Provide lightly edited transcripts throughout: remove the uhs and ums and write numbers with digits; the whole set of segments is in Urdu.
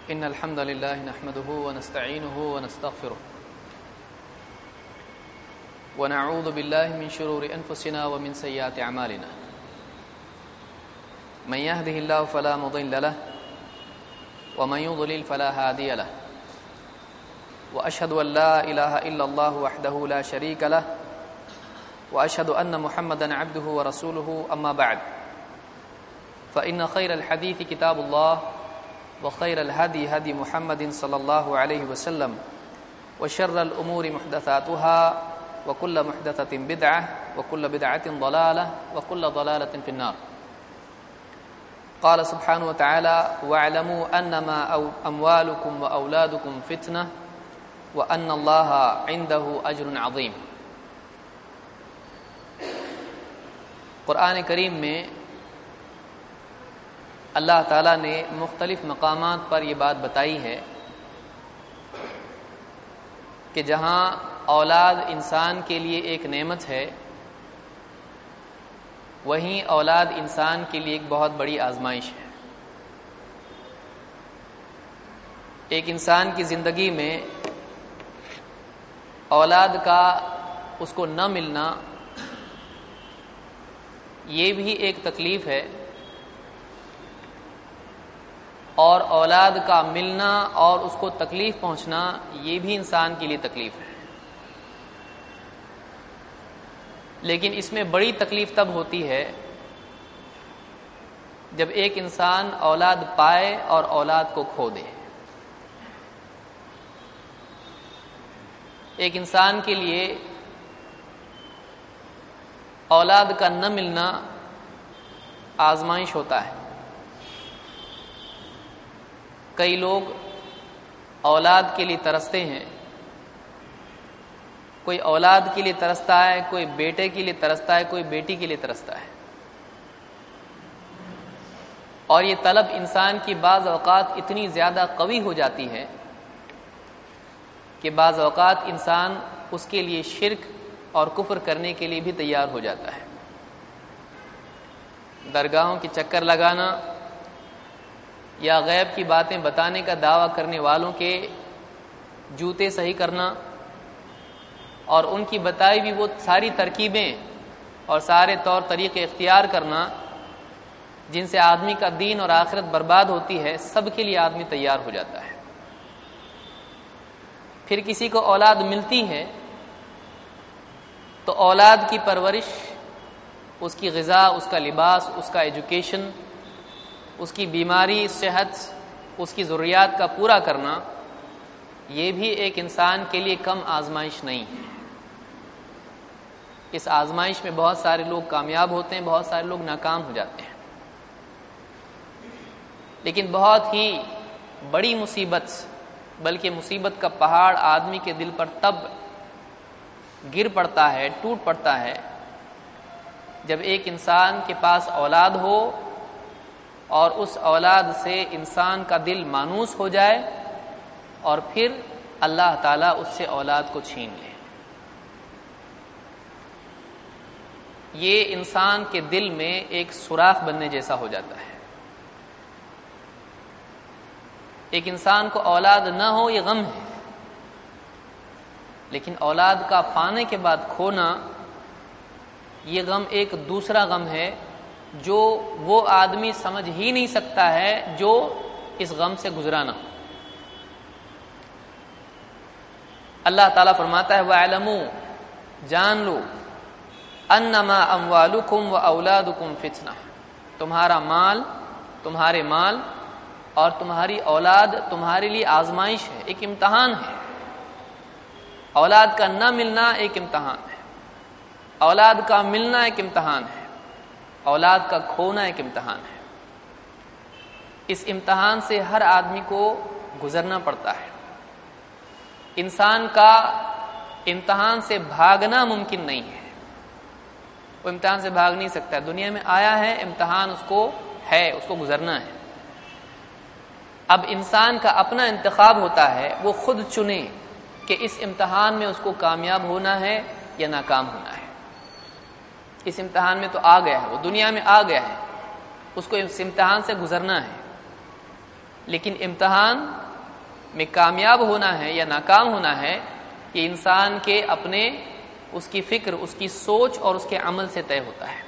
إن الحمد لله نحمده ونستعينه ونستغفره ونعوذ بالله من شرور أنفسنا ومن سيئات أعمالنا من يهده الله فلا مضل له ومن يضلل فلا هادي له وأشهد أن لا إله إلا الله وحده لا شريك له وأشهد أن محمدا عبده ورسوله أما بعد فإن خير الحديث كتاب الله وخير الهدي هدي محمد صلى الله عليه وسلم وشر الأمور محدثاتها وكل محدثة بدعة وكل بدعة ضلالة وكل ضلالة في النار. قال سبحانه وتعالى واعلموا أنما أموالكم وأولادكم فتنة وأن الله عنده أجر عظيم. قرآن کریم میں اللہ تعالیٰ نے مختلف مقامات پر یہ بات بتائی ہے کہ جہاں اولاد انسان کے لیے ایک نعمت ہے، وہیں اولاد انسان کے لیے ایک بہت بڑی آزمائش ہے. ایک انسان کی زندگی میں اولاد کا اس کو نہ ملنا یہ بھی ایک تکلیف ہے، اور اولاد کا ملنا اور اس کو تکلیف پہنچنا یہ بھی انسان کے لیے تکلیف ہے. لیکن اس میں بڑی تکلیف تب ہوتی ہے جب ایک انسان اولاد پائے اور اولاد کو کھو دے. ایک انسان کے لیے اولاد کا نہ ملنا آزمائش ہوتا ہے. کئی لوگ اولاد کے لیے ترستے ہیں، کوئی اولاد کے لیے ترستا ہے، کوئی بیٹے کے لیے ترستا ہے، کوئی بیٹی کے لیے ترستا ہے. اور یہ طلب انسان کی بعض اوقات اتنی زیادہ قوی ہو جاتی ہے کہ بعض اوقات انسان اس کے لیے شرک اور کفر کرنے کے لیے بھی تیار ہو جاتا ہے. درگاہوں کی چکر لگانا یا غیب کی باتیں بتانے کا دعویٰ کرنے والوں کے جوتے صحیح کرنا اور ان کی بتائی بھی وہ ساری ترکیبیں اور سارے طور طریقے اختیار کرنا جن سے آدمی کا دین اور آخرت برباد ہوتی ہے، سب کے لیے آدمی تیار ہو جاتا ہے. پھر کسی کو اولاد ملتی ہے تو اولاد کی پرورش، اس کی غذا، اس کا لباس، اس کا ایجوکیشن، اس کی بیماری، صحت، اس کی ضروریات کا پورا کرنا یہ بھی ایک انسان کے لیے کم آزمائش نہیں ہے. اس آزمائش میں بہت سارے لوگ کامیاب ہوتے ہیں، بہت سارے لوگ ناکام ہو جاتے ہیں. لیکن بہت ہی بڑی مصیبت، بلکہ مصیبت کا پہاڑ آدمی کے دل پر تب گر پڑتا ہے، ٹوٹ پڑتا ہے جب ایک انسان کے پاس اولاد ہو اور اس اولاد سے انسان کا دل مانوس ہو جائے اور پھر اللہ تعالیٰ اس سے اولاد کو چھین لے. یہ انسان کے دل میں ایک سوراخ بننے جیسا ہو جاتا ہے. ایک انسان کو اولاد نہ ہو یہ غم ہے، لیکن اولاد کا پانے کے بعد کھونا یہ غم ایک دوسرا غم ہے جو وہ آدمی سمجھ ہی نہیں سکتا ہے جو اس غم سے گزرا نہ ہو. اللہ تعالیٰ فرماتا ہے وَاعْلَمُوا، جان لو، انما اموالکم و اولادکم فتنہ، تمہارا مال، تمہارے مال اور تمہاری اولاد تمہارے لیے آزمائش ہے، ایک امتحان ہے. اولاد کا نہ ملنا ایک امتحان ہے، اولاد کا ملنا ایک امتحان ہے، اولاد کا کھونا ایک امتحان ہے. اس امتحان سے ہر آدمی کو گزرنا پڑتا ہے. انسان کا امتحان سے بھاگنا ممکن نہیں ہے، وہ امتحان سے بھاگ نہیں سکتا. دنیا میں آیا ہے، امتحان اس کو ہے، اس کو گزرنا ہے. اب انسان کا اپنا انتخاب ہوتا ہے، وہ خود چنے کہ اس امتحان میں اس کو کامیاب ہونا ہے یا ناکام ہونا ہے. اس امتحان میں تو آ گیا ہے، وہ دنیا میں آ گیا ہے، اس کو اس امتحان سے گزرنا ہے. لیکن امتحان میں کامیاب ہونا ہے یا ناکام ہونا ہے یہ انسان کے اپنے اس کی فکر، اس کی سوچ اور اس کے عمل سے طے ہوتا ہے۔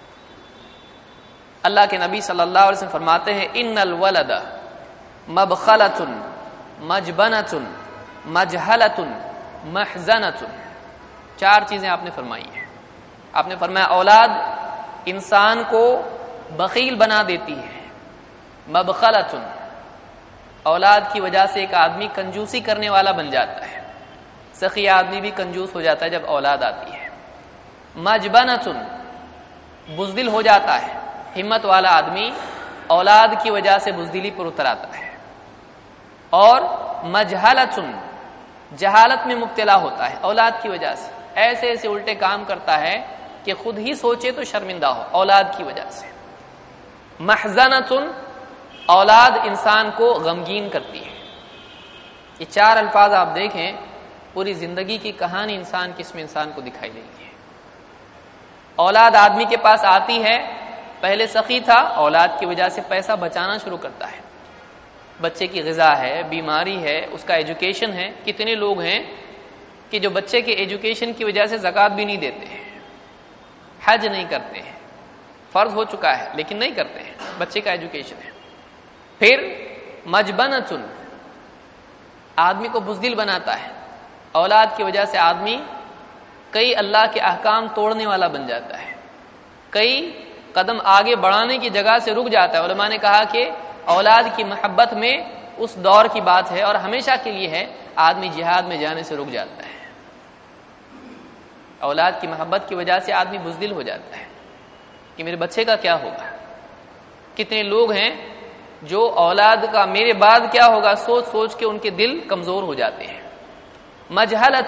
اللہ کے نبی صلی اللہ علیہ وسلم فرماتے ہیں ان الولد مبخلۃ مجبنۃ مجہلۃ محزنۃ، 4 چیزیں آپ نے فرمائی ہیں۔ آپ نے فرمایا اولاد انسان کو بخیل بنا دیتی ہے، مبخلۃ، اولاد کی وجہ سے ایک آدمی کنجوسی کرنے والا بن جاتا ہے، سخی آدمی بھی کنجوس ہو جاتا ہے جب اولاد آتی ہے۔ مجبنۃ، بزدل ہو جاتا ہے، ہمت والا آدمی اولاد کی وجہ سے بزدلی پر اتر آتا ہے۔ اور مجہلۃ، جہالت میں مبتلا ہوتا ہے اولاد کی وجہ سے، ایسے ایسے الٹے کام کرتا ہے کہ خود ہی سوچے تو شرمندہ ہو اولاد کی وجہ سے۔ محزنۃ، اولاد انسان کو غمگین کرتی ہے۔ یہ 4 الفاظ آپ دیکھیں، پوری زندگی کی کہانی انسان کی اس میں انسان کو دکھائی دے گی۔ اولاد آدمی کے پاس آتی ہے، پہلے سخی تھا، اولاد کی وجہ سے پیسہ بچانا شروع کرتا ہے، بچے کی غذا ہے، بیماری ہے، اس کا ایجوکیشن ہے۔ کتنے لوگ ہیں کہ جو بچے کے ایجوکیشن کی وجہ سے زکوٰۃ بھی نہیں دیتے ہیں، حج نہیں کرتے ہیں، فرض ہو چکا ہے لیکن نہیں کرتے ہیں، بچے کا ایجوکیشن ہے۔ پھر مجبنۃ، آدمی کو بزدل بناتا ہے، اولاد کی وجہ سے آدمی کئی اللہ کے احکام توڑنے والا بن جاتا ہے، کئی قدم آگے بڑھانے کی جگہ سے رک جاتا ہے۔ علماء نے کہا کہ اولاد کی محبت میں اس دور کی بات ہے اور ہمیشہ کے لیے ہے، آدمی جہاد میں جانے سے رک جاتا ہے، اولاد کی محبت کی وجہ سے آدمی بزدل ہو جاتا ہے کہ میرے بچے کا کیا ہوگا۔ کتنے لوگ ہیں جو اولاد کا میرے بعد کیا ہوگا سوچ سوچ کے ان کے دل کمزور ہو جاتے ہیں۔ مجہلۃ،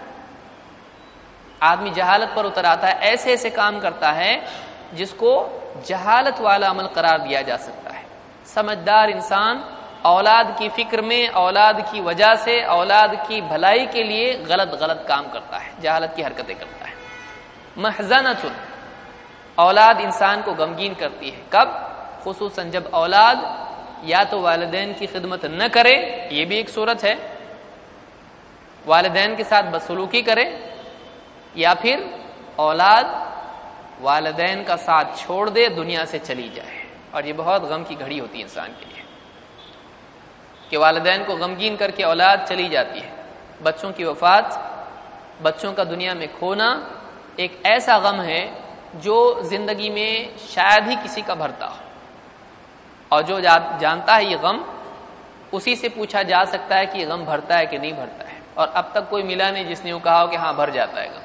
آدمی جہالت پر اتر آتا ہے، ایسے ایسے کام کرتا ہے جس کو جہالت والا عمل قرار دیا جا سکتا ہے۔ سمجھدار انسان اولاد کی فکر میں، اولاد کی وجہ سے، اولاد کی بھلائی کے لیے غلط کام کرتا ہے، جہالت کی حرکتیں کرتا ہے۔ محزنۃ، اولاد انسان کو غمگین کرتی ہے، کب؟ خصوصاً جب اولاد یا تو والدین کی خدمت نہ کرے، یہ بھی ایک صورت ہے، والدین کے ساتھ بدسلوکی کرے، یا پھر اولاد والدین کا ساتھ چھوڑ دے، دنیا سے چلی جائے۔ اور یہ بہت غم کی گھڑی ہوتی ہے انسان کے لیے کہ والدین کو غمگین کر کے اولاد چلی جاتی ہے۔ بچوں کی وفات، بچوں کا دنیا میں کھونا ایک ایسا غم ہے جو زندگی میں شاید ہی کسی کا بھرتا ہو، اور جو جانتا ہے یہ غم، اسی سے پوچھا جا سکتا ہے کہ یہ غم بھرتا ہے کہ نہیں بھرتا ہے، اور اب تک کوئی ملا نہیں جس نے وہ کہا ہو کہ ہاں بھر جاتا ہے غم۔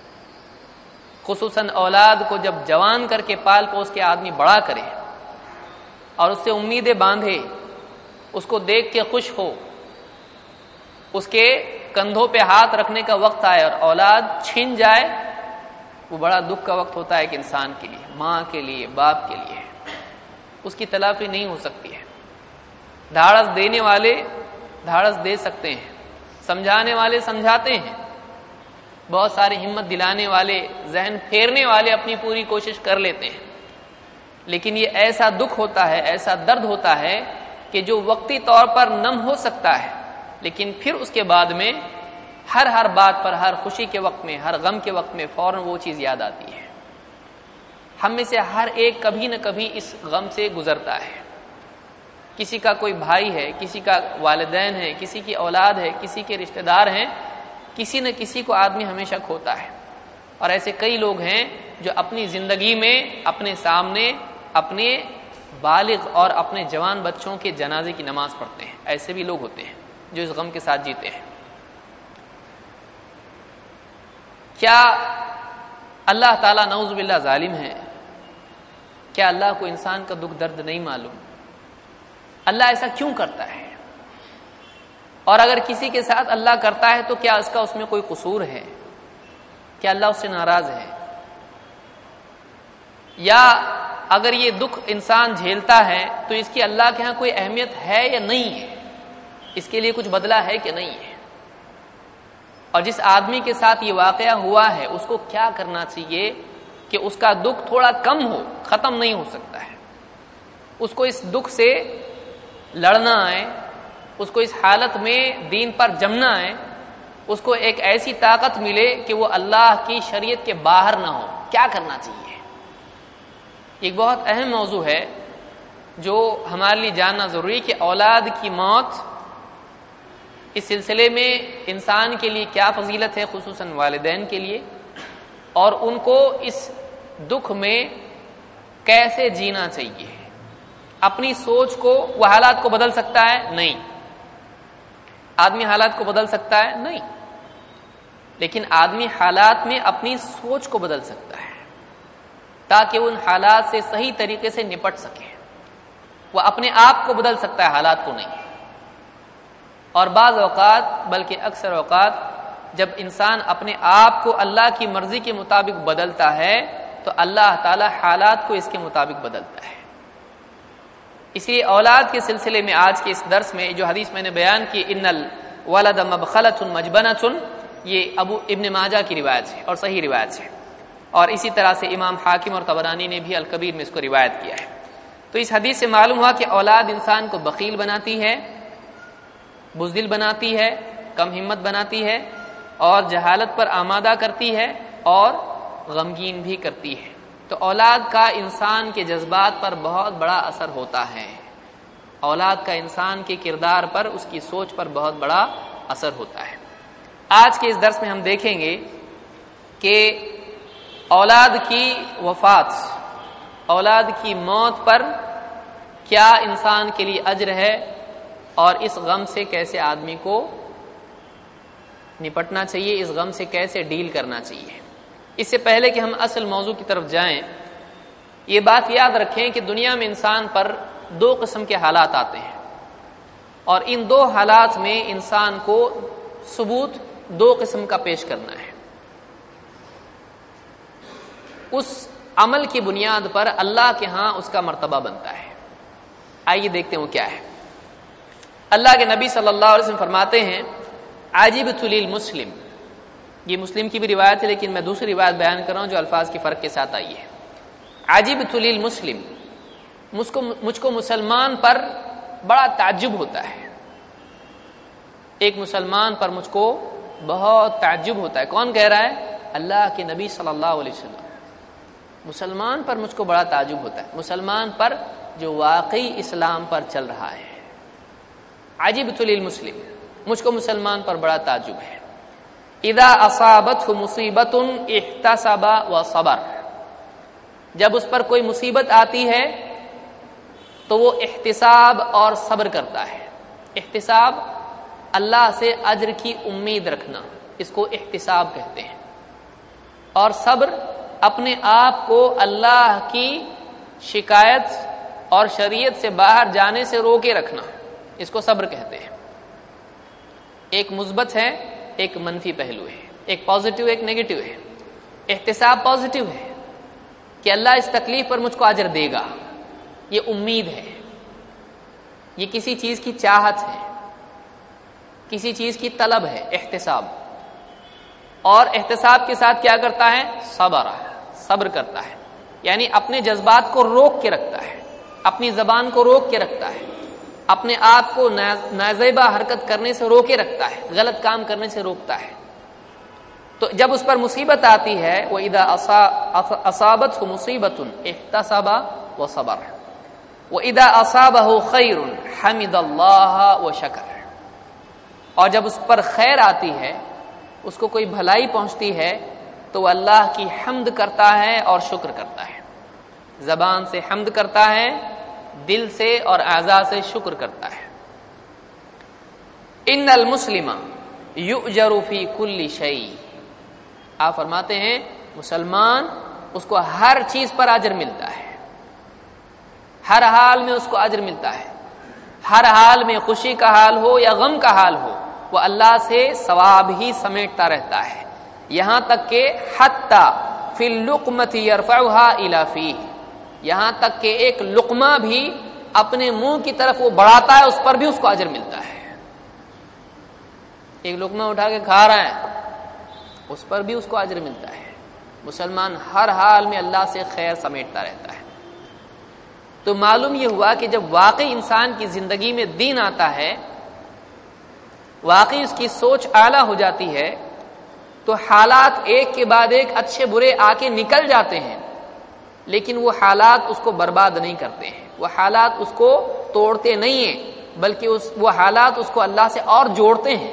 خصوصاً اولاد کو جب جوان کر کے پال پوس کے آدمی بڑا کرے اور اس سے امیدیں باندھے، اس کو دیکھ کے خوش ہو، اس کے کندھوں پہ ہاتھ رکھنے کا وقت آئے اور اولاد چھن جائے، وہ بڑا دکھ کا وقت ہوتا ہے کہ انسان کے لیے، ماں کے لیے، باپ کے لیے، اس کی تلافی نہیں ہو سکتی ہے۔ دھاڑس دینے والے دھاڑس دے سکتے ہیں، سمجھانے والے سمجھاتے ہیں، بہت سارے ہمت دلانے والے، ذہن پھیرنے والے اپنی پوری کوشش کر لیتے ہیں، لیکن یہ ایسا دکھ ہوتا ہے، ایسا درد ہوتا ہے کہ جو وقتی طور پر نم ہو سکتا ہے، لیکن پھر اس کے بعد میں ہر بات پر، ہر خوشی کے وقت میں، ہر غم کے وقت میں فوراً وہ چیز یاد آتی ہے۔ ہم میں سے ہر ایک کبھی نہ کبھی اس غم سے گزرتا ہے۔ کسی کا کوئی بھائی ہے، کسی کا والدین ہے، کسی کی اولاد ہے، کسی کے رشتہ دار ہیں، کسی نہ کسی کو آدمی ہمیشہ کھوتا ہے۔ اور ایسے کئی لوگ ہیں جو اپنی زندگی میں اپنے سامنے اپنے بالغ اور اپنے جوان بچوں کے جنازے کی نماز پڑھتے ہیں، ایسے بھی لوگ ہوتے ہیں جو اس غم کے ساتھ جیتے ہیں۔ کیا اللہ تعالیٰ نعوذ باللہ ظالم ہے؟ کیا اللہ کو انسان کا دکھ درد نہیں معلوم؟ اللہ ایسا کیوں کرتا ہے؟ اور اگر کسی کے ساتھ اللہ کرتا ہے تو کیا اس کا اس میں کوئی قصور ہے؟ کیا اللہ اس سے ناراض ہے؟ یا اگر یہ دکھ انسان جھیلتا ہے تو اس کی اللہ کے ہاں کوئی اہمیت ہے یا نہیں ہے؟ اس کے لیے کچھ بدلہ ہے کہ نہیں ہے؟ اور جس آدمی کے ساتھ یہ واقعہ ہوا ہے اس کو کیا کرنا چاہیے کہ اس کا دکھ تھوڑا کم ہو، ختم نہیں ہو سکتا ہے، اس کو اس دکھ سے لڑنا ہے، اس کو اس حالت میں دین پر جمنا ہے، اس کو ایک ایسی طاقت ملے کہ وہ اللہ کی شریعت کے باہر نہ ہو، کیا کرنا چاہیے؟ ایک بہت اہم موضوع ہے جو ہمارے لیے جاننا ضروری ہے کہ اولاد کی موت اس سلسلے میں انسان کے لیے کیا فضیلت ہے، خصوصاً والدین کے لیے، اور ان کو اس دکھ میں کیسے جینا چاہیے۔ اپنی سوچ کو وہ حالات کو بدل سکتا ہے؟ نہیں۔ آدمی حالات کو بدل سکتا ہے؟ نہیں، لیکن آدمی حالات میں اپنی سوچ کو بدل سکتا ہے تاکہ ان حالات سے صحیح طریقے سے نپٹ سکے۔ وہ اپنے آپ کو بدل سکتا ہے، حالات کو نہیں۔ اور بعض اوقات بلکہ اکثر اوقات جب انسان اپنے آپ کو اللہ کی مرضی کے مطابق بدلتا ہے تو اللہ تعالی حالات کو اس کے مطابق بدلتا ہے۔ اسی اولاد کے سلسلے میں آج کے اس درس میں جو حدیث میں نے بیان کی، ان الولد مبخلۃ مجبنۃ، یہ ابو ابن ماجہ کی روایت ہے اور صحیح روایت ہے، اور اسی طرح سے امام حاکم اور طبرانی نے بھی الکبیر میں اس کو روایت کیا ہے۔ تو اس حدیث سے معلوم ہوا کہ اولاد انسان کو بخیل بناتی ہے، بزدل بناتی ہے، کم ہمت بناتی ہے، اور جہالت پر آمادہ کرتی ہے اور غمگین بھی کرتی ہے۔ تو اولاد کا انسان کے جذبات پر بہت بڑا اثر ہوتا ہے، اولاد کا انسان کے کردار پر، اس کی سوچ پر بہت بڑا اثر ہوتا ہے۔ آج کے اس درس میں ہم دیکھیں گے کہ اولاد کی وفات، اولاد کی موت پر کیا انسان کے لیے اجر ہے، اور اس غم سے کیسے آدمی کو نپٹنا چاہیے، اس غم سے کیسے ڈیل کرنا چاہیے۔ اس سے پہلے کہ ہم اصل موضوع کی طرف جائیں، یہ بات یاد رکھیں کہ دنیا میں انسان پر دو قسم کے حالات آتے ہیں، اور ان دو حالات میں انسان کو ثبوت دو قسم کا پیش کرنا ہے۔ اس عمل کی بنیاد پر اللہ کے ہاں اس کا مرتبہ بنتا ہے۔ آئیے دیکھتے ہیں وہ کیا ہے۔ اللہ کے نبی صلی اللہ علیہ وسلم فرماتے ہیں، عجبت للمسلم، یہ مسلم کی بھی روایت ہے لیکن میں دوسری روایت بیان کر رہا ہوں جو الفاظ کے فرق کے ساتھ آئی ہے۔ عجبت للمسلم، مجھ کو مسلمان پر بڑا تعجب ہوتا ہے، ایک مسلمان پر مجھ کو بہت تعجب ہوتا ہے۔ کون کہہ رہا ہے؟ اللہ کے نبی صلی اللہ علیہ وسلم۔ مسلمان پر مجھ کو بڑا تعجب ہوتا ہے، مسلمان پر جو واقعی اسلام پر چل رہا ہے۔ عجبت للمسلم، مجھ کو مسلمان پر بڑا تعجب ہے۔ اذا اصابته مصیبت احتسب وصبر، جب اس پر کوئی مصیبت آتی ہے تو وہ احتساب اور صبر کرتا ہے۔ احتساب اللہ سے اجر کی امید رکھنا، اس کو احتساب کہتے ہیں، اور صبر اپنے آپ کو اللہ کی شکایت اور شریعت سے باہر جانے سے روکے رکھنا، اس کو صبر کہتے ہیں۔ ایک مثبت ہے، ایک منفی پہلو ہے، ایک پازیٹیو ایک نیگیٹو ہے۔ احتساب پازیٹیو ہے کہ اللہ اس تکلیف پر مجھ کو اجر دے گا، یہ امید ہے، یہ کسی چیز کی چاہت ہے، کسی چیز کی طلب ہے، احتساب۔ اور احتساب کے ساتھ کیا کرتا ہے؟ صبر کرتا ہے، یعنی اپنے جذبات کو روک کے رکھتا ہے، اپنی زبان کو روک کے رکھتا ہے، اپنے آپ کو نازیبہ حرکت کرنے سے روکے رکھتا ہے، غلط کام کرنے سے روکتا ہے۔ تو جب اس پر مصیبت آتی ہے، وَإِذَا أَصَابَتْهُ مُصِيبَةٌ احْتَسَبَ وَصَبَرَ وَإِذَا أَصَابَهُ خَيْرٌ حَمِدَ اللَّهَ وَشَكَرَ، اور جب اس پر خیر آتی ہے، اس کو کوئی بھلائی پہنچتی ہے تو وہ اللہ کی حمد کرتا ہے اور شکر کرتا ہے، زبان سے حمد کرتا ہے، دل سے اور اعضاء سے شکر کرتا ہے۔ ان المسلم یؤجر فی کل شیء، آپ فرماتے ہیں مسلمان اس کو ہر چیز پر اجر ملتا ہے، ہر حال میں اس کو اجر ملتا ہے، ہر حال میں خوشی کا حال ہو یا غم کا حال ہو، وہ اللہ سے ثواب ہی سمیٹتا رہتا ہے، یہاں تک کہ حتی فی اللقمۃ یرفعها الی فیہ، یہاں تک کہ ایک لقمہ بھی اپنے منہ کی طرف وہ بڑھاتا ہے، اس پر بھی اس کو اجر ملتا ہے۔ ایک لقمہ اٹھا کے کھا رہا ہے، اس پر بھی اس کو اجر ملتا ہے۔ مسلمان ہر حال میں اللہ سے خیر سمیٹتا رہتا ہے۔ تو تو معلوم یہ ہوا کہ جب واقعی انسان کی زندگی میں دین آتا ہے، واقعی اس کی سوچ اعلیٰ ہو جاتی ہے، تو حالات ایک کے بعد ایک اچھے برے آ کے نکل جاتے ہیں، لیکن وہ حالات اس کو برباد نہیں کرتے ہیں، وہ حالات اس کو توڑتے نہیں ہیں، بلکہ وہ حالات اس کو اللہ سے اور جوڑتے ہیں،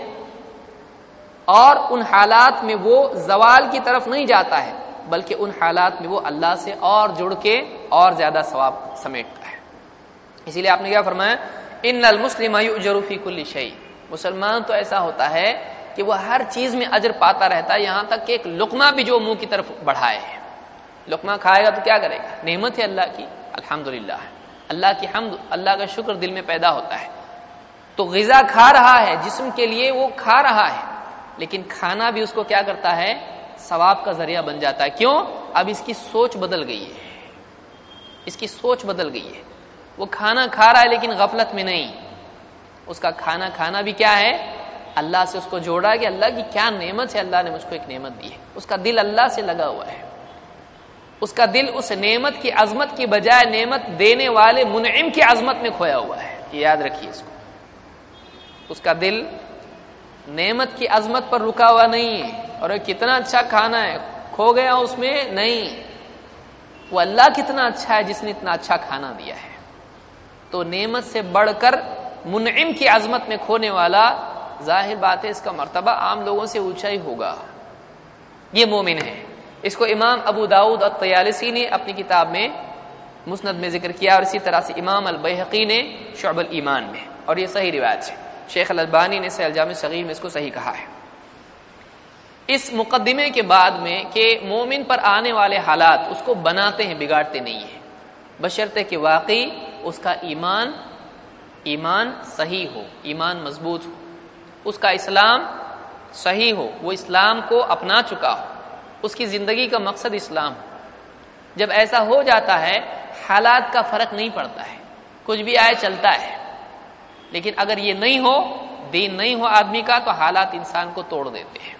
اور ان حالات میں وہ زوال کی طرف نہیں جاتا ہے، بلکہ ان حالات میں وہ اللہ سے اور جڑ کے اور زیادہ ثواب سمیٹتا ہے۔ اسی لیے آپ نے کیا فرمایا، ان المسلم یؤجر فی کل شیء، مسلمان تو ایسا ہوتا ہے کہ وہ ہر چیز میں اجر پاتا رہتا ہے، یہاں تک کہ ایک لقمہ بھی جو منہ کی طرف بڑھائے ہے، لقمہ کھائے گا تو کیا کرے گا، نعمت ہے اللہ کی، الحمدللہ، اللہ کی حمد، اللہ کا شکر دل میں پیدا ہوتا ہے۔ تو غذا کھا رہا ہے، جسم کے لیے وہ کھا رہا ہے، لیکن کھانا بھی اس کو کیا کرتا ہے، ثواب کا ذریعہ بن جاتا ہے۔ کیوں؟ اب اس کی سوچ بدل گئی ہے، اس کی سوچ بدل گئی ہے، وہ کھانا کھا رہا ہے لیکن غفلت میں نہیں، اس کا کھانا کھانا بھی کیا ہے، اللہ سے اس کو جوڑا ہے کہ اللہ کی کیا نعمت ہے، اللہ نے مجھ کو ایک نعمت دی ہے، اس کا دل اللہ سے لگا ہوا ہے، اس کا دل اس نعمت کی عظمت کی بجائے نعمت دینے والے منعم کی عظمت میں کھویا ہوا ہے، یہ یاد رکھیے اس کو، اس کا دل نعمت کی عظمت پر رکا ہوا نہیں ہے، اور کتنا اچھا کھانا ہے کھو گیا اس میں نہیں، وہ اللہ کتنا اچھا ہے جس نے اتنا اچھا کھانا دیا ہے۔ تو نعمت سے بڑھ کر منعم کی عظمت میں کھونے والا، ظاہر بات ہے اس کا مرتبہ عام لوگوں سے اونچا ہی ہوگا، یہ مومن ہے۔ اس کو امام ابو داؤد الطیالسی نے اپنی کتاب میں مسند میں ذکر کیا، اور اسی طرح سے امام البیہقی نے شعب الایمان میں، اور یہ صحیح روایت ہے، شیخ الالبانی نے صحیح الجامع الصغیر میں اس کو صحیح کہا ہے۔ اس مقدمے کے بعد میں کہ مومن پر آنے والے حالات اس کو بناتے ہیں، بگاڑتے نہیں ہیں، بشرطے کہ واقعی اس کا ایمان صحیح ہو، ایمان مضبوط ہو، اس کا اسلام صحیح ہو، وہ اسلام کو اپنا چکا ہو، اس کی زندگی کا مقصد اسلام ہو۔ جب ایسا ہو جاتا ہے حالات کا فرق نہیں پڑتا ہے، کچھ بھی آئے چلتا ہے، لیکن اگر یہ نہیں ہو، دین نہیں ہو آدمی کا، تو حالات انسان کو توڑ دیتے ہیں۔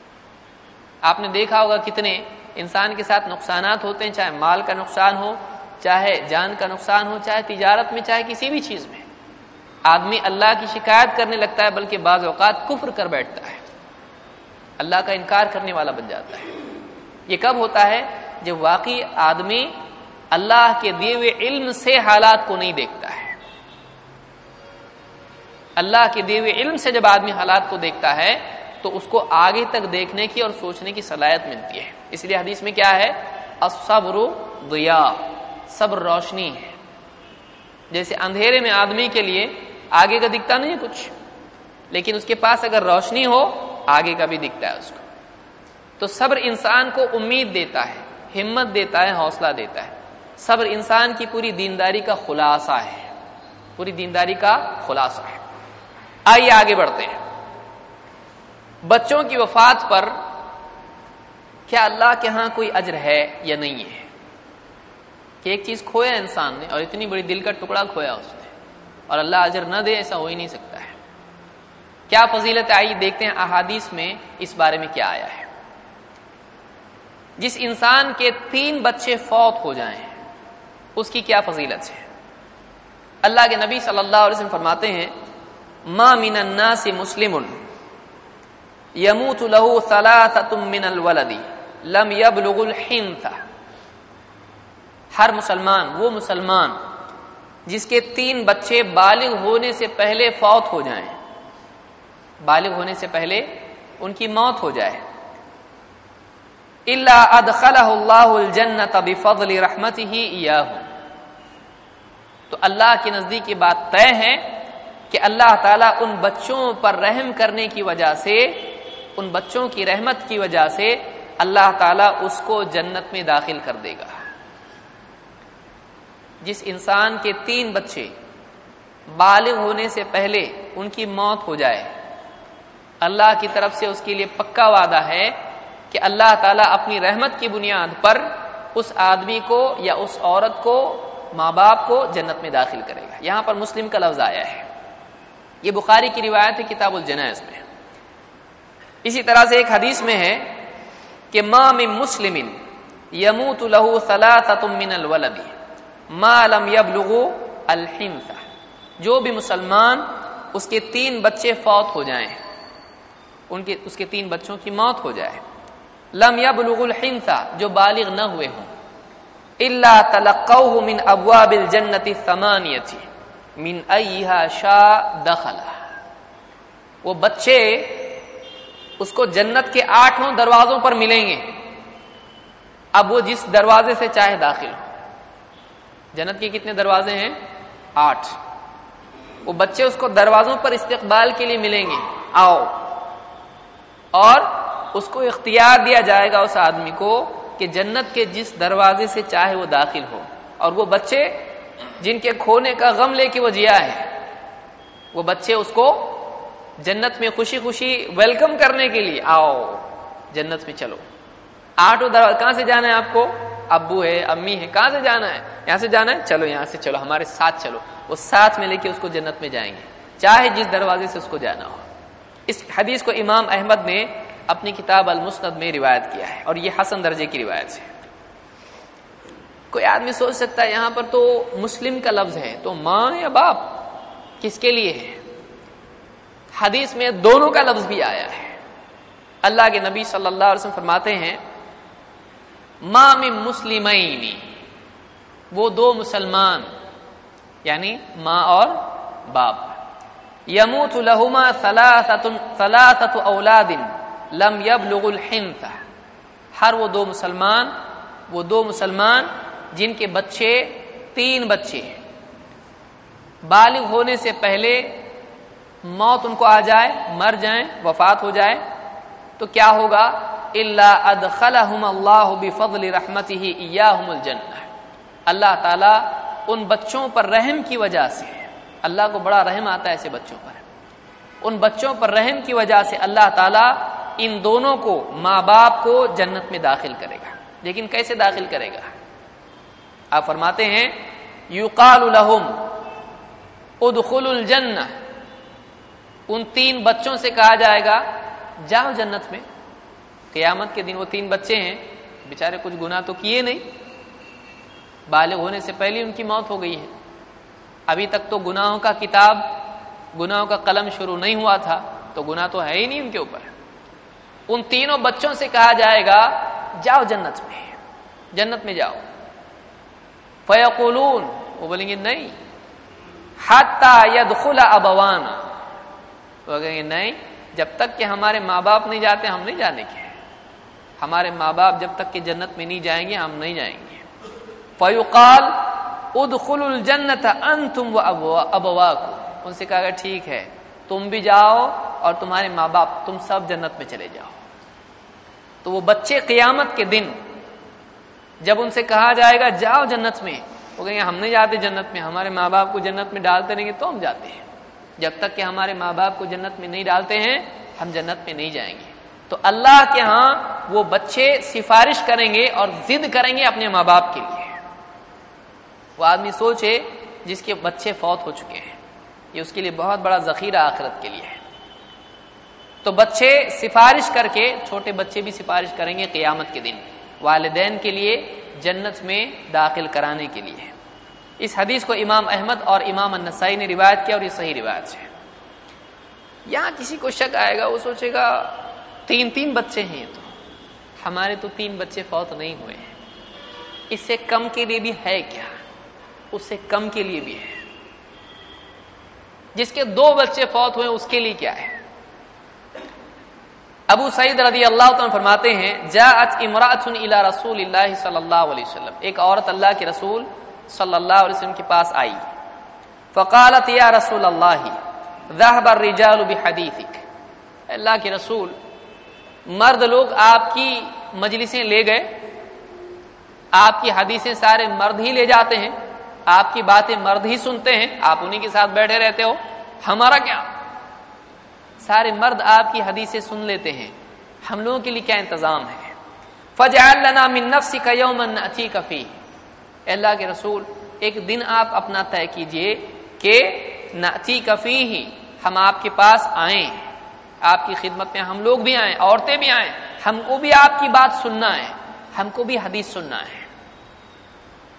آپ نے دیکھا ہوگا کتنے انسان کے ساتھ نقصانات ہوتے ہیں، چاہے مال کا نقصان ہو، چاہے جان کا نقصان ہو، چاہے تجارت میں، چاہے کسی بھی چیز میں، آدمی اللہ کی شکایت کرنے لگتا ہے، بلکہ بعض اوقات کفر کر بیٹھتا ہے، اللہ کا انکار کرنے والا بن جاتا ہے۔ یہ کب ہوتا ہے؟ جب واقعی آدمی اللہ کے دیے ہوئے علم سے حالات کو نہیں دیکھتا ہے، اللہ کے دیے ہوئے علم سے جب آدمی حالات کو دیکھتا ہے تو اس کو آگے تک دیکھنے کی اور سوچنے کی صلاحیت ملتی ہے۔ اس لیے حدیث میں کیا ہے، الصبر ضیاء، صبر روشنی ہے۔ جیسے اندھیرے میں آدمی کے لیے آگے کا دکھتا نہیں ہے کچھ، لیکن اس کے پاس اگر روشنی ہو آگے کا بھی دکھتا ہے اس کو۔ تو صبر انسان کو امید دیتا ہے، ہمت دیتا ہے، حوصلہ دیتا ہے۔ صبر انسان کی پوری دینداری کا خلاصہ ہے، پوری دینداری کا خلاصہ ہے۔ آئیے آگے بڑھتے ہیں۔ بچوں کی وفات پر کیا اللہ کے ہاں کوئی اجر ہے یا نہیں ہے؟ کہ ایک چیز کھویا انسان نے، اور اتنی بڑی دل کا ٹکڑا کھویا اس نے، اور اللہ اجر نہ دے، ایسا ہو ہی نہیں سکتا ہے۔ کیا فضیلت آئی؟ دیکھتے ہیں احادیث میں اس بارے میں کیا آیا ہے۔ جس انسان کے 3 بچے فوت ہو جائیں اس کی کیا فضیلت ہے؟ اللہ کے نبی صلی اللہ علیہ وسلم فرماتے ہیں، ما من الناس مسلم يموت له 3 من الولد لم يبلغ الحنث۔ ہر مسلمان، وہ مسلمان جس کے 3 بچے بالغ ہونے سے پہلے فوت ہو جائیں، بالغ ہونے سے پہلے ان کی موت ہو جائے، الا ادخلہ اللہ الجنۃ بفضل رحمتہ ایاہ، تو اللہ کے نزدیک یہ بات طے ہے کہ اللہ تعالیٰ ان بچوں پر رحم کرنے کی وجہ سے، ان بچوں کی رحمت کی وجہ سے اللہ تعالیٰ اس کو جنت میں داخل کر دے گا۔ جس انسان کے 3 بچے بالغ ہونے سے پہلے ان کی موت ہو جائے، اللہ کی طرف سے اس کے لیے پکا وعدہ ہے کہ اللہ تعالیٰ اپنی رحمت کی بنیاد پر اس آدمی کو یا اس عورت کو، ماں باپ کو جنت میں داخل کرے گا۔ یہاں پر مسلم کا لفظ آیا ہے، یہ بخاری کی روایت ہے کتاب الجنائز میں۔ اسی طرح سے ایک حدیث میں ہے کہ ما من مسلم یموت له 3 من الولد ما لم یبلغوا الحنث، جو بھی مسلمان اس کے 3 بچے فوت ہو جائیں، اس کے 3 بچوں کی موت ہو جائے، لم یبلغوا الحنث، جو بالغ نہ ہوئے ہوں، الا تلقوه من ابواب الجنة 8 من ایہا شاء دخل، وہ بچے اس کو جنت کے 8 دروازوں پر ملیں گے، اب وہ جس دروازے سے چاہے داخل ہو۔ جنت کے کتنے دروازے ہیں؟ 8۔ وہ بچے اس کو دروازوں پر استقبال کے لیے ملیں گے، آؤ، اور اس کو اختیار دیا جائے گا اس آدمی کو کہ جنت کے جس دروازے سے چاہے وہ داخل ہو، اور وہ بچے جن کے کھونے کا غم لے کے وہ جیا ہے، وہ بچے اس کو جنت میں خوشی خوشی ویلکم کرنے کے لیے، آؤ جنت میں چلو۔ 8 دروازے، کہاں سے جانا ہے آپ کو؟ ابو ہے، امی ہے، کہاں سے جانا ہے؟ یہاں سے جانا ہے، چلو یہاں سے چلو، ہمارے ساتھ چلو، وہ ساتھ میں لے کے اس کو جنت میں جائیں گے، چاہے جس دروازے سے اس کو جانا ہو۔ اس حدیث کو امام احمد نے اپنی کتاب المسند میں روایت کیا ہے، اور یہ حسن درجے کی روایت ہے۔ کوئی آدمی سوچ سکتا ہے یہاں پر تو مسلم کا لفظ ہے، تو ماں یا باپ کس کے لیے ہے؟ حدیث میں دونوں کا لفظ بھی آیا ہے۔ اللہ کے نبی صلی اللہ علیہ وسلم فرماتے ہیں ما من مسلمین، وہ 2 مسلمان یعنی ماں اور باپ، یموت لہما ثلاثۃ اولاد لم یبلغوا الحنث، ہر وہ 2 مسلمان جن کے بچے 3 بچے بالغ ہونے سے پہلے موت ان کو آ جائے، مر جائیں، وفات ہو جائے، تو کیا ہوگا؟ الا ادخلهم اللہ بفضل رحمتہ ایاہم الجنہ، اللہ تعالی ان بچوں پر رحم کی وجہ سے، اللہ کو بڑا رحم آتا ہے ایسے بچوں پر، ان بچوں پر رحم کی وجہ سے اللہ تعالی ان دونوں کو، ماں باپ کو جنت میں داخل کرے گا۔ لیکن کیسے داخل کرے گا؟ آپ فرماتے ہیں یقال لهم ادخلوا الجنہ، ان 3 بچوں سے کہا جائے گا جاؤ جنت میں۔ قیامت کے دن وہ 3 بچے ہیں، بیچارے کچھ گناہ تو کیے نہیں، بالغ ہونے سے پہلے ان کی موت ہو گئی ہے، ابھی تک تو گناہوں کا کتاب، گناہوں کا قلم شروع نہیں ہوا تھا، تو گناہ تو ہے ہی نہیں ان کے اوپر۔ ان 3 بچوں سے کہا جائے گا جاؤ جنت میں، جنت میں جاؤ۔ فیقولون، وہ بولیں گے نہیں، حتی یدخل ابوانا، وہ کہیں گے نہیں، جب تک کہ ہمارے ماں باپ نہیں جاتے ہم نہیں جانے کے، ہمارے ماں باپ جب تک کہ جنت میں نہیں جائیں گے ہم نہیں جائیں گے۔ فیقال ادخلوا الجنۃ انتم وابواکم، ان سے کہا گیا ٹھیک ہے تم بھی جاؤ اور تمہارے ماں باپ، تم سب جنت میں چلے جاؤ۔ تو وہ بچے قیامت کے دن جب ان سے کہا جائے گا جاؤ جنت میں، وہ کہیں گے ہم نہیں جاتے جنت میں، ہمارے ماں باپ کو جنت میں ڈالتے رہیں گے تو ہم جاتے ہیں، جب تک کہ ہمارے ماں باپ کو جنت میں نہیں ڈالتے ہیں ہم جنت میں نہیں جائیں گے۔ تو اللہ کے ہاں وہ بچے سفارش کریں گے اور ضد کریں گے اپنے ماں باپ کے لیے۔ وہ آدمی سوچے جس کے بچے فوت ہو چکے ہیں، یہ اس کے لیے بہت بڑا ذخیرہ آخرت کے لیے ہے۔ تو بچے سفارش کر کے، چھوٹے بچے بھی سفارش کریں گے قیامت کے دن والدین کے لیے جنت میں داخل کرانے کے لیے۔ اس حدیث کو امام احمد اور امام النسائی نے روایت کیا، اور یہ صحیح روایت ہے۔ یہاں کسی کو شک آئے گا، وہ سوچے گا 3 بچے ہیں، تو ہمارے تو 3 بچے فوت نہیں ہوئے ہیں، اس سے کم کے لیے بھی ہے کیا؟ اس سے کم کے لیے بھی ہے، جس کے 2 بچے فوت ہوئے اس کے لیے کیا ہے؟ ابو سعید رضی اللہ عنہ فرماتے ہیں جاءت امرأۃ الی رسول اللہ صلی اللہ علیہ وسلم، ایک عورت اللہ کے رسول صلی اللہ علیہ وسلم کے پاس آئی، فقالت یا رسول اللہ ذهب الرجال بحدیثک، اللہ کے رسول مرد لوگ آپ کی مجلسیں لے گئے، آپ کی حدیثیں سارے مرد ہی لے جاتے ہیں، آپ کی باتیں مرد ہی سنتے ہیں، آپ انہی کے ساتھ بیٹھے رہتے ہو، ہمارا کیا؟ سارے مرد آپ کی حدیثیں سن لیتے ہیں، ہم لوگوں کے لیے کیا انتظام ہے؟ فَجْعَلْ لَنَا مِن نَفْسِكَ يَوْمًا نَأْتِيكَ فِيهِ، اللہ کے رسول ایک دن آپ اپنا طے کیجئے کہ نأتیک فیہ، ہم آپ کے پاس آئیں، آپ کی خدمت میں ہم لوگ بھی آئیں، عورتیں بھی آئیں، ہم کو بھی آپ کی بات سننا ہے، ہم کو بھی حدیث سننا ہے۔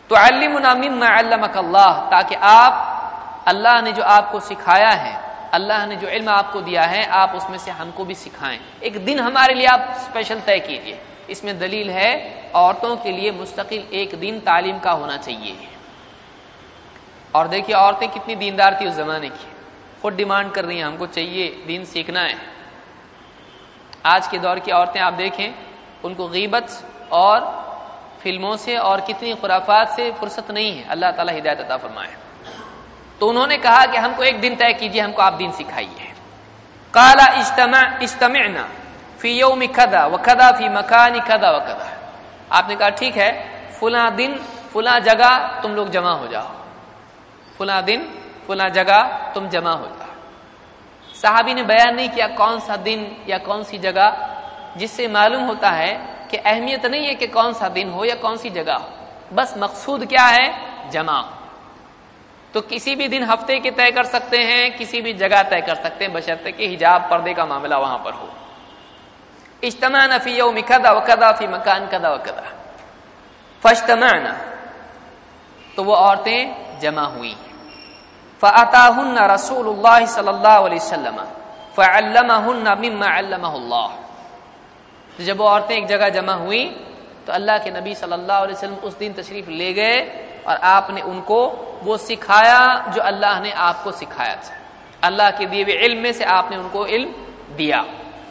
تعلمنا مما علمک اللہ، تاکہ آپ، اللہ نے جو آپ کو سکھایا ہے، اللہ نے جو علم آپ کو دیا ہے، آپ اس میں سے ہم کو بھی سکھائیں۔ ایک دن ہمارے لیے آپ اسپیشل طے کیجئے۔ اس میں دلیل ہے عورتوں کے لیے مستقل ایک دن تعلیم کا ہونا چاہیے۔ اور دیکھیے عورتیں کتنی دیندار تھی اس زمانے کی، خود ڈیمانڈ کر رہی ہیں ہم کو چاہیے، دین سیکھنا ہے۔ آج کے دور کی عورتیں آپ دیکھیں، ان کو غیبت اور فلموں سے اور کتنی خرافات سے فرصت نہیں ہے، اللہ تعالی ہدایت عطا فرمائے۔ تو انہوں نے کہا کہ ہم کو ایک دن طے کیجئے، ہم کو آپ دین سکھائیے۔ قال اجتمعنا فی یوم کذا وکذا فی مکان کذا وکذا، آپ نے کہا ٹھیک ہے، فلاں دن فلاں جگہ تم لوگ جمع ہو جاؤ، فلاں دن فلاں جگہ تم جمع ہو جاؤ۔ صحابی نے بیان نہیں کیا کون سا دن یا کون سی جگہ، جس سے معلوم ہوتا ہے کہ اہمیت نہیں ہے کہ کون سا دن ہو یا کون سی جگہ ہو، بس مقصود کیا ہے؟ جمع۔ تو کسی بھی دن ہفتے کے طے کر سکتے ہیں، کسی بھی جگہ طے کر سکتے ہیں، بشرطے کہ حجاب پردے کا معاملہ وہاں پر ہو۔ اجتمعنا فی یوم کذا وکذا فی مکان کذا وکذا فاجتمعنا، تو وہ عورتیں جمع ہوئی۔ فاتاہن رسول اللہ صلی اللہ علیہ وسلم فعلمہن مما علمہ اللہ، تو جب وہ عورتیں ایک جگہ جمع ہوئی تو اللہ کے نبی صلی اللہ علیہ وسلم اس دن تشریف لے گئے اور آپ نے ان کو وہ سکھایا جو اللہ نے آپ کو سکھایا تھا، اللہ کے دیے ہوئے علم میں سے آپ نے ان کو علم دیا۔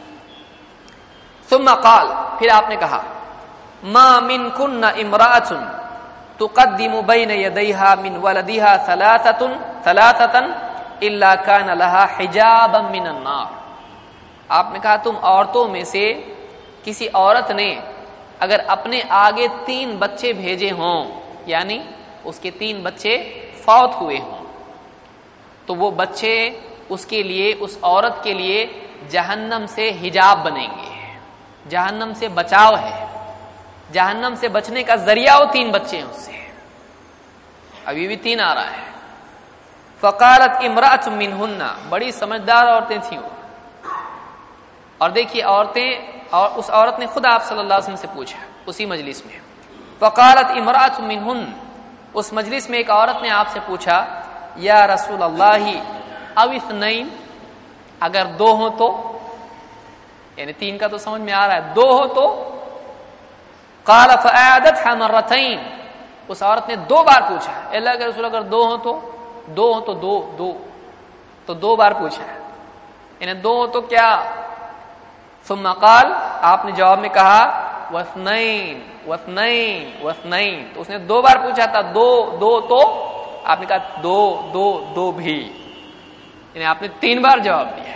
ثم قال، پھر آپ نے کہا، ما منکن امرأۃ تقدم بین یدیہا من ولدہا ثلاثۃ الا کان لہا حجابا من النار، آپ نے کہا تم عورتوں میں سے کسی عورت نے اگر اپنے آگے 3 بچے بھیجے ہوں، یعنی اس کے 3 بچے فوت ہوئے ہوں، تو وہ بچے اس کے لیے، اس عورت کے لیے جہنم سے حجاب بنیں گے، جہنم سے بچاؤ ہے، جہنم سے بچنے کا ذریعہ وہ 3 بچے ہیں اس سے، ابھی بھی 3 آ رہا ہے۔ فقالت امرأۃ منہن، بڑی سمجھدار عورتیں تھیں وہ، اور دیکھیے عورتیں، اور اس عورت نے خود آپ صلی اللہ علیہ وسلم سے پوچھا اسی مجلس میں۔ فقالت امرأۃ منہن، اس مجلس میں ایک عورت نے آپ سے پوچھا، یا رسول اللہ او اثنین، اگر 2 ہوں تو، یعنی 3 کا تو سمجھ میں آ رہا ہے، 2 ہو تو؟ قال فاعادتها مرتين، اس عورت نے 2 بار پوچھا، اللہ کے رسول اگر 2 ہوں تو، 2 ہوں تو 2 تو 2 بار پوچھا، یعنی 2 ہوں تو کیا؟ ثم قال، آپ نے جواب میں کہا، واثنین واثنین واثنین، تو اس نے 2 بار پوچھا تھا، 2 تو آپ نے کہا 2 بھی، یعنی آپ نے 3 بار جواب دیا۔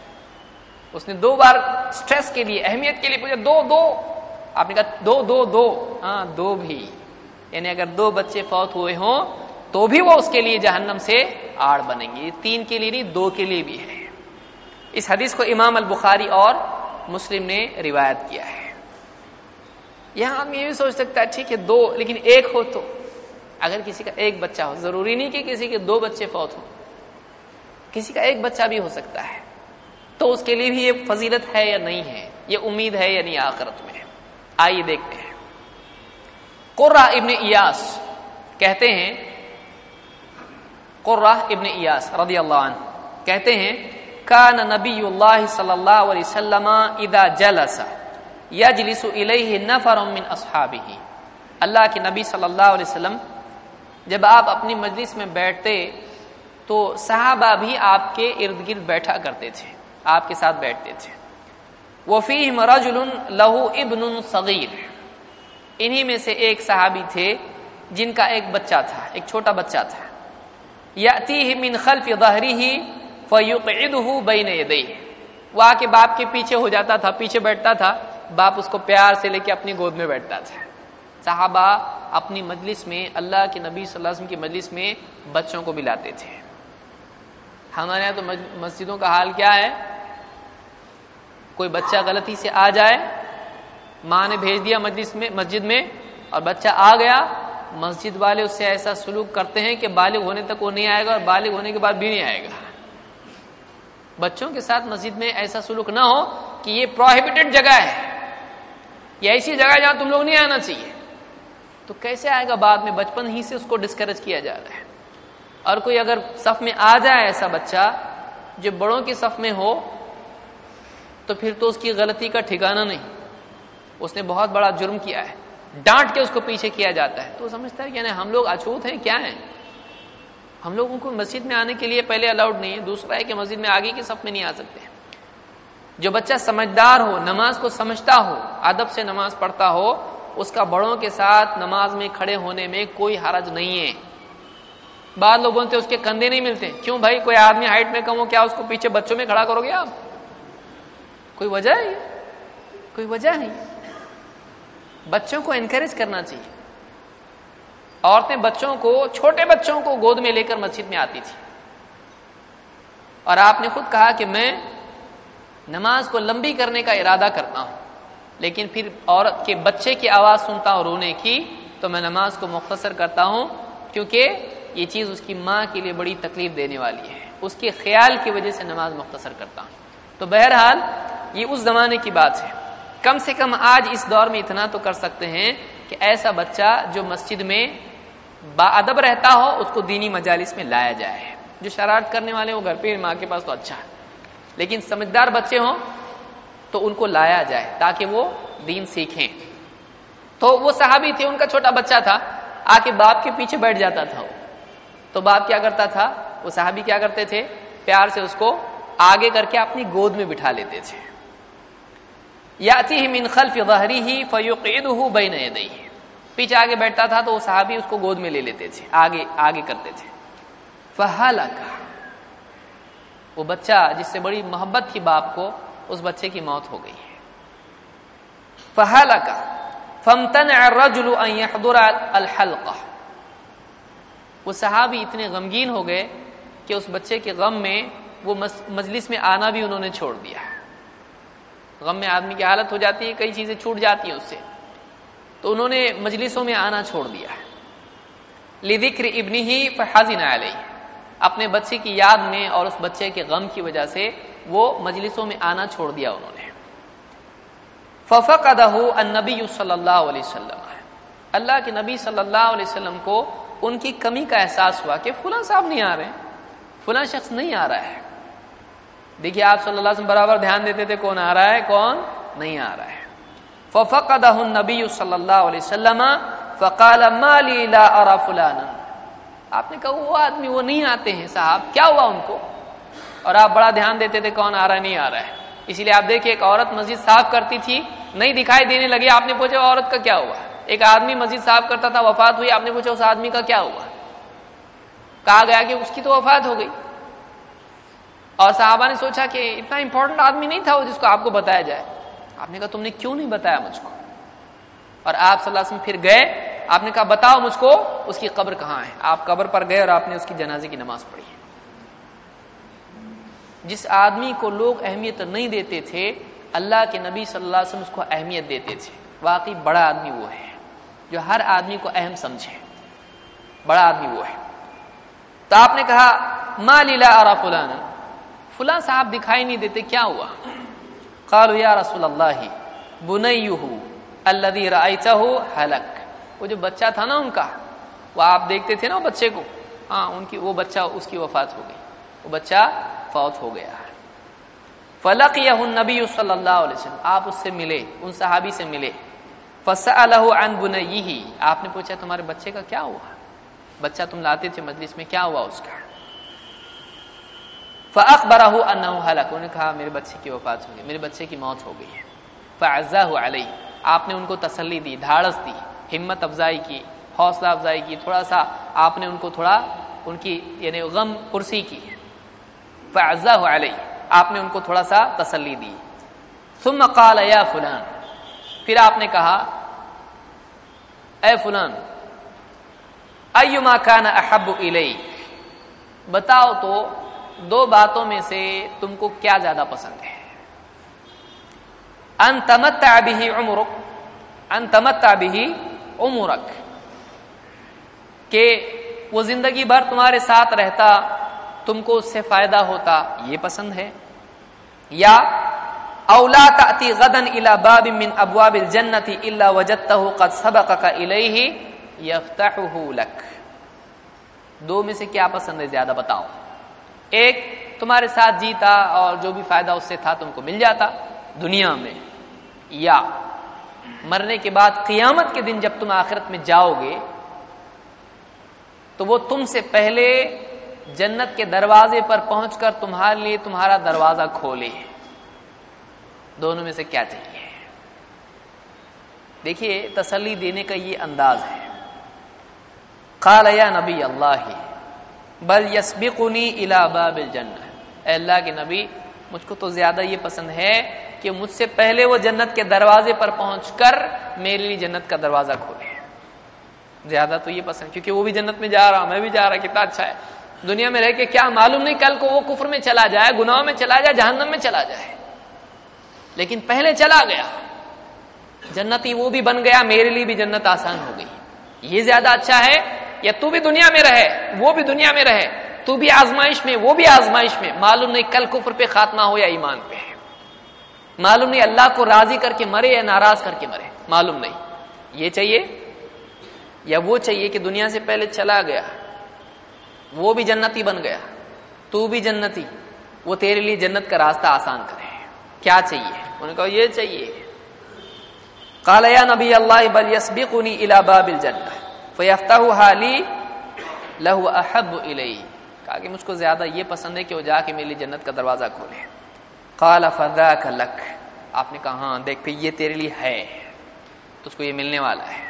اس نے 2 بار سٹریس کے لیے، اہمیت کے لیے پوچھا، 2 آپ نے کہا 2 ہاں 2 بھی، یعنی اگر 2 بچے فوت ہوئے ہوں تو بھی وہ اس کے لیے جہنم سے آڑ بنیں گے، 3 کے لیے نہیں 2 کے لیے بھی ہے۔ اس حدیث کو امام البخاری اور مسلم نے روایت کیا ہے۔ یہاں ہم یہ بھی سوچ سکتا ہے ٹھیک ہے 2، لیکن 1 ہو تو، اگر کسی کا 1 بچہ ہو، ضروری نہیں کہ کسی کے 2 بچے فوت ہوں، کسی کا 1 بچہ بھی ہو سکتا ہے، تو اس کے لیے بھی یہ فضیلت ہے یا نہیں ہے، یہ امید ہے یا نہیں آخرت میں؟ آئیے دیکھتے ہیں۔ قرہ ابن ایاس کہتے ہیں، قرہ ابن ایاس رضی اللہ عنہ کہتے ہیں، کان نبی اللہ صلی اللہ علیہ وسلم اذا جلس یجلس الیہ نفر من اصحابہ، اللہ کے نبی صلی اللہ علیہ وسلم جب آپ اپنی مجلس میں بیٹھتے تو صحابہ بھی آپ کے ارد گرد بیٹھا کرتے تھے، آپ کے ساتھ بیٹھتے تھے۔ وفیہم رجل لہ ابن صغیر، انہی میں سے ایک صحابی تھے جن کا ایک بچہ تھا، ایک چھوٹا بچہ تھا۔ یأتیہ من خلف ظہرہ فیقعدہ بین یدیہ، وہ آ کے باپ کے پیچھے ہو جاتا تھا، پیچھے بیٹھتا تھا، باپ اس کو پیار سے لے کے اپنی گود میں بیٹھتا تھا۔ صحابہ اپنی مجلس میں، اللہ کے نبی صلی اللہ علیہ وسلم کی مجلس میں بچوں کو بلاتے تھے۔ ہمارے یہاں تو مسجدوں کا حال کیا ہے، کوئی بچہ غلطی سے آ جائے، ماں نے بھیج دیا مسجد میں اور بچہ آ گیا، مسجد والے اس سے ایسا سلوک کرتے ہیں کہ بالغ ہونے تک وہ نہیں آئے گا اور بالغ ہونے کے بعد بھی نہیں آئے گا۔ بچوں کے ساتھ مسجد میں ایسا سلوک نہ ہو کہ یہ پروہیبٹڈ جگہ ہے، یہ ایسی جگہ ہے جہاں تم لوگ نہیں آنا چاہیے، تو کیسے آئے گا بعد میں؟ بچپن ہی سے اس کو ڈسکریج کیا جا رہا ہے. اور کوئی اگر صف میں آ جائے ایسا بچہ جو بڑوں کی صف میں ہو تو پھر تو اس کی غلطی کا ٹھکانہ نہیں، اس نے بہت بڑا جرم کیا ہے، ڈانٹ کے اس کو پیچھے کیا جاتا ہے. تو وہ سمجھتا ہے کہ نہیں ہم لوگ اچھوت ہیں، کیا ہیں ہم لوگوں کو مسجد میں آنے کے لیے پہلے الاؤڈ نہیں ہے، دوسرا ہے کہ مسجد میں آگے کی صف میں نہیں آ سکتے. جو بچہ سمجھدار ہو، نماز کو سمجھتا ہو، ادب سے نماز پڑھتا ہو، اس کا بڑوں کے ساتھ نماز میں کھڑے ہونے میں کوئی حرج نہیں ہے. بعض لوگ بولتے اس کے کندھے نہیں ملتے. کیوں بھائی؟ کوئی آدمی ہائٹ میں کم ہو، کیا اس کو پیچھے بچوں میں کھڑا کرو گے آپ؟ کوئی وجہ ہے؟ کوئی وجہ نہیں. بچوں کو انکریج کرنا چاہیے. عورتیں بچوں کو، چھوٹے بچوں کو گود میں لے کر مسجد میں آتی تھی، اور آپ نے خود کہا کہ میں نماز کو لمبی کرنے کا ارادہ کرتا ہوں، لیکن پھر عورت کے بچے کی آواز سنتا ہوں رونے کی تو میں نماز کو مختصر کرتا ہوں، کیونکہ یہ چیز اس کی ماں کے لیے بڑی تکلیف دینے والی ہے. اس کے خیال کی وجہ سے نماز مختصر کرتا ہوں. تو بہرحال یہ اس زمانے کی بات ہے. کم سے کم آج اس دور میں اتنا تو کر سکتے ہیں کہ ایسا بچہ جو مسجد میں باادب رہتا ہو اس کو دینی مجالس میں لایا جائے. جو شرارت کرنے والے وہ گھر پہ ماں کے پاس تو اچھا ہے، لیکن سمجھدار بچے ہوں تو ان کو لایا جائے تاکہ وہ دین سیکھیں. تو وہ صحابی تھے، ان کا چھوٹا بچہ تھا، آ کے باپ کے پیچھے بیٹھ جاتا تھا. تو باپ کیا کرتا تھا، وہ صحابی کیا کرتے تھے، پیار سے اس کو آگے کر کے اپنی گود میں بٹھا لیتے تھے. یاتیہ من خلف ظہرہ فیقعدہ بین یدیہ، پیچھے آگے بیٹھتا تھا تو وہ صحابی اس کو گود میں لے لیتے تھے، آگے کرتے تھے. فہلک، وہ بچہ جس سے بڑی محبت تھی باپ کو، اس بچے کی موت ہو گئی ہے. فہلک فامتنع الرجل ان يحضر الحلقہ، وہ صحابی اتنے غمگین ہو گئے کہ اس بچے کے غم میں وہ مجلس میں آنا بھی انہوں نے چھوڑ دیا. غم میں آدمی کی حالت ہو جاتی ہے، کئی چیزیں چھوٹ جاتی ہیں اس سے، تو انہوں نے مجلسوں میں آنا چھوڑ دیا. لذکر ابنہ فحزن علیہ، اپنے بچے کی یاد میں اور اس بچے کے غم کی وجہ سے وہ مجلسوں میں آنا چھوڑ دیا انہوں نے. ففقدہ النبی صلی اللہ علیہ وسلم، اللہ کے نبی صلی اللہ علیہ وسلم کو ان کی کمی کا احساس ہوا کہ فلاں صاحب نہیں آ رہے ہیں، فلاں شخص نہیں آ رہا ہے. دیکھیے آپ صلی اللہ علیہ وسلم برابر دھیان دیتے تھے کون آ رہا ہے کون نہیں آ رہا ہے. ففقدہ النبی صلی اللہ علیہ وسلم فقال ما لی لا ارى فلانا، آپ نے کہا وہ آدمی وہ نہیں آتے ہیں صاحب، کیا ہوا ان کو؟ اور آپ بڑا دھیان دیتے تھے کون آ رہا ہے نہیں آ رہا ہے. اسی لیے آپ دیکھیں ایک عورت مسجد صاف کرتی تھی، نہیں دکھائی دینے لگی، آپ نے پوچھا عورت کا کیا ہوا؟ ایک آدمی مسجد صاف کرتا تھا، وفات ہوئی، آپ نے پوچھا اس آدمی کا کیا ہوا؟ کہا گیا کہ اس کی تو وفات ہو گئی. اور صحابہ نے سوچا کہ اتنا امپورٹنٹ آدمی نہیں تھا وہ جس کو آپ کو بتایا جائے. آپ نے کہا تم نے کیوں نہیں بتایا مجھ کو؟ اور آپ صلی اللہ علیہ وسلم پھر گئے، آپ نے کہا بتاؤ مجھ کو اس کی قبر کہاں ہے. آپ قبر پر گئے اور آپ نے اس کی جنازے کی نماز پڑھی. جس آدمی کو لوگ اہمیت نہیں دیتے تھے، اللہ کے نبی صلی اللہ علیہ وسلم اس کو اہمیت دیتے تھے. واقعی بڑا آدمی وہ ہے جو ہر آدمی کو اہم سمجھے، بڑا آدمی وہ ہے. تو آپ نے کہا ما لی لا ارى فلانا، فلاں صاحب دکھائی نہیں دیتے، کیا ہوا؟ قالوا یا رسول اللہ بنیہ الذی رأیتہ ہلک، وہ جو بچہ تھا نا ان کا، وہ آپ دیکھتے تھے نا وہ بچے کو، ہاں ان کی وہ بچہ، اس کی وفات ہو گئی، وہ بچہ فوت ہو گیا. فلقیہ النبی صلی اللہ علیہ وسلم، آپ اس سے ملے، ان صحابی سے ملے. فسألہ عن بنیہ، آپ نے پوچھا تمہارے بچے کا کیا ہوا؟ بچہ تم لاتے تھے مجلس میں، کیا ہوا اس کا؟ فأخبرہ انہ ہلک، انہوں نے کہا میرے بچے کی وفات ہو گئی، میرے بچے کی موت ہو گئی ہے. فعزہ علیہ، آپ نے ان کو تسلی دی، دھاڑس دی، ہمت افزائی کی، حوصلہ افزائی کی، تھوڑا سا آپ نے ان کو تھوڑا ان کی یعنی غم پرسی کی. فعزہ علیہ، آپ نے ان کو تھوڑا سا تسلی دی. ثم قال یا فلان، پھر آپ نے کہا اے فلان، ایما کان احب الیک، بتاؤ تو دو باتوں میں سے تم کو کیا زیادہ پسند ہے؟ ان تمتع به عمرک، ان تمتع به عمرک، کہ وہ زندگی بھر تمہارے ساتھ رہتا، تم کو اس سے فائدہ ہوتا، یہ پسند ہے؟ یا او لا تأتی غدا الى باب من ابواب الجنة الا وجدته قد سبقك الیہ یفتحہ لک، دو میں سے کیا پسند ہے زیادہ بتاؤ؟ ایک تمہارے ساتھ جیتا اور جو بھی فائدہ اس سے تھا تم کو مل جاتا دنیا میں، یا مرنے کے بعد قیامت کے دن جب تم آخرت میں جاؤ گے تو وہ تم سے پہلے جنت کے دروازے پر پہنچ کر تمہارے لیے تمہارا دروازہ کھولے، دونوں میں سے کیا چاہیے؟ دیکھیے تسلی دینے کا یہ انداز ہے. قال یا نبی اللہ بل یسبقنی الی باب الجنہ، اے اللہ کے نبی مجھ کو تو زیادہ یہ پسند ہے کہ مجھ سے پہلے وہ جنت کے دروازے پر پہنچ کر میرے لیے جنت کا دروازہ کھولے. زیادہ تو یہ پسند، کیونکہ وہ بھی جنت میں جا رہا، میں بھی جا رہا، کتنا اچھا ہے. دنیا میں رہ کے کیا معلوم نہیں کل کو وہ کفر میں چلا جائے، گناہوں میں چلا جائے، جہنم میں چلا جائے، لیکن پہلے چلا گیا جنتی وہ بھی بن گیا، میرے لیے بھی جنت آسان ہو گئی. یہ زیادہ اچھا ہے یا تو بھی دنیا میں رہے وہ بھی دنیا میں رہے، تو بھی آزمائش میں وہ بھی آزمائش میں، معلوم نہیں کل کفر پہ خاتمہ ہو یا ایمان پہ، معلوم نہیں اللہ کو راضی کر کے مرے یا ناراض کر کے مرے، معلوم نہیں. یہ چاہیے یا وہ چاہیے کہ دنیا سے پہلے چلا گیا، وہ بھی جنتی بن گیا، تو بھی جنتی، وہ تیرے لیے جنت کا راستہ آسان کرے. کیا چاہیے؟ انہوں نے کہا یہ چاہیے. قال یا نبی اللہ بل یسبقنی الی باب الجنہ فیفتحها لی لہ احب الی، کہا کہ مجھ کو زیادہ یہ پسند ہے کہ وہ جا کے میرے لیے جنت کا دروازہ کھولے. قال فذاک لک، آپ نے کہا ہاں دیکھ پہ یہ تیرے لیے ہے، تو اس کو یہ ملنے والا ہے.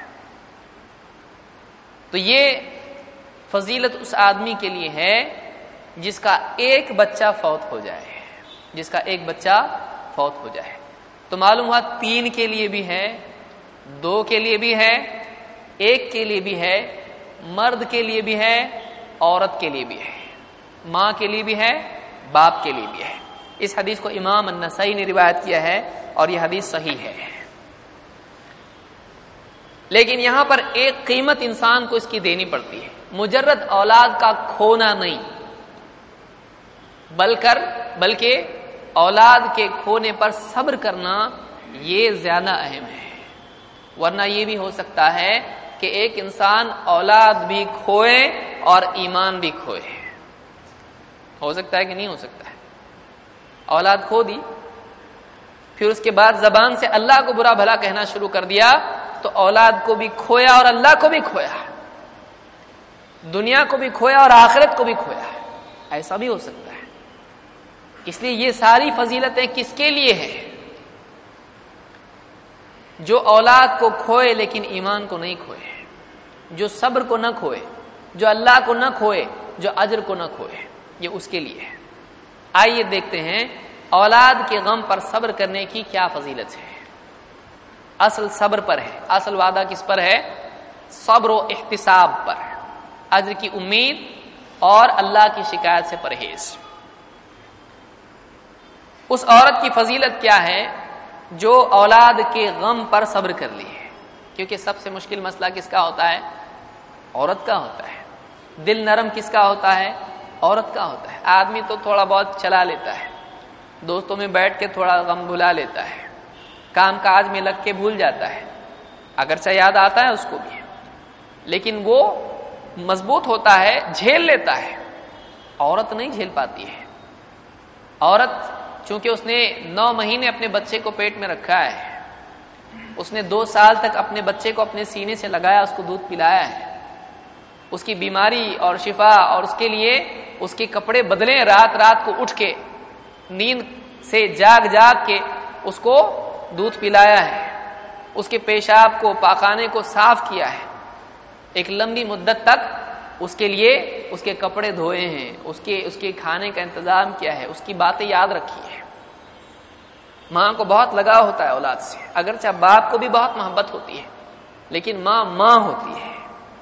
تو یہ فضیلت اس آدمی کے لیے ہے جس کا ایک بچہ فوت ہو جائے، جس کا ایک بچہ فوت ہو جائے. تو معلوم ہوا 3 کے لیے بھی ہے، 2 کے لیے بھی ہے، 1 کے لیے بھی ہے، مرد کے لیے بھی ہے، عورت کے لیے بھی ہے، ماں کے لیے بھی ہے، باپ کے لیے بھی ہے. اس حدیث کو امام النسائی نے روایت کیا ہے اور یہ حدیث صحیح ہے. لیکن یہاں پر ایک قیمت انسان کو اس کی دینی پڑتی ہے، مجرد اولاد کا کھونا نہیں، بلکہ اولاد کے کھونے پر صبر کرنا یہ زیادہ اہم ہے. ورنہ یہ بھی ہو سکتا ہے کہ ایک انسان اولاد بھی کھوئے اور ایمان بھی کھوئے. ہو سکتا ہے کہ نہیں ہو سکتا ہے؟ اولاد کھو دی، پھر اس کے بعد زبان سے اللہ کو برا بھلا کہنا شروع کر دیا تو اولاد کو بھی کھویا اور اللہ کو بھی کھویا، دنیا کو بھی کھویا اور آخرت کو بھی کھویا. ایسا بھی ہو سکتا ہے. اس لیے یہ ساری فضیلتیں کس کے لیے ہیں؟ جو اولاد کو کھوئے لیکن ایمان کو نہیں کھوئے، جو صبر کو نہ کھوئے، جو اللہ کو نہ کھوئے، جو اجر کو نہ کھوئے، یہ اس کے لیے ہے. آئیے دیکھتے ہیں اولاد کے غم پر صبر کرنے کی کیا فضیلت ہے. اصل صبر پر ہے، اصل وعدہ کس پر ہے؟ صبر و احتساب پر، اجر کی امید اور اللہ کی شکایت سے پرہیز. اس عورت کی فضیلت کیا ہے جو اولاد کے غم پر صبر کر لی ہے؟ کیونکہ سب سے مشکل مسئلہ کس کا ہوتا ہے؟ عورت کا ہوتا ہے. دل نرم کس کا ہوتا ہے؟ عورت کا ہوتا ہے. آدمی تو تھوڑا بہت چلا لیتا ہے، دوستوں میں بیٹھ کے تھوڑا غم بھلا لیتا ہے، کام کاج میں لگ کے بھول جاتا ہے، اگرچہ یاد آتا ہے اس کو بھی، لیکن وہ مضبوط ہوتا ہے، جھیل لیتا ہے. عورت نہیں جھیل پاتی ہے. عورت چونکہ اس نے 9 مہینے اپنے بچے کو پیٹ میں رکھا ہے، اس نے 2 سال تک اپنے بچے کو اپنے سینے سے لگایا، اس کو دودھ پلایا ہے، اس کی بیماری اور شفا اور اس کے لیے اس کے کپڑے بدلے، رات رات کو اٹھ کے نیند سے جاگ کے اس کو دودھ پلایا ہے، اس کے پیشاب کو پاخانے کو صاف کیا ہے، ایک لمبی مدت تک اس کے لیے اس کے کپڑے دھوئے ہیں، اس کے کھانے کا انتظام کیا ہے، اس کی باتیں یاد رکھی ہے. ماں کو بہت لگاؤ ہوتا ہے اولاد سے، اگرچہ باپ کو بھی بہت محبت ہوتی ہے، لیکن ماں ہوتی ہے.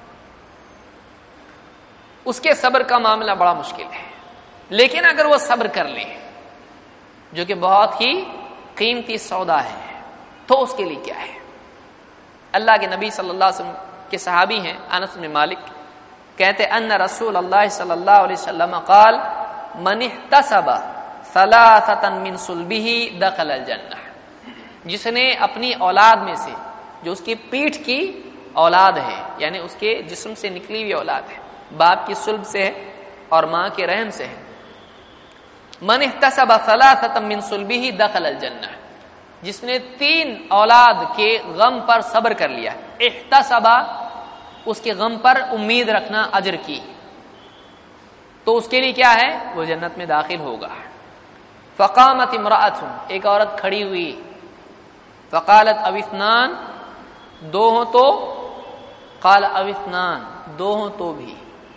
اس کے صبر کا معاملہ بڑا مشکل ہے. لیکن اگر وہ صبر کر لے، جو کہ بہت ہی قیمتی سودا ہے، تو اس کے لیے کیا ہے؟ اللہ کے نبی صلی اللہ علیہ وسلم کے صحابی ہیں انس بن مالک، کہتے ان رسول اللہ صلی اللہ علیہ وسلم قال من احتسب ثلاثه من صلبه دخل الجنہ، جس نے اپنی اولاد میں سے جو اس کی پیٹھ کی اولاد ہے، یعنی اس کے جسم سے نکلی ہوئی اولاد ہے، باپ کی صلب سے ہے اور ماں کے رحم سے ہے۔ من احتسب ثلاثة من صلبه دخل الجنہ، جس نے 3 اولاد کے غم پر صبر کر لیا، احتسب اس کے غم پر امید رکھنا اجر کی، تو اس کے لیے کیا ہے؟ وہ جنت میں داخل ہوگا۔ فقامت امرأۃ، ایک عورت کھڑی ہوئی، فقالت او اثنان، 2 ہوں تو؟ قال او اثنان، 2 ہوں تو بھی۔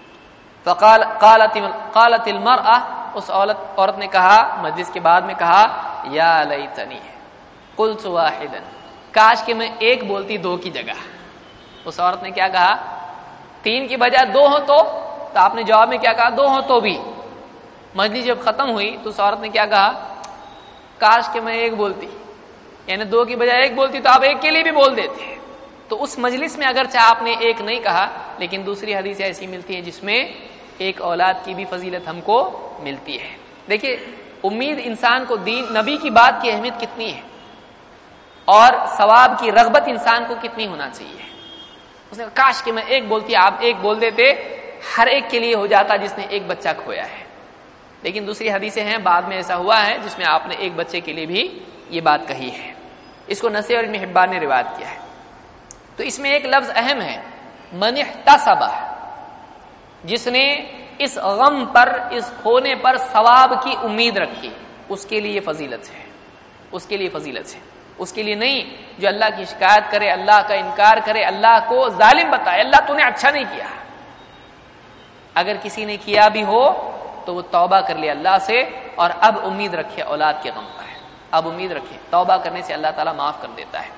قالت المرأة، اس عورت نے کہا، مجلس کے بعد میں کہا، یا لیتنی قلت واحدا، کاش کہ میں ایک بولتی 2 کی جگہ۔ اس عورت نے کیا کہا؟ 3 کی بجائے 2 ہوں تو آپ نے جواب میں کیا کہا؟ 2 ہوں تو بھی۔ مجلس جب ختم ہوئی تو اس عورت نے کیا کہا؟ کاش کہ میں ایک بولتی، یعنی 2 کی بجائے 1 بولتی تو آپ 1 کے لیے بھی بول دیتے۔ تو اس مجلس میں اگرچہ آپ نے 1 نہیں کہا، لیکن دوسری حدیث ایسی ملتی ہیں جس میں 1 اولاد کی بھی فضیلت ہم کو ملتی ہے۔ دیکھیے امید انسان کو دین نبی کی بات کی اہمیت کتنی ہے اور ثواب کی رغبت انسان کو کتنی ہونا چاہیے۔ اس نے کاش کہ میں 1 بولتی، آپ 1 بول دیتے، ہر ایک کے لیے ہو جاتا جس نے 1 بچہ کھویا ہے۔ لیکن دوسری حدیثیں ہیں بعد میں ایسا ہوا ہے جس میں آپ نے 1 بچے کے لیے بھی یہ بات کہی ہے۔ اس کو نسائی اور ابن حبان نے روایت کیا ہے۔ تو اس میں ایک لفظ اہم ہے، من احتسب، جس نے اس غم پر، اس کھونے پر ثواب کی امید رکھی، اس کے لیے فضیلت ہے، اس کے لیے فضیلت ہے۔ اس کے لیے نہیں جو اللہ کی شکایت کرے، اللہ کا انکار کرے، اللہ کو ظالم بتائے، اللہ تو نے اچھا نہیں کیا۔ اگر کسی نے کیا بھی ہو تو وہ توبہ کر لے اللہ سے، اور اب امید رکھے اولاد کے غم پر، اب امید رکھے، توبہ کرنے سے اللہ تعالیٰ معاف کر دیتا ہے۔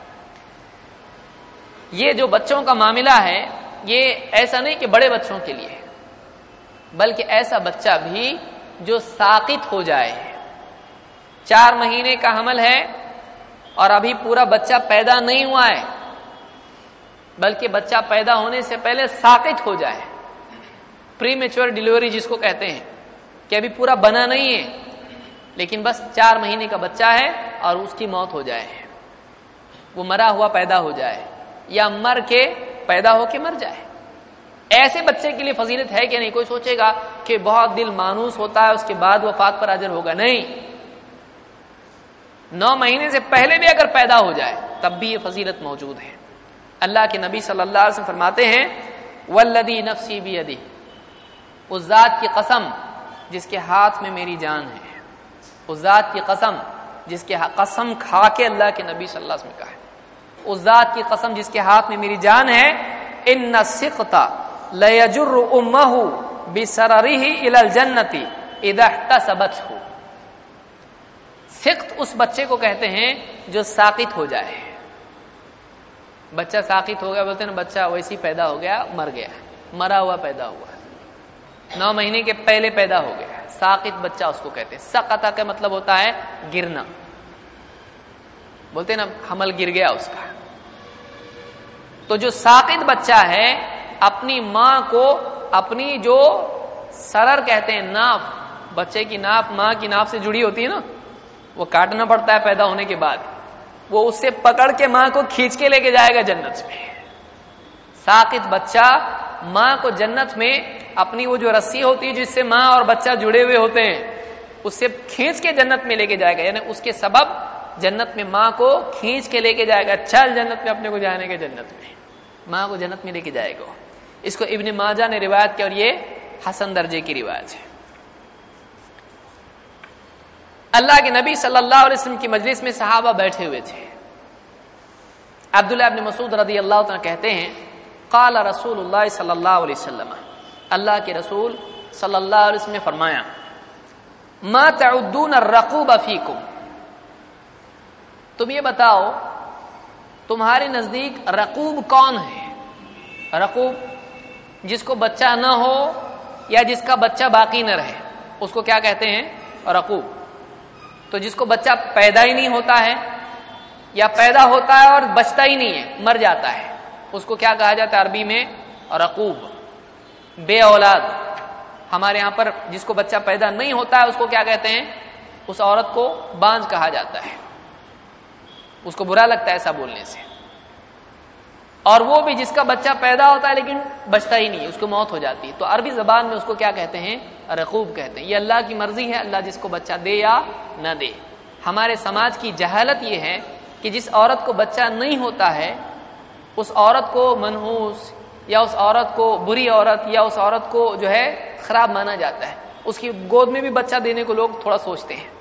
یہ جو بچوں کا معاملہ ہے یہ ایسا نہیں کہ بڑے بچوں کے لیے، بلکہ ایسا بچہ بھی جو ساقط ہو جائے، 4 مہینے کا حمل ہے اور ابھی پورا بچہ پیدا نہیں ہوا ہے، بلکہ بچہ پیدا ہونے سے پہلے ساقط ہو جائے، پری میچور ڈیلیوری جس کو کہتے ہیں، کہ ابھی پورا بنا نہیں ہے لیکن بس 4 مہینے کا بچہ ہے اور اس کی موت ہو جائے، وہ مرا ہوا پیدا ہو جائے یا مر کے پیدا ہو کے مر جائے، ایسے بچے کے لیے فضیلت ہے کہ نہیں؟ کوئی سوچے گا کہ بہت دل مانوس ہوتا ہے اس کے بعد وفات پر اجر ہوگا، نہیں، 9 مہینے سے پہلے بھی اگر پیدا ہو جائے تب بھی یہ فضیلت موجود ہے۔ اللہ کے نبی صلی اللہ علیہ وسلم فرماتے ہیں، والذی نفسی بیدہ، اس ذات کی قسم جس کے ہاتھ میں میری جان ہے، اس ذات کی قسم جس کے قسم کھا کے اللہ کے نبی صلی اللہ علیہ وسلم نے کہا ہے، اس ذات کی قسم جس کے ہاتھ میں میری جان ہے، ان السقط لیجر امہ بسررہ الی الجنۃ اذا احتسبتہ، سقط اس بچے کو کہتے ہیں جو ساقط ہو جائے۔ بچہ ساقط ہو گیا، بولتے ہیں نا بچہ ویسی پیدا ہو گیا، مر گیا، مرا ہوا پیدا ہوا، 9 مہینے کے پہلے پیدا ہو گیا، ساقط بچہ اس کو کہتے ہیں۔ سقطہ کا مطلب ہوتا ہے گرنا، بولتے ہیں نا حمل گر گیا اس کا۔ تو جو ساقط بچہ ہے اپنی ماں کو، اپنی جو سرر کہتے ہیں ناف، بچے کی ناف ماں کی ناف سے جڑی ہوتی ہے نا، وہ کاٹنا پڑتا ہے پیدا ہونے کے بعد، وہ اس سے پکڑ کے ماں کو کھینچ کے لے کے جائے گا جنت میں۔ ساقط بچہ ماں کو جنت میں اپنی وہ جو رسی ہوتی ہے جس سے ماں اور بچہ جڑے ہوئے ہوتے ہیں، اس سے کھینچ کے جنت میں لے کے جائے گا، یعنی اس کے سبب جنت میں ماں کو کھینچ کے لے کے جائے گا، چل جنت میں اپنے کو جانے کے، جنت میں ماں کو جنت میں لے کے جائے گا۔ اس کو ابن ماجہ نے روایت کیا اور یہ حسن درجے کی روایت ہے۔ اللہ کے نبی صلی اللہ علیہ وسلم کی مجلس میں صحابہ بیٹھے ہوئے تھے۔ عبداللہ ابن مسعود رضی اللہ عنہ کہتے ہیں، قال رسول اللہ صلی اللہ علیہ وسلم، اللہ کے رسول صلی اللہ علیہ وسلم نے فرمایا، ما تعدون الرقوب فیکم، تم یہ بتاؤ تمہارے نزدیک رقوب کون ہے؟ رقوب جس کو بچہ نہ ہو یا جس کا بچہ باقی نہ رہے، اس کو کیا کہتے ہیں؟ رقوب۔ تو جس کو بچہ پیدا ہی نہیں ہوتا ہے یا پیدا ہوتا ہے اور بچتا ہی نہیں ہے، مر جاتا ہے، اس کو کیا کہا جاتا ہے عربی میں؟ رقوب، بے اولاد۔ ہمارے یہاں پر جس کو بچہ پیدا نہیں ہوتا ہے اس کو کیا کہتے ہیں؟ اس عورت کو بانج کہا جاتا ہے، اس کو برا لگتا ہے ایسا بولنے سے۔ اور وہ بھی جس کا بچہ پیدا ہوتا ہے لیکن بچتا ہی نہیں، اس کو موت ہو جاتی ہے، تو عربی زبان میں اس کو کیا کہتے ہیں؟ رقوب کہتے ہیں۔ یہ اللہ کی مرضی ہے، اللہ جس کو بچہ دے یا نہ دے۔ ہمارے سماج کی جہالت یہ ہے کہ جس عورت کو بچہ نہیں ہوتا ہے اس عورت کو منحوس یا اس عورت کو بری عورت یا اس عورت کو جو ہے خراب مانا جاتا ہے، اس کی گود میں بھی بچہ دینے کو لوگ تھوڑا سوچتے ہیں۔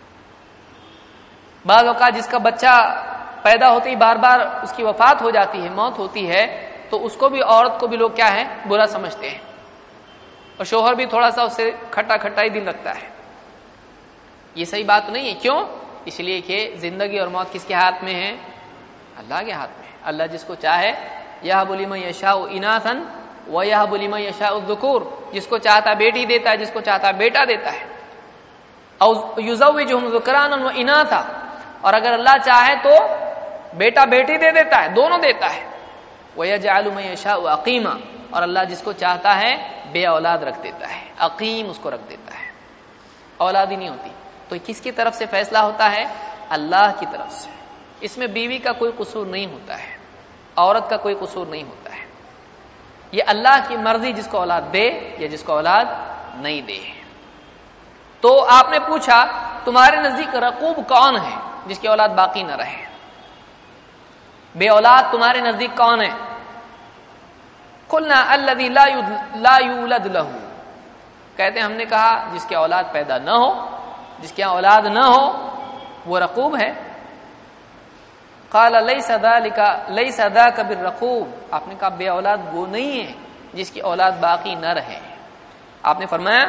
بعض اوقات جس کا بچہ پیدا ہوتے ہی بار بار اس کی وفات ہو جاتی ہے، موت ہوتی ہے، تو اس کو بھی، عورت کو بھی لوگ کیا ہے؟ برا سمجھتے ہیں، اور شوہر بھی تھوڑا سا اس سے کھٹا کھٹا ہی دل رکھتا ہے۔ یہ صحیح بات نہیں ہے۔ کیوں؟ اس لیے کہ زندگی اور موت کس کے ہاتھ میں ہے؟ اللہ کے ہاتھ میں۔ اللہ جس کو چاہے یہب لمن یشاء اناثا ویہب لمن یشاء الذکور، جس کو چاہتا بیٹی دیتا ہے، جس کو چاہتا بیٹا دیتا ہے۔ او یزوجہم ذکرانا واناثا، اور اگر اللہ چاہے تو بیٹا بیٹی دے دیتا ہے، دونوں دیتا ہے۔ وَيَجْعَلُ مَن يَشَاءُ عَقِيمًا، اور اللہ جس کو چاہتا ہے بے اولاد رکھ دیتا ہے، عقیم اس کو رکھ دیتا ہے، اولاد ہی نہیں ہوتی۔ تو کس کی طرف سے فیصلہ ہوتا ہے؟ اللہ کی طرف سے۔ اس میں بیوی کا کوئی قصور نہیں ہوتا ہے، عورت کا کوئی قصور نہیں ہوتا ہے، یہ اللہ کی مرضی، جس کو اولاد دے یا جس کو اولاد نہیں دے۔ تو آپ نے پوچھا تمہارے نزدیک رقوب کون ہے جس کی اولاد باقی نہ رہے؟ بے اولاد تمہارے نزدیک کون ہے؟ قلنا الذی لا یولد لہ، کہتے ہیں ہم نے کہا جس کی اولاد پیدا نہ ہو، جس کی اولاد نہ ہو وہ رقوب ہے۔ قال لیس ذاک بالرقوب، آپ نے کہا بے اولاد وہ نہیں ہے جس کی اولاد باقی نہ رہے۔ آپ نے فرمایا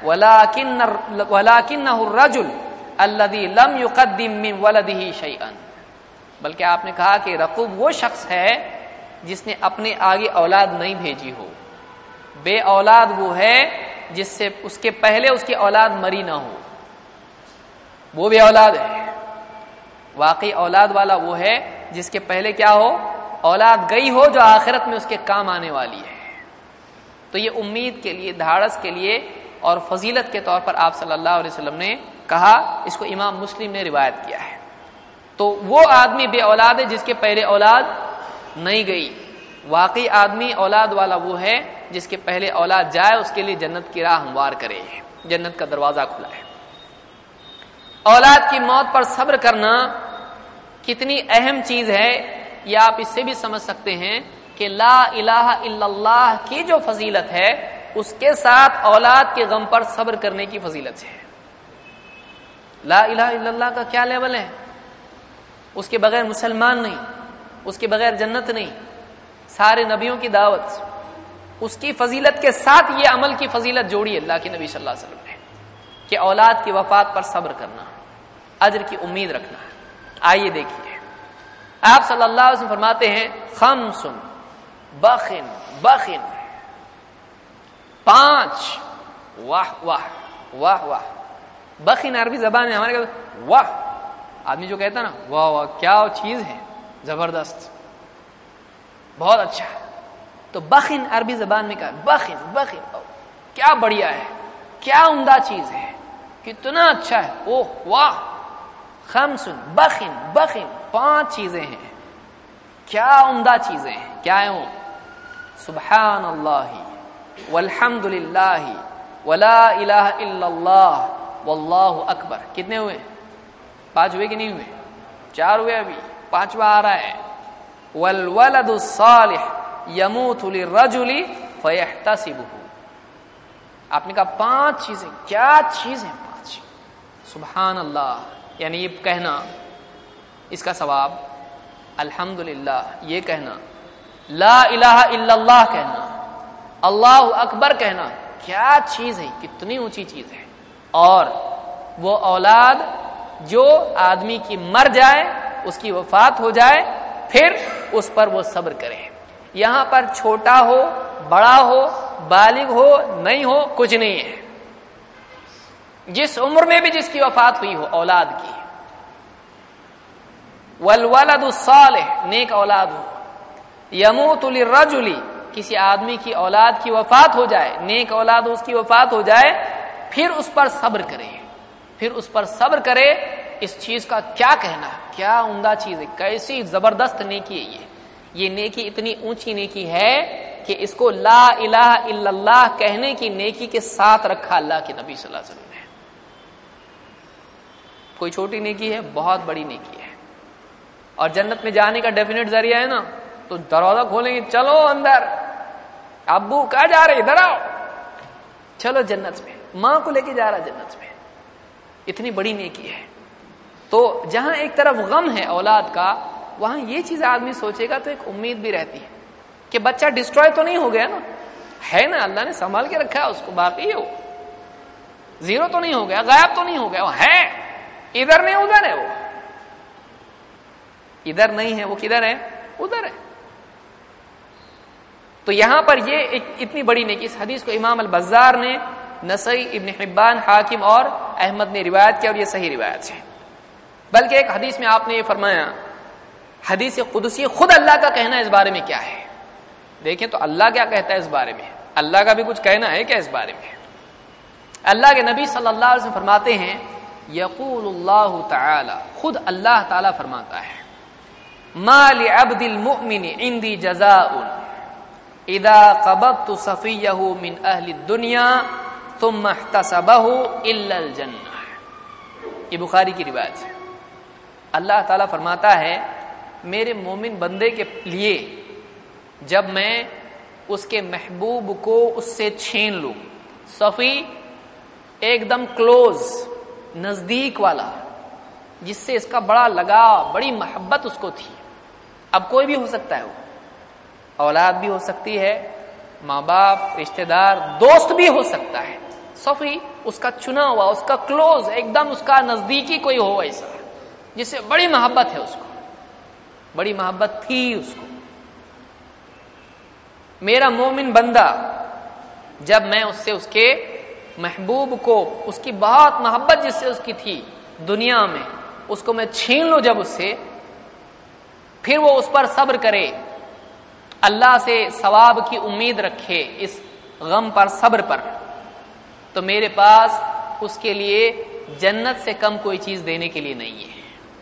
ولکنہ الرجل الذی لم یقدم من ولدہ شیئا، بلکہ آپ نے کہا کہ رقوب وہ شخص ہے جس نے اپنے آگے اولاد نہیں بھیجی ہو۔ بے اولاد وہ ہے جس سے اس کے پہلے اس کی اولاد مری نہ ہو، وہ بے اولاد ہے۔ واقعی اولاد والا وہ ہے جس کے پہلے کیا ہو؟ اولاد گئی ہو جو آخرت میں اس کے کام آنے والی ہے۔ تو یہ امید کے لیے، دھاڑس کے لیے اور فضیلت کے طور پر آپ صلی اللہ علیہ وسلم نے کہا، اس کو امام مسلم نے روایت کیا ہے۔ تو وہ آدمی بے اولاد ہے جس کے پہلے اولاد نہیں گئی۔ واقعی آدمی اولاد والا وہ ہے جس کے پہلے اولاد جائے، اس کے لیے جنت کی راہ ہموار کرے، جنت کا دروازہ کھلا ہے۔ اولاد کی موت پر صبر کرنا کتنی اہم چیز ہے، یہ آپ اس سے بھی سمجھ سکتے ہیں کہ لا الہ الا اللہ کی جو فضیلت ہے اس کے ساتھ اولاد کے غم پر صبر کرنے کی فضیلت ہے۔ لا الہ الا اللہ کا کیا لیول ہے؟ اس کے بغیر مسلمان نہیں، اس کے بغیر جنت نہیں، سارے نبیوں کی دعوت، اس کی فضیلت کے ساتھ یہ عمل کی فضیلت جوڑی اللہ کے نبی صلی اللہ علیہ وسلم نے کہ اولاد کی وفات پر صبر کرنا، اجر کی امید رکھنا۔ آئیے دیکھیے، آپ صلی اللہ علیہ وسلم فرماتے ہیں خمس بخن بخن، 5 واہ واہ واہ واہ۔ بخن عربی زبان میں ہمارے واہ، آدمی جو کہتا نا واہ واہ کیا چیز ہے، زبردست، بہت اچھا۔ تو بخن عربی زبان میں کہا، بخن بخن کیا بڑھیا ہے، کیا عمدہ چیز ہے، کتنا اچھا ہے، اوہ واہ۔ خمس بخن بخن، 5 چیزیں ہیں، کیا عمدہ چیزیں ہیں، کیا ہیں وہ؟ سبحان اللہ والحمد للہ ولا الہ الا اللہ واللہ اکبر۔ کتنے ہوئے؟ 5 ہوئے کہ نہیں ہوئے؟ 4 ہوئے، ابھی 5واں آ رہا ہے۔ والولد الصالح يموت للرجل فيحتسبه۔ آپ نے کہا 5 چیزیں، کیا چیز ہیں 5؟ سبحان اللہ، یعنی یہ کہنا، اس کا ثواب، الحمدللہ یہ کہنا، لا الہ الا اللہ کہنا، اللہ اکبر کہنا، کیا چیز ہے، کتنی اونچی چیز ہے۔ اور وہ اولاد جو آدمی کی مر جائے، اس کی وفات ہو جائے، پھر اس پر وہ صبر کرے۔ یہاں پر چھوٹا ہو، بڑا ہو، بالغ ہو، نہیں ہو، کچھ نہیں ہے، جس عمر میں بھی جس کی وفات ہوئی ہو اولاد کی۔ والولد الصالح، نیک اولاد ہو، یموت للرجل، کسی آدمی کی اولاد کی وفات ہو جائے، نیک اولاد اس کی وفات ہو جائے، پھر اس پر صبر کرے، پھر اس پر صبر کرے۔ اس چیز کا کیا کہنا، کیا عمدہ چیز ہے، کیسی زبردست نیکی ہے یہ نیکی اتنی اونچی نیکی ہے کہ اس کو لا الہ الا اللہ کہنے کی نیکی کے ساتھ رکھا اللہ کے نبی صلی اللہ علیہ وسلم نے. کوئی چھوٹی نیکی ہے، بہت بڑی نیکی ہے. اور جنت میں جانے کا ڈیفینیٹ ذریعہ ہے نا، تو دروازہ کھولیں گے، چلو اندر، ابو کہاں جا رہے، ادھر آؤ، چلو جنت میں، ماں کو لے کے جا رہا جنت میں. اتنی بڑی نیکی ہے. تو جہاں ایک طرف غم ہے اولاد کا، وہاں یہ چیز آدمی سوچے گا تو ایک امید بھی رہتی ہے کہ بچہ ڈسٹروائے تو نہیں ہو گیا نا، ہے نا، اللہ نے سنبھال کے رکھا ہے اس کو، باقی ہے وہ، زیرو تو نہیں ہو گیا، غائب تو نہیں ہو گیا، وہ ہے، ادھر نہیں ادھر ہے، وہ ادھر نہیں ہے، وہ کدھر ہے، ادھر ہے. تو یہاں پر یہ اتنی بڑی نیکی. اس حدیث کو امام البزار نے، نسائی، ابن حبان، حاکم اور احمد نے روایت کیا، اور یہ صحیح روایت ہے. بلکہ ایک حدیث میں آپ نے یہ فرمایا، حدیث قدسی، خود اللہ کا کہنا اس بارے میں کیا ہے. دیکھیں تو اللہ کیا کہتا ہے اس بارے میں، اللہ کا بھی کچھ کہنا ہے کیا اس بارے میں. اللہ کے نبی صلی اللہ علیہ وسلم فرماتے ہیں، یقول اللہ تعالی، خود اللہ تعالی فرماتا ہے، ما لعبد المؤمن عندي جزاء اذا قبضت صفيه من اهل الدنيا ثم احتسبه الا الجنہ. یہ بخاری کی روایت ہے. اللہ تعالیٰ فرماتا ہے، میرے مومن بندے کے لیے جب میں اس کے محبوب کو اس سے چھین لوں، صفی ایک دم کلوز، نزدیک والا، جس سے اس کا بڑا لگاؤ، بڑی محبت اس کو تھی. اب کوئی بھی ہو سکتا ہے، وہ اولاد بھی ہو سکتی ہے، ماں باپ، رشتہ دار، دوست بھی ہو سکتا ہے. صفی اس کا چنا ہوا، اس کا کلوز، ایک دم اس کا نزدیکی کوئی ہو ایسا جس سے بڑی محبت ہے، اس کو بڑی محبت تھی اس کو. میرا مومن بندہ جب میں اس سے، اس کے محبوب کو، اس کی بہت محبت جس سے اس کی تھی دنیا میں، اس کو میں چھین لوں جب اس سے، پھر وہ اس پر صبر کرے، اللہ سے ثواب کی امید رکھے، اس غم پر، صبر پر، تو میرے پاس اس کے لیے جنت سے کم کوئی چیز دینے کے لیے نہیں ہے.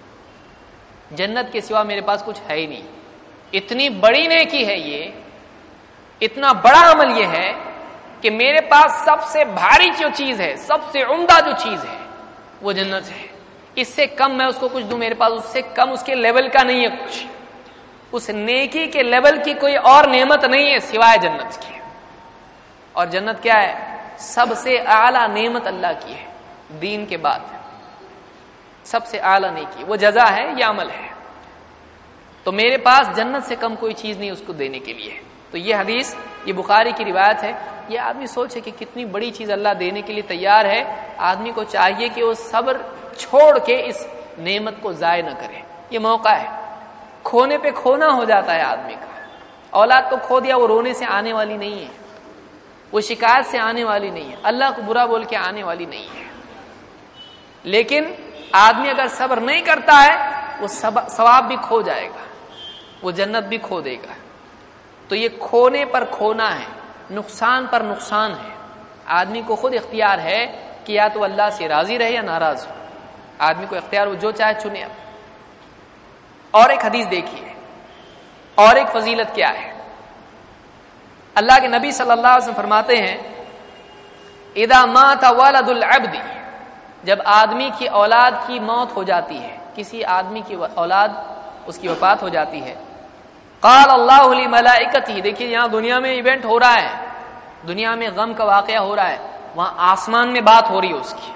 جنت کے سوا میرے پاس کچھ ہے ہی نہیں. اتنی بڑی نیکی ہے یہ، اتنا بڑا عمل یہ ہے کہ میرے پاس سب سے بھاری جو چیز ہے، سب سے عمدہ جو چیز ہے، وہ جنت ہے. اس سے کم میں اس کو کچھ دوں، میرے پاس اس سے کم اس کے لیول کا نہیں ہے کچھ. اس نیکی کے لیول کی کوئی اور نعمت نہیں ہے سوائے جنت کی. اور جنت کیا ہے؟ سب سے اعلیٰ نعمت اللہ کی ہے دین کے بعد، سب سے اعلیٰ نیکی، وہ جزا ہے، یہ عمل ہے. تو میرے پاس جنت سے کم کوئی چیز نہیں اس کو دینے کے لیے. تو یہ حدیث، یہ بخاری کی روایت ہے. یہ آدمی سوچے کہ کتنی بڑی چیز اللہ دینے کے لیے تیار ہے. آدمی کو چاہیے کہ وہ صبر چھوڑ کے اس نعمت کو ضائع نہ کرے. یہ موقع ہے، کھونے پہ کھونا ہو جاتا ہے آدمی کا. اولاد تو کھو دیا، وہ رونے سے آنے والی نہیں ہے، وہ شکایت سے آنے والی نہیں ہے، اللہ کو برا بول کے آنے والی نہیں ہے. لیکن آدمی اگر صبر نہیں کرتا ہے، وہ ثواب بھی کھو جائے گا، وہ جنت بھی کھو دے گا. تو یہ کھونے پر کھونا ہے، نقصان پر نقصان ہے. آدمی کو خود اختیار ہے کہ یا تو اللہ سے راضی رہے یا ناراض ہو. آدمی کو اختیار، وہ جو چاہے چنے. اب اور ایک حدیث دیکھیے، اور ایک فضیلت کیا ہے. اللہ کے نبی صلی اللہ علیہ وسلم فرماتے ہیں، اذا مات ولد العبد، جب آدمی کی اولاد کی موت ہو جاتی ہے، کسی آدمی کی اولاد اس کی وفات ہو جاتی ہے، قال اللہ لملائکتہ، دیکھیے یہاں دنیا میں ایونٹ ہو رہا ہے، دنیا میں غم کا واقعہ ہو رہا ہے، وہاں آسمان میں بات ہو رہی ہے اس کی،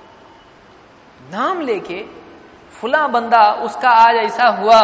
نام لے کے فلاں بندہ اس کا آج ایسا ہوا،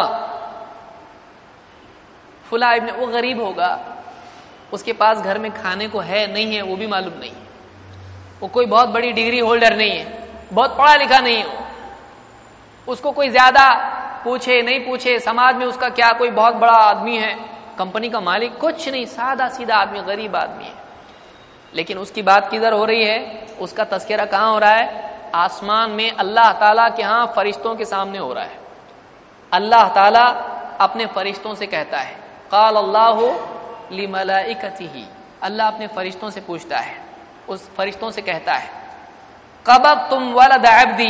فلاں ابن، وہ غریب ہوگا، اس کے پاس گھر میں کھانے کو ہے نہیں ہے وہ بھی معلوم نہیں، وہ کوئی بہت بڑی ڈگری ہولڈر نہیں ہے، بہت پڑھا لکھا نہیں ہے، اس کو کوئی زیادہ پوچھے نہیں پوچھے سماج میں اس کا کیا کوئی بہت بڑا آدمی ہے، کمپنی کا مالک، کچھ نہیں، سادہ سیدھا آدمی، غریب آدمی ہے. لیکن اس کی بات کدھر ہو رہی ہے؟ اس کا تذکرہ کہاں ہو رہا ہے؟ آسمان میں اللہ تعالیٰ کے ہاں فرشتوں کے سامنے ہو رہا ہے. اللہ تعالیٰ اپنے فرشتوں سے کہتا ہے، قال اللہ لملائکتہ، اللہ اپنے فرشتوں سے پوچھتا ہے، اس فرشتوں سے کہتا ہے، قبضتم ولد عبدی،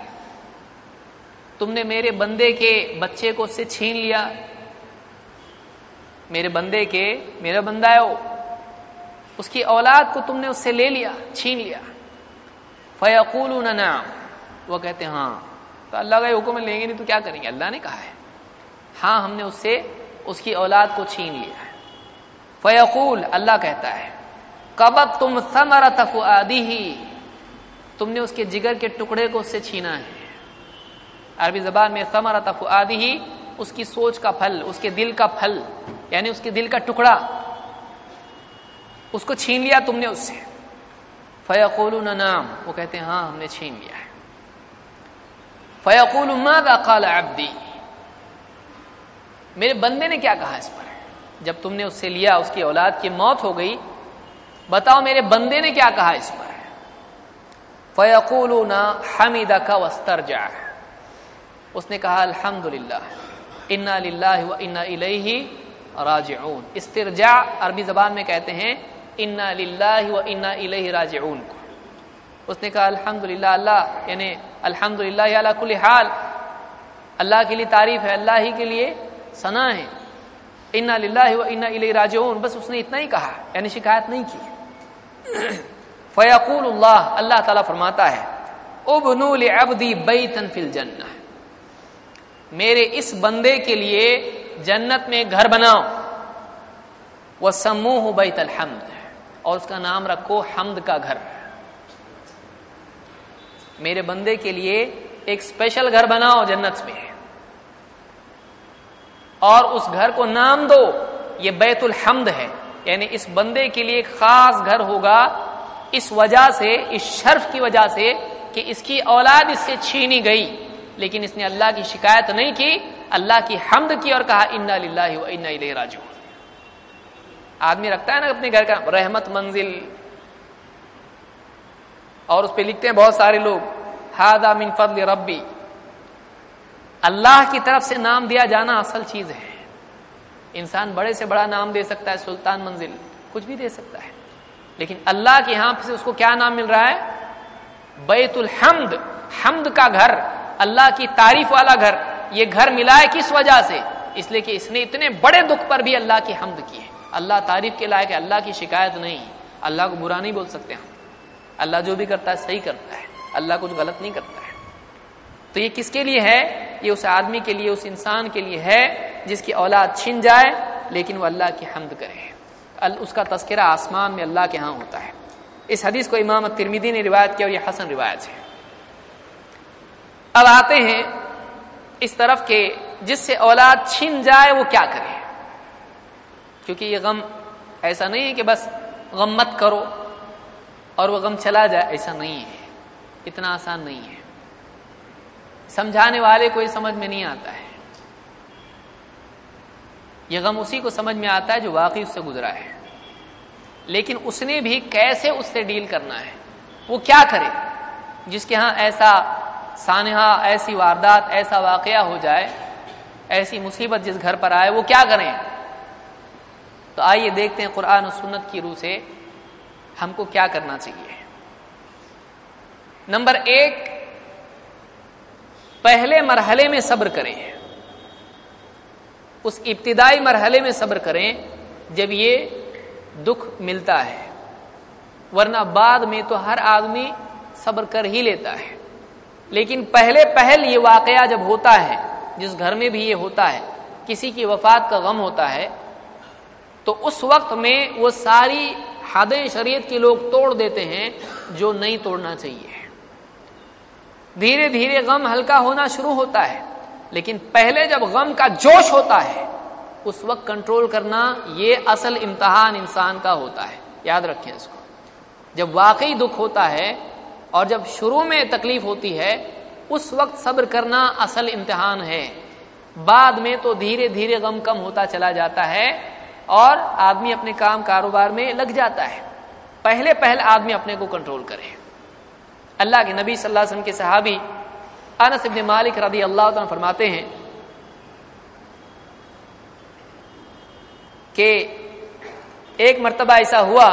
تم نے میرے بندے کے بچے کو اس سے چھین لیا. میرے بندہ ہے اس کی اولاد کو تم نے اس سے لے لیا، چھین لیا. فیقولون نعم، وہ کہتے ہیں ہاں. تو اللہ کا حکم لیں گے نہیں تو کیا کریں گے؟ اللہ نے کہا ہے ہاں ہم نے اس سے اس کی اولاد کو چھین لیا ہے. فیقول، اللہ کہتا ہے قبضتم ثمرۃ فؤادہ، تم نے اس کے جگر کے ٹکڑے کو اس سے چھینا ہے. عربی زبان میں ثمرۃ فؤادہ اس کی سوچ کا پھل، اس کے دل کا پھل، یعنی اس کے دل کا ٹکڑا، اس کو چھین لیا تم نے اس سے. فیقولون نعم، وہ کہتے ہیں ہاں ہم نے چھین لیا ہے. فیقول ماذا قال عبدی، میرے بندے نے کیا کہا اس پر؟ جب تم نے اس سے لیا، اس کی اولاد کی موت ہو گئی، بتاؤ میرے بندے نے کیا کہا اس پر؟ فیقولون حمدک واسترجع، اس نے کہا الحمدللہ، انا للہ و انا الیہ راجعون. استرجاع عربی زبان میں کہتے ہیں انا للہ و انا الیہ راجعون کو. اس نے کہا الحمدللہ، اللہ یعنی الحمدللہ علی کل حال، اللہ کے لیے تعریف ہے، اللہ ہی کے لیے ثنا ہے. انا للہ و انا الیہ راجعون، بس اس نے اتنا ہی کہا، یعنی شکایت نہیں کی. فیقول اللہ تعالیٰ فرماتا ہے ابنوا لعبدی بیتا فی الجنہ، میرے اس بندے کے لیے جنت میں گھر بناؤ. وسموہ بیت الحمد، اور اس کا نام رکھو حمد کا گھر. میرے بندے کے لیے ایک اسپیشل گھر بناؤ جنت میں، اور اس گھر کو نام دو یہ بیت الحمد ہے، یعنی اس بندے کے لیے ایک خاص گھر ہوگا اس وجہ سے، اس شرف کی وجہ سے کہ اس کی اولاد اس سے چھینی گئی، لیکن اس نے اللہ کی شکایت نہیں کی، اللہ کی حمد کی اور کہا انا للہ و انا الیہ راجعون. آدمی رکھتا ہے نا اپنے گھر کا رحمت منزل، اور اس پہ لکھتے ہیں بہت سارے لوگ ھذا من فضل ربی. اللہ کی طرف سے نام دیا جانا اصل چیز ہے. انسان بڑے سے بڑا نام دے سکتا ہے، سلطان منزل کچھ بھی دے سکتا ہے، لیکن اللہ کے ہاں سے اس کو کیا نام مل رہا ہے؟ بیت الحمد، حمد کا گھر، اللہ کی تعریف والا گھر. یہ گھر ملا ہے کس وجہ سے؟ اس لیے کہ اس نے اتنے بڑے دکھ پر بھی اللہ کی حمد کی ہے. اللہ تعریف کے لائق ہے، اللہ کی شکایت نہیں. اللہ کو برا نہیں بول سکتے ہم، اللہ جو بھی کرتا ہے صحیح کرتا ہے، اللہ کچھ غلط نہیں کرتا ہے. تو یہ کس کے لیے ہے؟ یہ اس آدمی کے لیے، اس انسان کے لیے ہے جس کی اولاد چھن جائے لیکن وہ اللہ کی حمد کرے. اس کا تذکرہ آسمان میں اللہ کے ہاں ہوتا ہے. اس حدیث کو امام ترمذی نے روایت کیا اور یہ حسن روایت ہے. اب آتے ہیں اس طرف کہ جس سے اولاد چھن جائے وہ کیا کرے، کیونکہ یہ غم ایسا نہیں ہے کہ بس غم مت کرو اور وہ غم چلا جائے، ایسا نہیں ہے، اتنا آسان نہیں ہے. سمجھانے والے کو یہ سمجھ میں نہیں آتا ہے. یہ غم اسی کو سمجھ میں آتا ہے جو واقعی اس سے گزرا ہے، لیکن اس نے بھی کیسے اس سے ڈیل کرنا ہے، وہ کیا کرے. جس کے ہاں ایسا سانحہ، ایسی واردات، ایسا واقعہ ہو جائے، ایسی مصیبت جس گھر پر آئے، وہ کیا کریں. تو آئیے دیکھتے ہیں قرآن و سنت کی روح سے ہم کو کیا کرنا چاہیے. نمبر 1، پہلے مرحلے میں صبر کریں، اس ابتدائی مرحلے میں صبر کریں جب یہ دکھ ملتا ہے، ورنہ بعد میں تو ہر آدمی صبر کر ہی لیتا ہے. لیکن پہل یہ واقعہ جب ہوتا ہے، جس گھر میں بھی یہ ہوتا ہے، کسی کی وفات کا غم ہوتا ہے، تو اس وقت میں وہ ساری حدیں شریعت کے لوگ توڑ دیتے ہیں جو نہیں توڑنا چاہیے. دھیرے دھیرے غم ہلکا ہونا شروع ہوتا ہے، لیکن پہلے جب غم کا جوش ہوتا ہے اس وقت کنٹرول کرنا یہ اصل امتحان انسان کا ہوتا ہے. یاد رکھیں اس کو. جب واقعی دکھ ہوتا ہے اور جب شروع میں تکلیف ہوتی ہے اس وقت صبر کرنا اصل امتحان ہے. بعد میں تو دھیرے دھیرے غم کم ہوتا چلا جاتا ہے اور آدمی اپنے کام کاروبار میں لگ جاتا ہے. پہلے آدمی اپنے کو کنٹرول کرے. اللہ کے نبی صلی اللہ علیہ وسلم کے صحابی انس بن مالک رضی اللہ عنہ فرماتے ہیں کہ ایک مرتبہ ایسا ہوا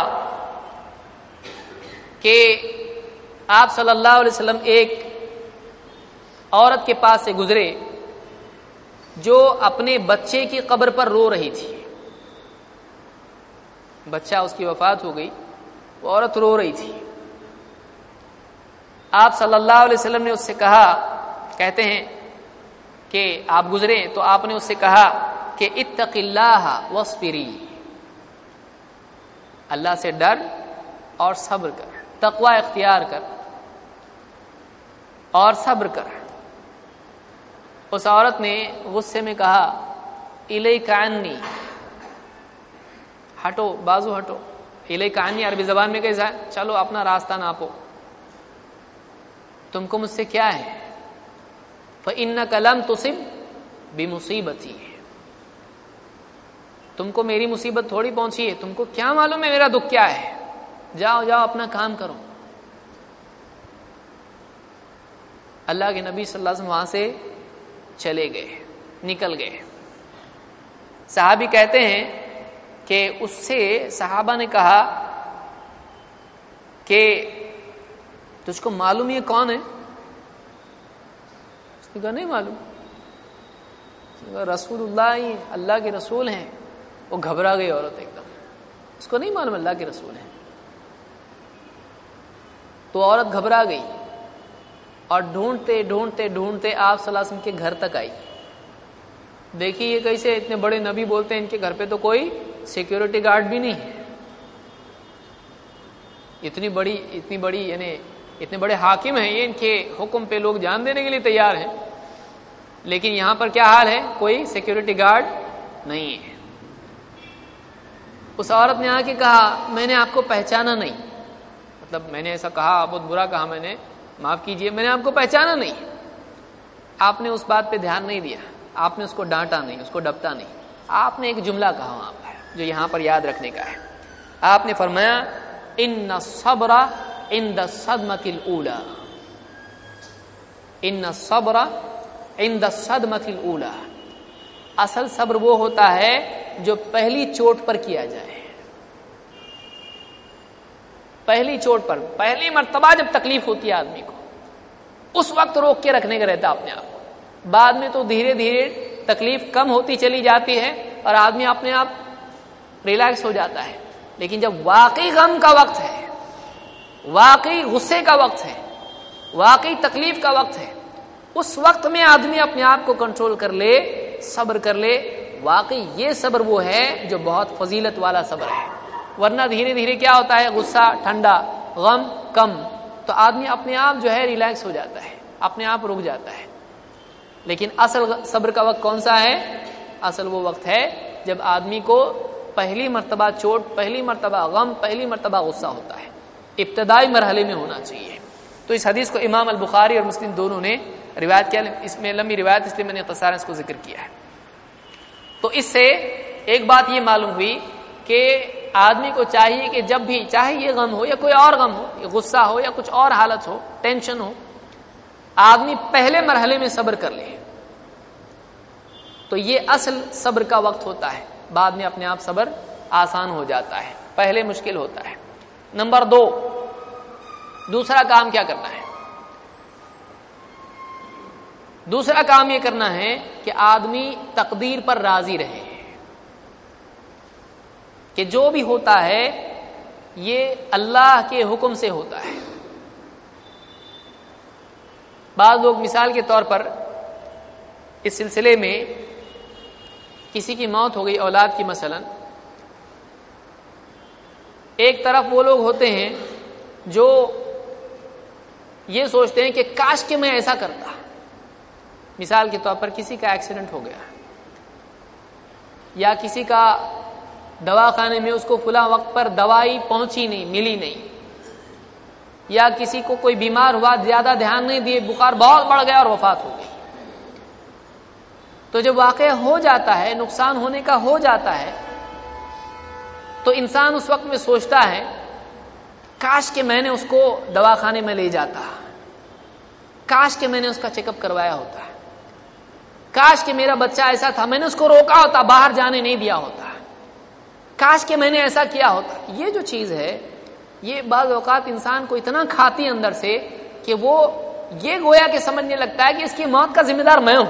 کہ آپ صلی اللہ علیہ وسلم ایک عورت کے پاس سے گزرے جو اپنے بچے کی قبر پر رو رہی تھی. بچہ اس کی وفات ہو گئی، وہ عورت رو رہی تھی. آپ صلی اللہ علیہ وسلم نے اس سے کہا، کہتے ہیں کہ آپ گزرے تو آپ نے اس سے کہا کہ اتق اللہ واصبری، اللہ سے ڈر اور صبر کر، تقوی اختیار کر اور صبر کر. اس عورت نے غصے میں کہا الیک عنی، ہٹو، بازو ہٹو. الیک عنی عربی زبان میں کیسا ہے؟ چلو اپنا راستہ ناپو، تم کو مجھ سے کیا ہے؟ فإنک لم تصب بمصیبتی، تم کو میری مصیبت تھوڑی پہنچی ہے، تم کو کیا معلوم ہے میرا دکھ کیا ہے؟ جاؤ جاؤ اپنا کام کرو. اللہ کے نبی صلی اللہ علیہ وسلم وہاں سے چلے گئے، نکل گئے. صحابی کہتے ہیں کہ اس سے صحابہ نے کہا کہ تجھ کو معلوم یہ کون ہے؟ اس نے کہا نہیں معلوم. رسول اللہ، اللہ کے رسول ہیں. وہ گھبرا گئی عورت ایک دم، اس کو نہیں معلوم اللہ کے رسول ہیں. تو عورت گھبرا گئی اور ڈھونڈتے ڈھونڈتے ڈھونڈتے آپ صلی اللہ علیہ وسلم کے گھر تک آئی. دیکھیے یہ کیسے اتنے بڑے نبی بولتے ہیں ان کے گھر پہ تو کوئی سیکیورٹی گارڈ بھی نہیں ہے. اتنی بڑی یعنی اتنے بڑے حاکم ہیں یہ، ان کے حکم پہ لوگ جان دینے کے لیے تیار ہیں، لیکن یہاں پر کیا حال ہے؟ کوئی سیکیورٹی گارڈ نہیں ہے. اس عورت نے آ کے کہا میں نے آپ کو پہچانا نہیں، مطلب میں نے ایسا کہا، بہت برا کہا میں نے، معاف کیجئے، میں نے آپ کو پہچانا نہیں. آپ نے اس بات پہ دھیان نہیں دیا، آپ نے اس کو ڈانٹا نہیں، اس کو ڈپٹا نہیں. آپ نے ایک جملہ کہا وہاں پر جو یہاں پر یاد رکھنے کا ہے. آپ نے فرمایا ان الصبر عند الصدمۃ الاولى، ان الصبر عند الصدمۃ الاولى، اصل صبر وہ ہوتا ہے جو پہلی چوٹ پر کیا جائے. پہلی چوٹ پر، پہلی مرتبہ جب تکلیف ہوتی ہے آدمی کو، اس وقت روک کے رکھنے کا رہتا اپنے آپ کو. بعد میں تو دھیرے دھیرے تکلیف کم ہوتی چلی جاتی ہے اور آدمی اپنے آپ ریلیکس ہو جاتا ہے. لیکن جب واقعی غم کا وقت ہے، واقعی غصے کا وقت ہے، واقعی تکلیف کا وقت ہے، اس وقت میں آدمی اپنے آپ کو کنٹرول کر لے، صبر کر لے، واقعی یہ صبر وہ ہے جو بہت فضیلت والا صبر ہے. ورنہ دھیرے دھیرے کیا ہوتا ہے؟ غصہ ٹھنڈا، غم کم، تو آدمی اپنے آپ جو ہے ریلیکس ہو جاتا ہے، اپنے آپ رک جاتا ہے. لیکن اصل صبر کا وقت کون سا ہے؟ اصل وہ وقت ہے جب آدمی کو پہلی مرتبہ چوٹ، پہلی مرتبہ غم، پہلی مرتبہ غصہ ہوتا ہے. ابتدائی مرحلے میں ہونا چاہیے. تو اس حدیث کو امام البخاری اور مسلم دونوں نے روایت کیا. اس میں لمبی روایت اس لیے میں نے اختصاراً اس کو ذکر کیا ہے. تو اس سے ایک بات یہ معلوم ہوئی کہ آدمی کو چاہیے کہ جب بھی، چاہے یہ غم ہو یا کوئی اور غم ہو، یہ غصہ ہو یا کچھ اور حالت ہو، ٹینشن ہو، آدمی پہلے مرحلے میں صبر کر لے. تو یہ اصل صبر کا وقت ہوتا ہے. بعد میں اپنے آپ صبر آسان ہو جاتا ہے، پہلے مشکل ہوتا ہے. نمبر 2، دوسرا کام کیا کرنا ہے؟ دوسرا کام یہ کرنا ہے کہ آدمی تقدیر پر راضی رہے کہ جو بھی ہوتا ہے یہ اللہ کے حکم سے ہوتا ہے. بعض لوگ مثال کے طور پر اس سلسلے میں کسی کی موت ہو گئی اولاد کی مثلا، ایک طرف وہ لوگ ہوتے ہیں جو یہ سوچتے ہیں کہ کاش کہ میں ایسا کرتا. مثال کے طور پر کسی کا ایکسیڈنٹ ہو گیا یا کسی کا دواخانے میں اس کو فلاں وقت پر دوائی پہنچی نہیں، ملی نہیں، یا کسی کو کوئی بیمار ہوا، زیادہ دھیان نہیں دیے، بخار بہت بڑھ گیا اور وفات ہو گئی. تو جب واقعہ ہو جاتا ہے، نقصان ہونے کا ہو جاتا ہے، تو انسان اس وقت میں سوچتا ہے کاش کہ میں نے اس کو دواخانے میں لے جاتا، کاش کہ میں نے اس کا چیک اپ کروایا ہوتا، کاش کہ میرا بچہ ایسا تھا، میں نے اس کو روکا ہوتا، باہر جانے نہیں دیا ہوتا، کاش کہ میں نے ایسا کیا ہوتا. یہ جو چیز ہے یہ بعض اوقات انسان کو اتنا کھاتی اندر سے کہ وہ یہ گویا کہ سمجھنے لگتا ہے کہ اس کی موت کا ذمہ دار میں ہوں.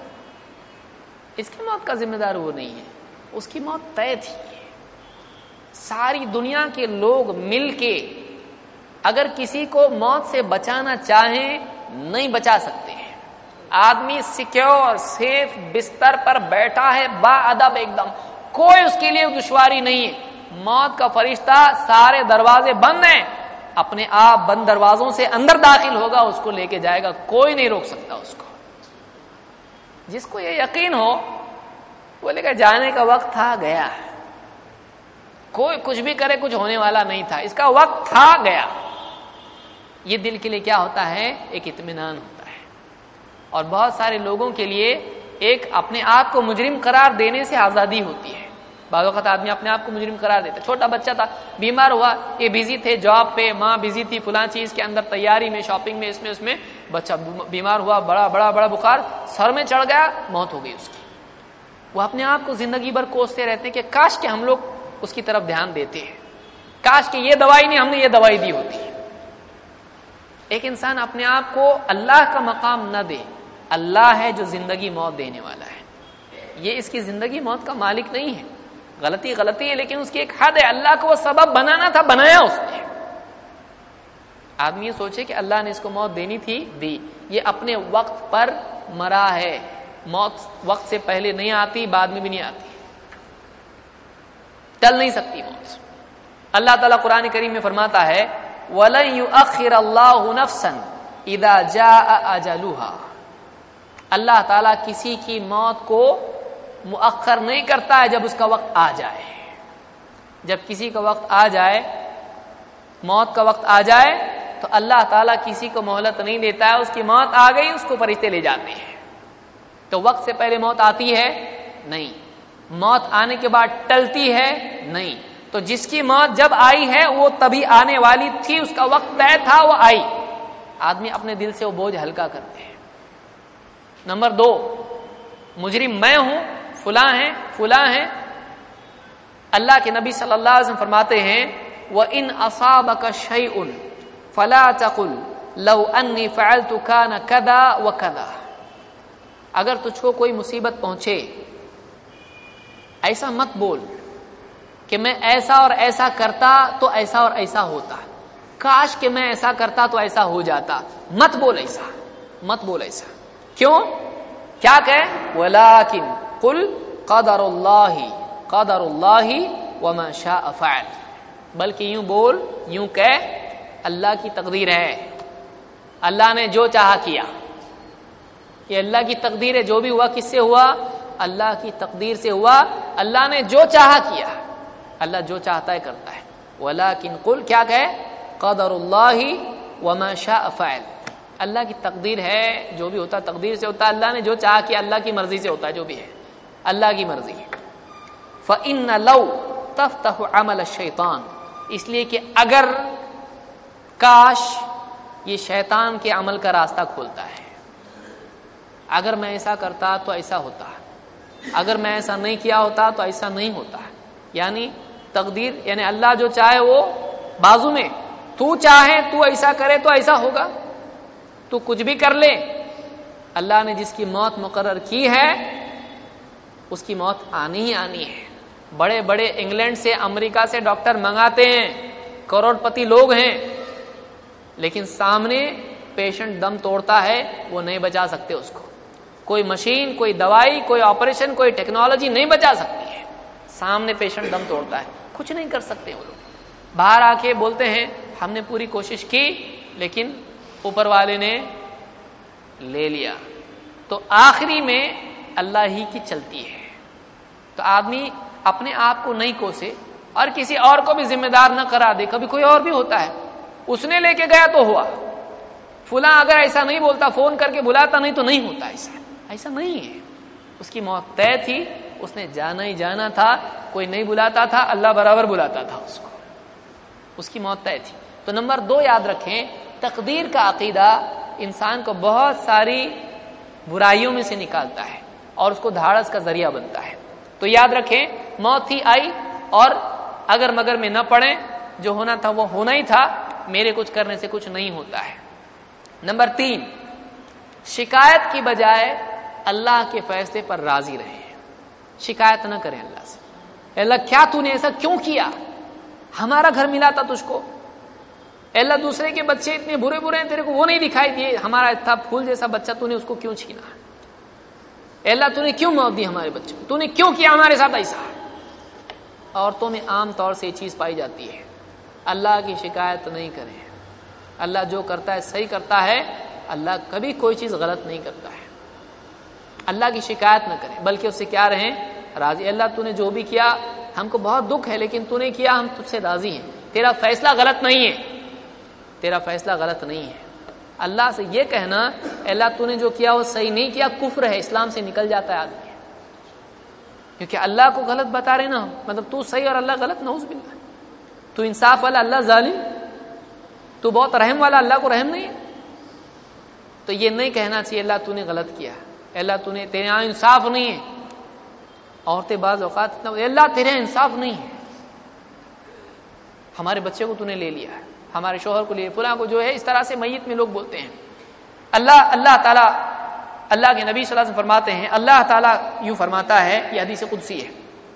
اس کی موت کا ذمہ دار وہ نہیں ہے، اس کی موت طے تھی. ساری دنیا کے لوگ مل کے اگر کسی کو موت سے بچانا چاہیں نہیں بچا سکتے ہیں. آدمی سیکیور سیف بستر پر بیٹھا ہے با ادب ایک دم, کوئی اس کے لیے دشواری نہیں ہے. موت کا فرشتہ سارے دروازے بند ہیں, اپنے آپ بند دروازوں سے اندر داخل ہوگا, اس کو لے کے جائے گا, کوئی نہیں روک سکتا اس کو. جس کو یہ یقین ہو بولے گا جانے کا وقت تھا گیا, کوئی کچھ بھی کرے کچھ ہونے والا نہیں تھا, اس کا وقت تھا گیا. یہ دل کے لیے کیا ہوتا ہے؟ ایک اطمینان ہوتا ہے. اور بہت سارے لوگوں کے لیے ایک اپنے آپ کو مجرم قرار دینے سے آزادی ہوتی ہے. بعض اوقات آدمی اپنے آپ کو مجرم قرار دیتا ہے. چھوٹا بچہ تھا, بیمار ہوا, یہ بزی تھے جاب پہ, ماں بزی تھی فلاں چیز کے اندر, تیاری میں, شاپنگ میں, اس میں بچہ بیمار ہوا, بڑا بخار سر میں چڑھ گیا, موت ہو گئی اس کی. وہ اپنے آپ کو زندگی بھر کوستے رہتے ہیں کہ کاش کہ ہم لوگ اس کی طرف دھیان دیتے ہیں, کاش کہ یہ دوائی نہیں, ہم نے یہ دوائی دی ہوتی. ایک انسان اپنے آپ کو اللہ کا مقام نہ دے. اللہ ہے جو زندگی موت دینے والا ہے, یہ اس کی زندگی موت کا مالک نہیں ہے. غلطی ہے, لیکن اس کی ایک حد ہے. اللہ کو وہ سبب بنانا تھا, بنایا اس نے. آدمی یہ سوچے کہ اللہ نے اس کو موت دینی تھی, دی. یہ اپنے وقت پر مرا ہے. موت وقت سے پہلے نہیں آتی, بعد میں بھی نہیں آتی, ٹل نہیں سکتی موت. اللہ تعالیٰ قرآن کریم میں فرماتا ہے وَلَن يُؤَخِّرَ اللَّهُ نَفْسًا إِذَا جَاءَ أَجَلُهَا. اللہ تعالیٰ کسی کی موت کو مؤخر نہیں کرتا ہے جب اس کا وقت آ جائے. جب کسی کا وقت آ جائے, موت کا وقت آ جائے, تو اللہ تعالیٰ کسی کو مہلت نہیں دیتا ہے. اس کی موت آ گئی, اس کو فرشتے لے جاتے ہیں. تو وقت سے پہلے موت آتی ہے نہیں, موت آنے کے بعد ٹلتی ہے نہیں. تو جس کی موت جب آئی ہے وہ تبھی آنے والی تھی, اس کا وقت طے تھا, وہ آئی. آدمی اپنے دل سے وہ بوجھ ہلکا کرتے ہیں. نمبر 2, مجرم میں ہوں, فلاں ہیں. اللہ کے نبی صلی اللہ علیہ وسلم فرماتے ہیں وَإِنْ أَصَابَكَ شَيْءٌ فَلَا تَقُلْ لَوْ أَنِّي فَعَلْتُ كَانَ كَذَا وَكَذَا. اگر تجھ کو کوئی مصیبت پہنچے, ایسا مت بول کہ میں ایسا اور ایسا کرتا تو ایسا اور ایسا ہوتا, کاش کہ میں ایسا کرتا تو ایسا ہو جاتا. مت بول ایسا. کیوں؟ کیا کہے؟ وَلَكِنْ قُلْ قَدَرُ اللَّهِ وَمَا شَاءَ فَعَلَ. بلکہ یوں بول, یوں کہے اللہ کی تقدیر ہے, اللہ نے جو چاہا کیا. یہ اللہ کی تقدیر ہے, جو بھی ہوا کس سے ہوا؟ اللہ کی تقدیر سے ہوا. اللہ نے جو چاہا کیا, اللہ جو چاہتا ہے کرتا ہے. وَلَكِنْ قُلْ کیا کہے؟ قَدَرُ اللَّهِ وَمَا شَاءَ فَعَلَ. اللہ کی تقدیر ہے, جو بھی ہوتا تقدیر سے ہوتا. اللہ نے جو چاہا کیا, اللہ کی مرضی سے ہوتا ہے, جو بھی ہے اللہ کی مرضی. فَإِنَّ لَوْ تَفْتَحُ عَمَلَ الشَّيْطَانِ. اس لیے کہ اگر, کاش یہ شیطان کے عمل کا راستہ کھولتا ہے. اگر میں ایسا کرتا تو ایسا ہوتا, اگر میں ایسا نہیں کیا ہوتا تو ایسا نہیں ہوتا. یعنی تقدیر, یعنی اللہ جو چاہے وہ بازو میں, تو چاہے تو ایسا کرے تو ایسا ہوگا, تو کچھ بھی کر لے, اللہ نے جس کی موت مقرر کی ہے اس کی موت آنی ہی آنی ہے. بڑے بڑے انگلینڈ سے, امریکہ سے ڈاکٹر منگاتے ہیں, کروڑ پتی لوگ ہیں, لیکن سامنے پیشنٹ دم توڑتا ہے, وہ نہیں بچا سکتے اس کو. کوئی مشین, کوئی دوائی, کوئی آپریشن, کوئی ٹیکنالوجی نہیں بچا سکتی ہے. سامنے پیشنٹ دم توڑتا ہے, کچھ نہیں کر سکتے وہ لوگ. باہر آ کے بولتے ہیں ہم نے پوری کوشش کی لیکن اوپر والے نے لے لیا. تو آخری میں اللہ ہی کی چلتی ہے. تو آدمی اپنے آپ کو نہیں کوسے اور کسی اور کو بھی ذمہ دار نہ کرا دے. کبھی کوئی اور بھی ہوتا ہے, اس نے لے کے گیا تو ہوا, فلاں اگر ایسا نہیں بولتا, فون کر کے بلاتا نہیں تو نہیں ہوتا. ایسا نہیں ہے. اس کی موت طے تھی, اس نے جانا ہی جانا تھا. کوئی نہیں بلاتا تھا, اللہ برابر بلاتا تھا اس کو. اس کی موت طے تھی. تو نمبر 2 یاد رکھیں, تقدیر کا عقیدہ انسان کو بہت ساری برائیوں میں سے نکالتا ہے اور اس کو دھاڑس کا ذریعہ بنتا ہے. تو یاد رکھیں, موت ہی آئی اور اگر مگر میں نہ پڑیں, جو ہونا تھا وہ ہونا ہی تھا, میرے کچھ کرنے سے کچھ نہیں ہوتا ہے. نمبر 3, شکایت کی بجائے اللہ کے فیصلے پر راضی رہیں. شکایت نہ کریں اللہ سے, اللہ کیا تو نے ایسا کیوں کیا, ہمارا گھر ملا تھا تجھ کو، اے اللہ دوسرے کے بچے اتنے برے برے ہیں تیرے کو وہ نہیں دکھائی دیے، ہمارا اتنا پھول جیسا بچہ تو نے اس کو کیوں چھینا؟ اے اللہ تو نے کیوں موت دی ہمارے بچے کو، تو نے کیوں کیا ہمارے ساتھ ایسا؟ عورتوں میں عام طور سے یہ چیز پائی جاتی ہے، اللہ کی شکایت نہیں کریں، اللہ جو کرتا ہے صحیح کرتا ہے، اللہ کبھی کوئی چیز غلط نہیں کرتا ہے، اللہ کی شکایت نہ کریں بلکہ اس سے کیا رہیں؟ راضی۔ اللہ تو نے جو بھی کیا ہم کو بہت دکھ ہے لیکن تو نے کیا ہم تجھ سے راضی ہیں، تیرا فیصلہ غلط نہیں ہے، تیرا فیصلہ غلط نہیں ہے۔ اللہ سے یہ کہنا اللہ تو نے جو کیا وہ صحیح نہیں کیا، کفر ہے، اسلام سے نکل جاتا ہے آدمی، کیونکہ اللہ کو غلط بتا رہے نا، مطلب تو صحیح اور اللہ غلط، نعوذ باللہ۔ تو انصاف والا اللہ ظالم، تو بہت رحم والا اللہ کو رحم نہیں ہے۔ تو یہ نہیں کہنا چاہیے اللہ تو نے غلط کیا، اللہ تو نے تیرے یہاں انصاف نہیں ہے۔ عورتیں بعض اوقات اللہ تیرے یہاں انصاف نہیں ہے، ہمارے بچے کو تو نے لے لیا ہے، ہمارے شوہر کو لے، فلاں کو جو ہے، اس طرح سے میت میں لوگ بولتے ہیں۔ اللہ تعالیٰ، اللہ کے نبی صلی اللہ علیہ وسلم فرماتے ہیں، اللہ تعالیٰ یوں فرماتا ہے، یہ حدیث قدسی ہے،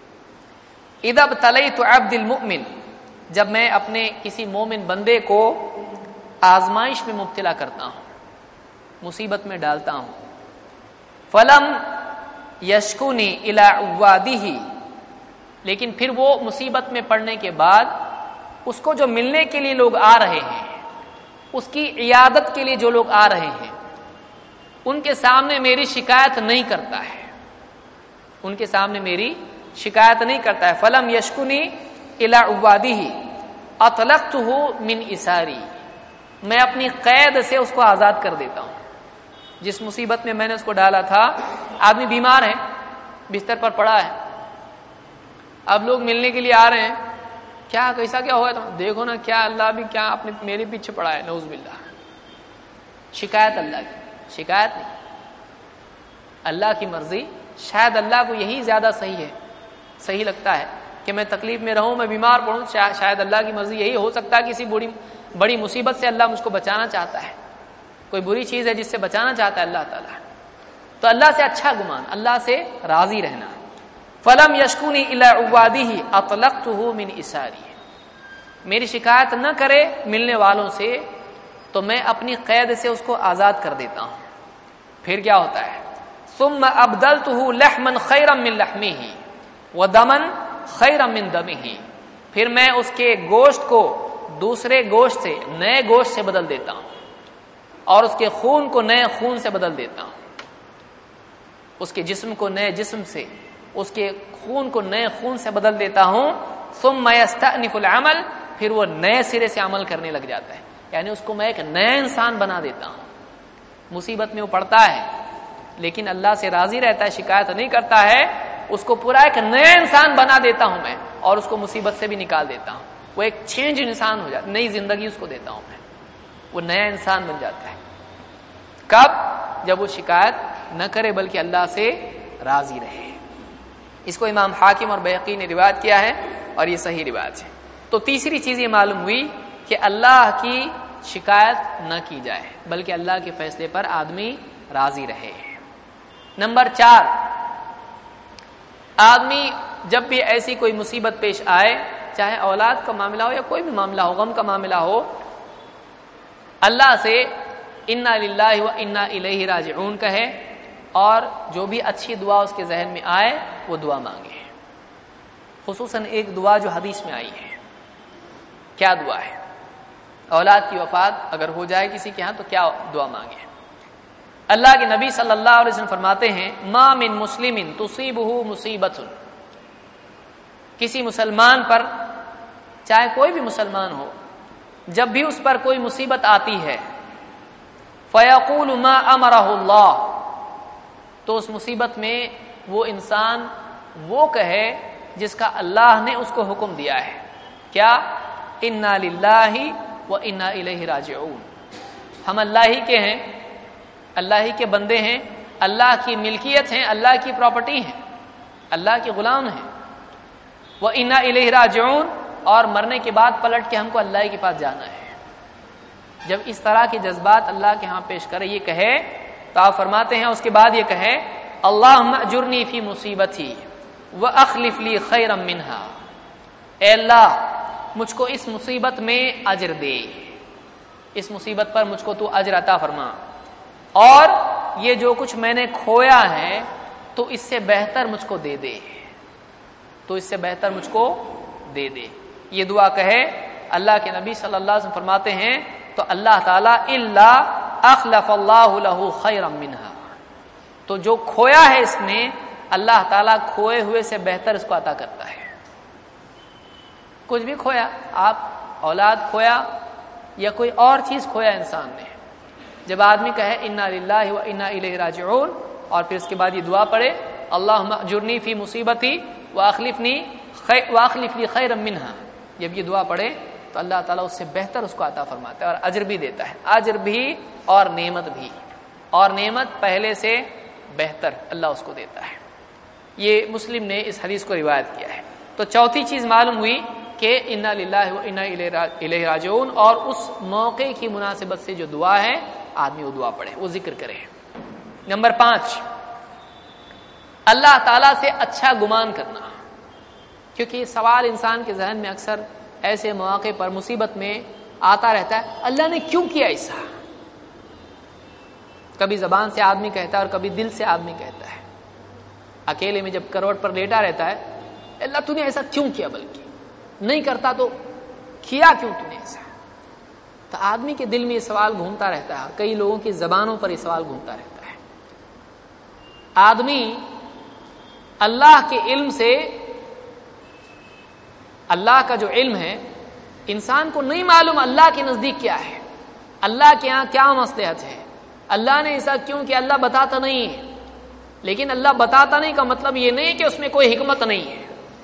اذا ابتلیت عبد المؤمن، جب میں اپنے کسی مومن بندے کو آزمائش میں مبتلا کرتا ہوں، مصیبت میں ڈالتا ہوں، فلم یشکونی الی عوادہ، لیکن پھر وہ مصیبت میں پڑنے کے بعد اس کو جو ملنے کے لیے لوگ آ رہے ہیں، اس کی عیادت کے لیے جو لوگ آ رہے ہیں، ان کے سامنے میری شکایت نہیں کرتا ہے، ان کے سامنے میری شکایت نہیں کرتا ہے، فلم یشکونی الی عوادہ اطلقتہ من اساری، میں اپنی قید سے اس کو آزاد کر دیتا ہوں۔ جس مصیبت میں میں نے اس کو ڈالا تھا، آدمی بیمار ہے، بستر پر پڑا ہے، اب لوگ ملنے کے لیے آ رہے ہیں، کیا کیسا کیا ہوا تھا، دیکھو نا کیا اللہ بھی کیا اپنے میرے پیچھے پڑا ہے، نعوذ باللہ۔ شکایت اللہ کی، شکایت نہیں، اللہ کی مرضی، شاید اللہ کو یہی زیادہ صحیح ہے، صحیح لگتا ہے کہ میں تکلیف میں رہوں، میں بیمار پڑوں، شاید اللہ کی مرضی یہی ہو سکتا ہے، کسی بڑی مصیبت سے اللہ مجھ کو بچانا چاہتا ہے، کوئی بری چیز ہے جس سے بچانا چاہتا ہے اللہ تعالیٰ۔ تو اللہ سے اچھا گمان، اللہ سے راضی رہنا۔ فلم یشکونی الی عبادہ اطلقتہ من اساری، میری شکایت نہ کرے ملنے والوں سے تو میں اپنی قید سے اس کو آزاد کر دیتا ہوں۔ پھر کیا ہوتا ہے؟ ثم ابدلتہ لحما خیرا من لحمہ ودما خیرا من دمہ، پھر میں اس کے گوشت کو دوسرے گوشت سے، نئے گوشت سے بدل دیتا ہوں، اور اس کے خون کو نئے خون سے بدل دیتا ہوں، اس کے جسم کو نئے جسم سے، اس کے خون کو نئے خون سے بدل دیتا ہوں۔ ثم یستأنف العمل، پھر وہ نئے سرے سے عمل کرنے لگ جاتا ہے، یعنی اس کو میں ایک نیا انسان بنا دیتا ہوں۔ مصیبت میں وہ پڑتا ہے لیکن اللہ سے راضی رہتا ہے، شکایت نہیں کرتا ہے، اس کو پورا ایک نیا انسان بنا دیتا ہوں میں، اور اس کو مصیبت سے بھی نکال دیتا ہوں، وہ ایک چینج انسان ہو جاتا، نئی زندگی اس کو دیتا ہوں میں، وہ نیا انسان بن جاتا ہے۔ کب؟ جب وہ شکایت نہ کرے بلکہ اللہ سے راضی رہے۔ اس کو امام حاکم اور بیہقی نے روایت کیا ہے اور یہ صحیح روایت ہے۔ تو تیسری چیز یہ معلوم ہوئی کہ اللہ کی شکایت نہ کی جائے بلکہ اللہ کے فیصلے پر آدمی راضی رہے۔ نمبر 4، آدمی جب بھی ایسی کوئی مصیبت پیش آئے، چاہے اولاد کا معاملہ ہو یا کوئی بھی معاملہ ہو، غم کا معاملہ ہو، اللہ سے انا للہ و انا الیہ راجعون کہے، اور جو بھی اچھی دعا اس کے ذہن میں آئے وہ دعا مانگے۔ خصوصاً ایک دعا جو حدیث میں آئی ہے، کیا دعا ہے؟ اولاد کی وفات اگر ہو جائے کسی کے ہاں تو کیا دعا مانگے؟ اللہ کے نبی صلی اللہ علیہ وسلم فرماتے ہیں، ما من مسلم تصیبہ مصیبت، کسی مسلمان پر، چاہے کوئی بھی مسلمان ہو، جب بھی اس پر کوئی مصیبت آتی ہے، فیقول ما امرہ اللہ، تو اس مصیبت میں وہ انسان وہ کہے جس کا اللہ نے اس کو حکم دیا ہے، کیا؟ انا للہ و انا الیہ راجعون، ہم اللہ ہی کے ہیں، اللہ ہی کے بندے ہیں، اللہ کی ملکیت ہیں، اللہ کی پراپرٹی ہیں، اللہ کے غلام ہیں، و انا الیہ راجعون، اور مرنے کے بعد پلٹ کے ہم کو اللہ کے پاس جانا ہے۔ جب اس طرح کے جذبات اللہ کے ہاں پیش کرے، یہ کہے تو آپ فرماتے ہیں اس کے بعد یہ کہے، اللہم اجرنی فی مصیبتی واخلف لی خیرا منہا، اے اللہ مجھ کو اس مصیبت میں اجر دے، اس مصیبت پر مجھ کو تو اجر عطا فرما، اور یہ جو کچھ میں نے کھویا ہے تو اس سے بہتر مجھ کو دے دے، تو اس سے بہتر مجھ کو دے دے۔ یہ دعا کہے اللہ کے نبی صلی اللہ علیہ وسلم فرماتے ہیں تو اللہ تعالیٰ الا اخلف اللہ لہ خیرا منہا، تو جو کھویا ہے اس نے اللہ تعالیٰ کھوئے ہوئے سے بہتر اس کو عطا کرتا ہے۔ کچھ بھی کھویا، آپ اولاد کھویا یا کوئی اور چیز کھویا انسان نے، جب آدمی کہے انا للہ و انا الیہ راجعون اور پھر اس کے بعد یہ دعا پڑھے اللہم اجرنی فی مصیبتی واخلف لی خیرا منہا، جب یہ دعا پڑھے تو اللہ تعالیٰ اس سے بہتر اس کو عطا فرماتا ہے اور اجر بھی دیتا ہے، اجر بھی اور نعمت بھی، اور نعمت پہلے سے بہتر اللہ اس کو دیتا ہے۔ یہ مسلم نے اس حدیث کو روایت کیا ہے۔ تو چوتھی چیز معلوم ہوئی کہ انا للہ و انا الیہ راجعون، اور اس موقع کی مناسبت سے جو دعا ہے آدمی وہ دعا پڑھے، وہ ذکر کرے۔ نمبر 5، اللہ تعالیٰ سے اچھا گمان کرنا، کیونکہ یہ سوال انسان کے ذہن میں اکثر ایسے مواقع پر مصیبت میں آتا رہتا ہے، اللہ نے کیوں کیا ایسا؟ کبھی زبان سے آدمی کہتا ہے اور کبھی دل سے آدمی کہتا ہے، اکیلے میں جب کروٹ پر لیٹا رہتا ہے اللہ تو نے ایسا کیوں کیا، بلکہ نہیں کرتا تو کیا کیوں تو نے ایسا؟ تو آدمی کے دل میں یہ سوال گھومتا رہتا ہے، کئی لوگوں کی زبانوں پر یہ سوال گھومتا رہتا ہے۔ آدمی اللہ کے علم سے، اللہ کا جو علم ہے انسان کو نہیں معلوم اللہ کے نزدیک کیا ہے، اللہ کے ہاں کیا مصلحت ہے، اللہ نے ایسا کیوں کیا، اللہ بتاتا نہیں ہے۔ لیکن اللہ بتاتا نہیں کا مطلب یہ نہیں کہ اس میں کوئی حکمت نہیں ہے۔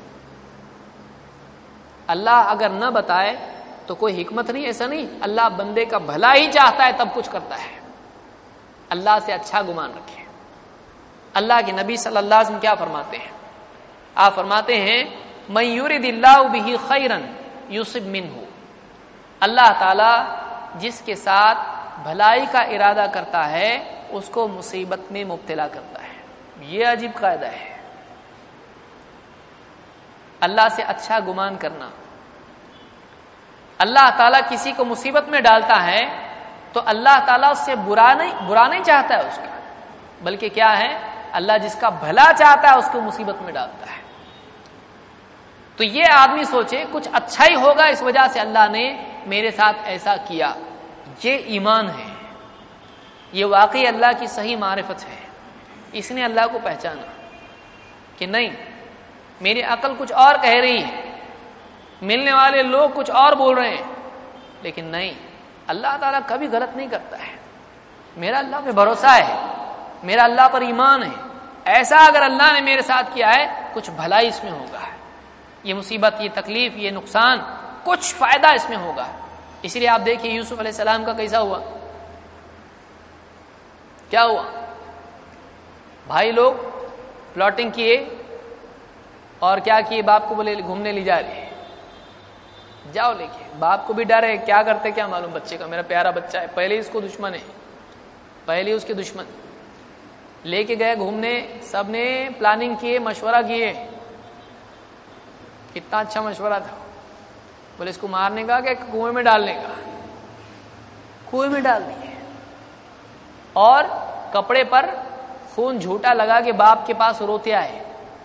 اللہ اگر نہ بتائے تو کوئی حکمت نہیں، ایسا نہیں، اللہ بندے کا بھلا ہی چاہتا ہے تب کچھ کرتا ہے۔ اللہ سے اچھا گمان رکھے۔ اللہ کے نبی صلی اللہ علیہ وسلم کیا فرماتے ہیں؟ آپ فرماتے ہیں من یرد اللہ بہ خیرا یصب منہ، اللہ تعالی جس کے ساتھ بھلائی کا ارادہ کرتا ہے اس کو مصیبت میں مبتلا کرتا ہے۔ یہ عجیب قاعدہ ہے، اللہ سے اچھا گمان کرنا۔ اللہ تعالیٰ کسی کو مصیبت میں ڈالتا ہے تو اللہ تعالیٰ اس سے برا نہیں چاہتا ہے اس کا، بلکہ کیا ہے، اللہ جس کا بھلا چاہتا ہے اس کو مصیبت میں ڈالتا ہے۔ تو یہ آدمی سوچے کچھ اچھا ہی ہوگا اس وجہ سے اللہ نے میرے ساتھ ایسا کیا، یہ ایمان ہے، یہ واقعی اللہ کی صحیح معرفت ہے۔ اس نے اللہ کو پہچانا کہ نہیں، میری عقل کچھ اور کہہ رہی ہے، ملنے والے لوگ کچھ اور بول رہے ہیں، لیکن نہیں، اللہ تعالیٰ کبھی غلط نہیں کرتا ہے، میرا اللہ پہ بھروسہ ہے، میرا اللہ پر ایمان ہے، ایسا اگر اللہ نے میرے ساتھ کیا ہے کچھ بھلائی اس میں ہوگا، یہ مصیبت، یہ تکلیف، یہ نقصان، کچھ فائدہ اس میں ہوگا۔ اس لیے آپ دیکھیے یوسف علیہ السلام کا کیسا ہوا، کیا ہوا؟ بھائی لوگ پلاٹنگ کیے اور کیا کیے، باپ کو بولے گھومنے لے جا رہے، جاؤ لے کے، باپ کو بھی ڈر ہے، کیا کرتے کیا معلوم، بچے کا، میرا پیارا بچہ ہے، پہلے اس کو دشمن ہے، پہلے اس کے دشمن، لے کے گئے گھومنے، سب نے پلاننگ کیے، مشورہ کیے، کتنا اچھا مشورہ تھا، بولے اس کو مارنے کا کہ کنویں میں ڈالنے کا، کنویں میں ڈال دیے، اور کپڑے پر خون جھوٹا لگا کے باپ کے پاس روتے آئے،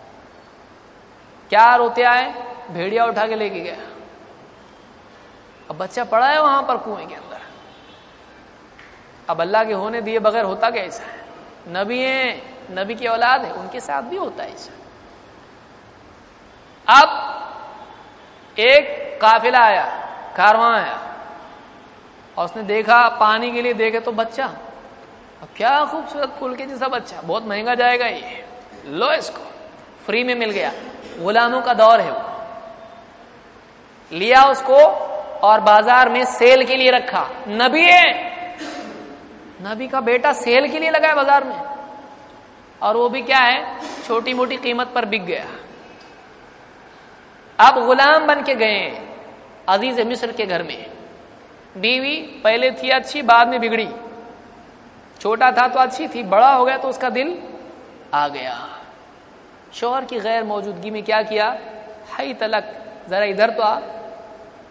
کیا روتے آئے، بھیڑیا اٹھا کے لے کے گیا، اب بچہ پڑا ہے وہاں پر کنویں کے اندر، اب اللہ کے ہونے دیے بغیر ہوتا کیسا ہے، نبی ہیں، نبی کی اولاد ہے، ان کے ساتھ بھی ہوتا ہے ایسا۔ اب ایک قافلہ آیا، کارواں آیا، اور اس نے دیکھا، پانی کے لیے دیکھے تو بچہ، اب کیا خوبصورت پھول کے جیسا بچہ، بہت مہنگا جائے گا یہ، لو اس کو، فری میں مل گیا، غلاموں کا دور ہے، وہ لیا اس کو اور بازار میں سیل کے لیے رکھا، نبی ہے، نبی کا بیٹا سیل کے لیے لگا ہے بازار میں، اور وہ بھی کیا ہے، چھوٹی موٹی قیمت پر بک گیا۔ اب غلام بن کے گئے عزیز مصر کے گھر میں، بیوی پہلے تھی اچھی، بعد میں بگڑی، چھوٹا تھا تو اچھی تھی، بڑا ہو گیا تو اس کا دل آ گیا، شوہر کی غیر موجودگی میں کیا کیا، ہائی تلک، ذرا ادھر تو آ،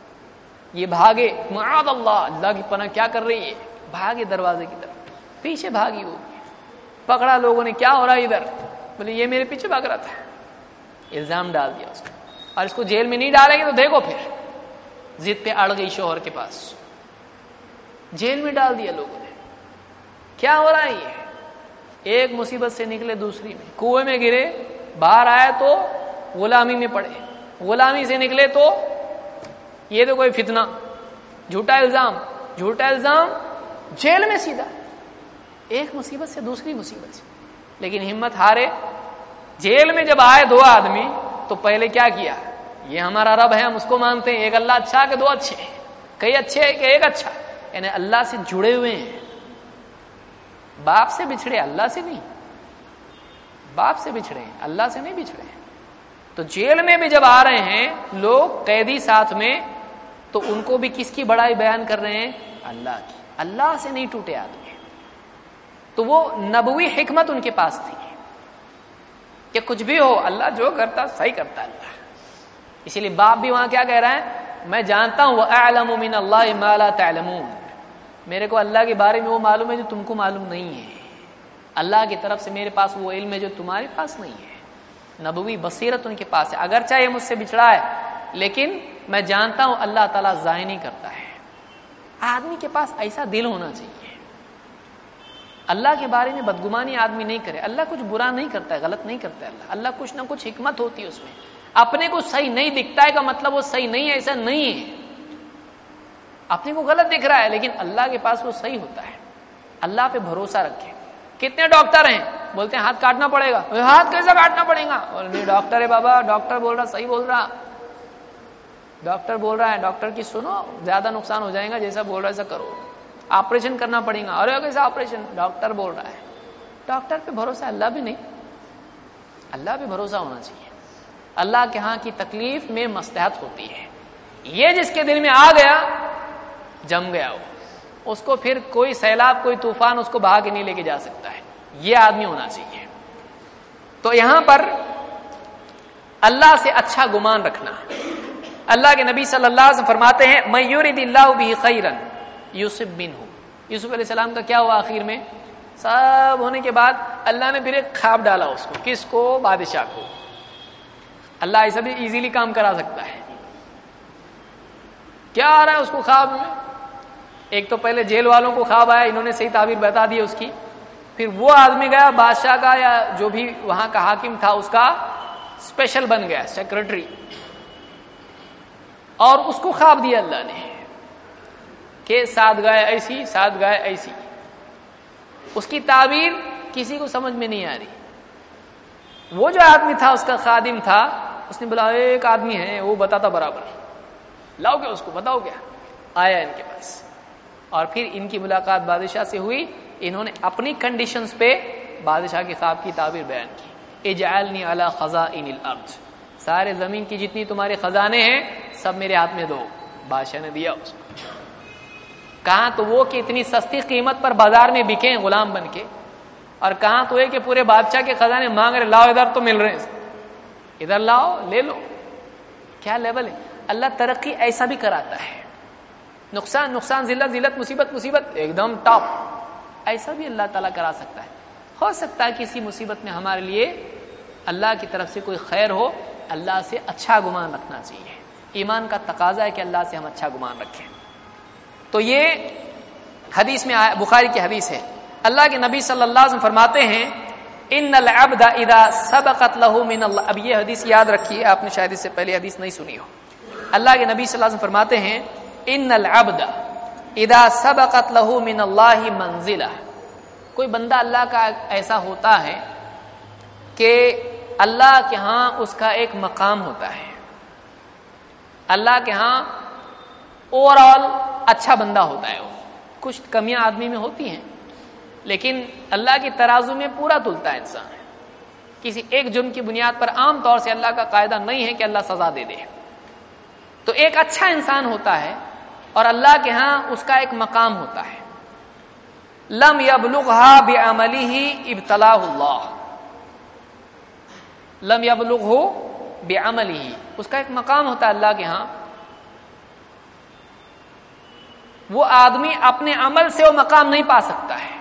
یہ بھاگے، معاذ اللہ، اللہ کی پناہ، کیا کر رہی ہے؟ بھاگے دروازے کی طرف، پیچھے بھاگی وہ، پکڑا لوگوں نے، کیا ہو رہا ہے ادھر؟ بولے یہ میرے پیچھے بھاگ رہا تھا۔ الزام ڈال دیا اس کو، اور اس کو جیل میں نہیں ڈالیں گے تو دیکھو پھر، ضد پہ اڑ گئی شوہر کے پاس، جیل میں ڈال دیا لوگوں نے۔ کیا ہو رہا ہے یہ؟ ایک مصیبت سے نکلے دوسری میں، کنویں میں گرے، باہر آئے تو غلامی میں پڑے، غلامی سے نکلے تو یہ تو کوئی فتنہ، جھوٹا الزام، جیل میں سیدھا، ایک مصیبت سے دوسری مصیبت سے۔ لیکن ہمت ہارے، جیل میں جب آئے دو آدمی تو پہلے کیا کیا؟ یہ ہمارا رب ہے، ہم اس کو مانتے ہیں، ایک اللہ اچھا کہ دو اچھے، کئی اچھے کہ ایک اچھا، یعنی اللہ سے جڑے ہوئے ہیں۔ باپ سے بچھڑے، اللہ سے نہیں، باپ سے بچھڑے ہیں، اللہ سے نہیں بچھڑے ہیں۔ تو جیل میں بھی جب آ رہے ہیں لوگ قیدی ساتھ میں، تو ان کو بھی کس کی بڑائی بیان کر رہے ہیں؟ اللہ کی۔ اللہ سے نہیں ٹوٹے آدمی، تو وہ نبوی حکمت ان کے پاس تھی کہ کچھ بھی ہو اللہ جو کرتا صحیح کرتا ہے اللہ۔ اسی لیے باپ بھی وہاں کیا کہہ رہا ہے؟ میں جانتا ہوں وَأَعْلَمُ مِنَ اللَّهِ مَا لَا تَعْلَمُونَ، میرے کو اللہ کے بارے میں وہ معلوم ہے جو تم کو معلوم نہیں ہے، اللہ کی طرف سے میرے پاس وہ علم ہے جو تمہارے پاس نہیں ہے۔ نبوی بصیرت ان کے پاس ہے، اگرچہ یہ مجھ سے بچھڑا ہے لیکن میں جانتا ہوں اللہ تعالیٰ ضائع نہیں کرتا ہے۔ آدمی کے پاس ایسا دل ہونا چاہیے، اللہ کے بارے میں بدگمانی آدمی نہیں کرے۔ اللہ کچھ برا نہیں کرتا ہے، غلط نہیں کرتا ہے، اللہ کچھ نہ کچھ حکمت ہوتی ہے اس میں۔ اپنے کو صحیح نہیں دکھتا ہے کا مطلب وہ صحیح نہیں ہے، ایسا نہیں ہے۔ اپنے کو غلط دکھ رہا ہے لیکن اللہ کے پاس وہ صحیح ہوتا ہے۔ اللہ پہ بھروسہ رکھے۔ کتنے ڈاکٹر ہیں بولتے ہیں ہاتھ کاٹنا پڑے گا، ہاتھ کیسا کاٹنا پڑے گا؟ نہیں ڈاکٹر ہے بابا، ڈاکٹر بول رہا صحیح بول رہا، ڈاکٹر بول رہا ہے، ڈاکٹر کی سنو، زیادہ نقصان ہو جائے گا، جیسا بول رہا ہے ایسا کرو، آپریشن کرنا پڑے گا، ارے کیسا آپریشن؟ ڈاکٹر بول رہا ہے۔ ڈاکٹر پہ بھروسہ، اللہ بھی نہیں، اللہ پہ بھروسہ ہونا چاہیے۔ اللہ کے ہاں کی تکلیف میں مصلحت ہوتی ہے، یہ جس کے دل میں آ گیا جم گیا وہ، اس کو پھر کوئی سیلاب کوئی طوفان اس کو بہا کے نہیں لے کے جا سکتا ہے، یہ آدمی ہونا چاہیے۔ تو یہاں پر اللہ سے اچھا گمان رکھنا، اللہ کے نبی صلی اللہ علیہ وسلم فرماتے ہیں من یرید اللہ بہ خیرا یصب منہ۔ یوسف علیہ السلام کا کیا ہوا آخر میں؟ سب ہونے کے بعد اللہ نے پھر ایک خواب ڈالا اس کو، کس کو؟ بادشاہ کو۔ اللہ ایسا بھی ایزیلی کام کرا سکتا ہے۔ کیا آ رہا ہے اس کو خواب میں؟ ایک تو پہلے جیل والوں کو خواب آیا، انہوں نے صحیح تعبیر بتا دی اس کی، پھر وہ آدمی گیا بادشاہ کا یا جو بھی وہاں کا حاکم تھا اس کا اسپیشل بن گیا، سیکرٹری، اور اس کو خواب دیا اللہ نے کہ 7 گائے ایسی 7 گائے ایسی۔ اس کی تعبیر کسی کو سمجھ میں نہیں آ رہی۔ وہ جو آدمی تھا اس کا خادم تھا، اس نے بولا ایک آدمی ہے وہ بتاتا برابر، لاؤ گے اس کو، بتاؤ کیا؟ آیا ان کے پاس، اور پھر ان کی ملاقات بادشاہ سے ہوئی، انہوں نے اپنی کنڈیشنز پہ بادشاہ کے خواب کی تعبیر بیان کی، اجعلنی علی خزائن الارض، سارے زمین کی جتنی تمہارے خزانے ہیں سب میرے ہاتھ میں دو۔ بادشاہ نے دیا اس کو، کہاں تو وہ کہ اتنی سستی قیمت پر بازار میں بکیں غلام بن کے، اور کہاں تو ہے کہ پورے بادشاہ کے خزانے مانگ رہے، لاؤ ادھر تو مل رہے ہیں، ادھر لاؤ لے لو۔ کیا لیول ہے! اللہ ترقی ایسا بھی کراتا ہے، نقصان نقصان، ذلت ذلت، مصیبت مصیبت، ایک دم ٹاپ، ایسا بھی اللہ تعالیٰ کرا سکتا ہے۔ ہو سکتا ہے کسی مصیبت میں ہمارے لیے اللہ کی طرف سے کوئی خیر ہو، اللہ سے اچھا گمان رکھنا چاہیے۔ ایمان کا تقاضا ہے کہ اللہ سے ہم اچھا گمان رکھیں۔ تو یہ حدیث میں بخاری کی حدیث ہے، اللہ کے نبی صلی اللہ علیہ وسلم فرماتے ہیں ان العبد اذا سبقت له من اللہ۔ اب یہ حدیث یاد رکھیے، آپ نے شاید اس سے پہلے حدیث نہیں سنی ہو۔ اللہ کے نبی صلی اللہ علیہ وسلم فرماتے ہیں ان العبد اذا سبقت له من اللہ منزلہ، کوئی بندہ اللہ کا ایسا ہوتا ہے کہ اللہ کے ہاں اس کا ایک مقام ہوتا ہے، اللہ کے ہاں اوور آل اچھا بندہ ہوتا ہے وہ، کچھ کمیاں آدمی میں ہوتی ہیں لیکن اللہ کی ترازو میں پورا تلتا ہے انسان۔ کسی ایک جرم کی بنیاد پر عام طور سے اللہ کا قاعدہ نہیں ہے کہ اللہ سزا دے دے، تو ایک اچھا انسان ہوتا ہے اور اللہ کے ہاں اس کا ایک مقام ہوتا ہے۔ لم یبلغها بعمله ابتلاه اللہ، لم یبلغه بعمله، اس کا ایک مقام ہوتا ہے اللہ کے ہاں، وہ آدمی اپنے عمل سے وہ مقام نہیں پا سکتا ہے.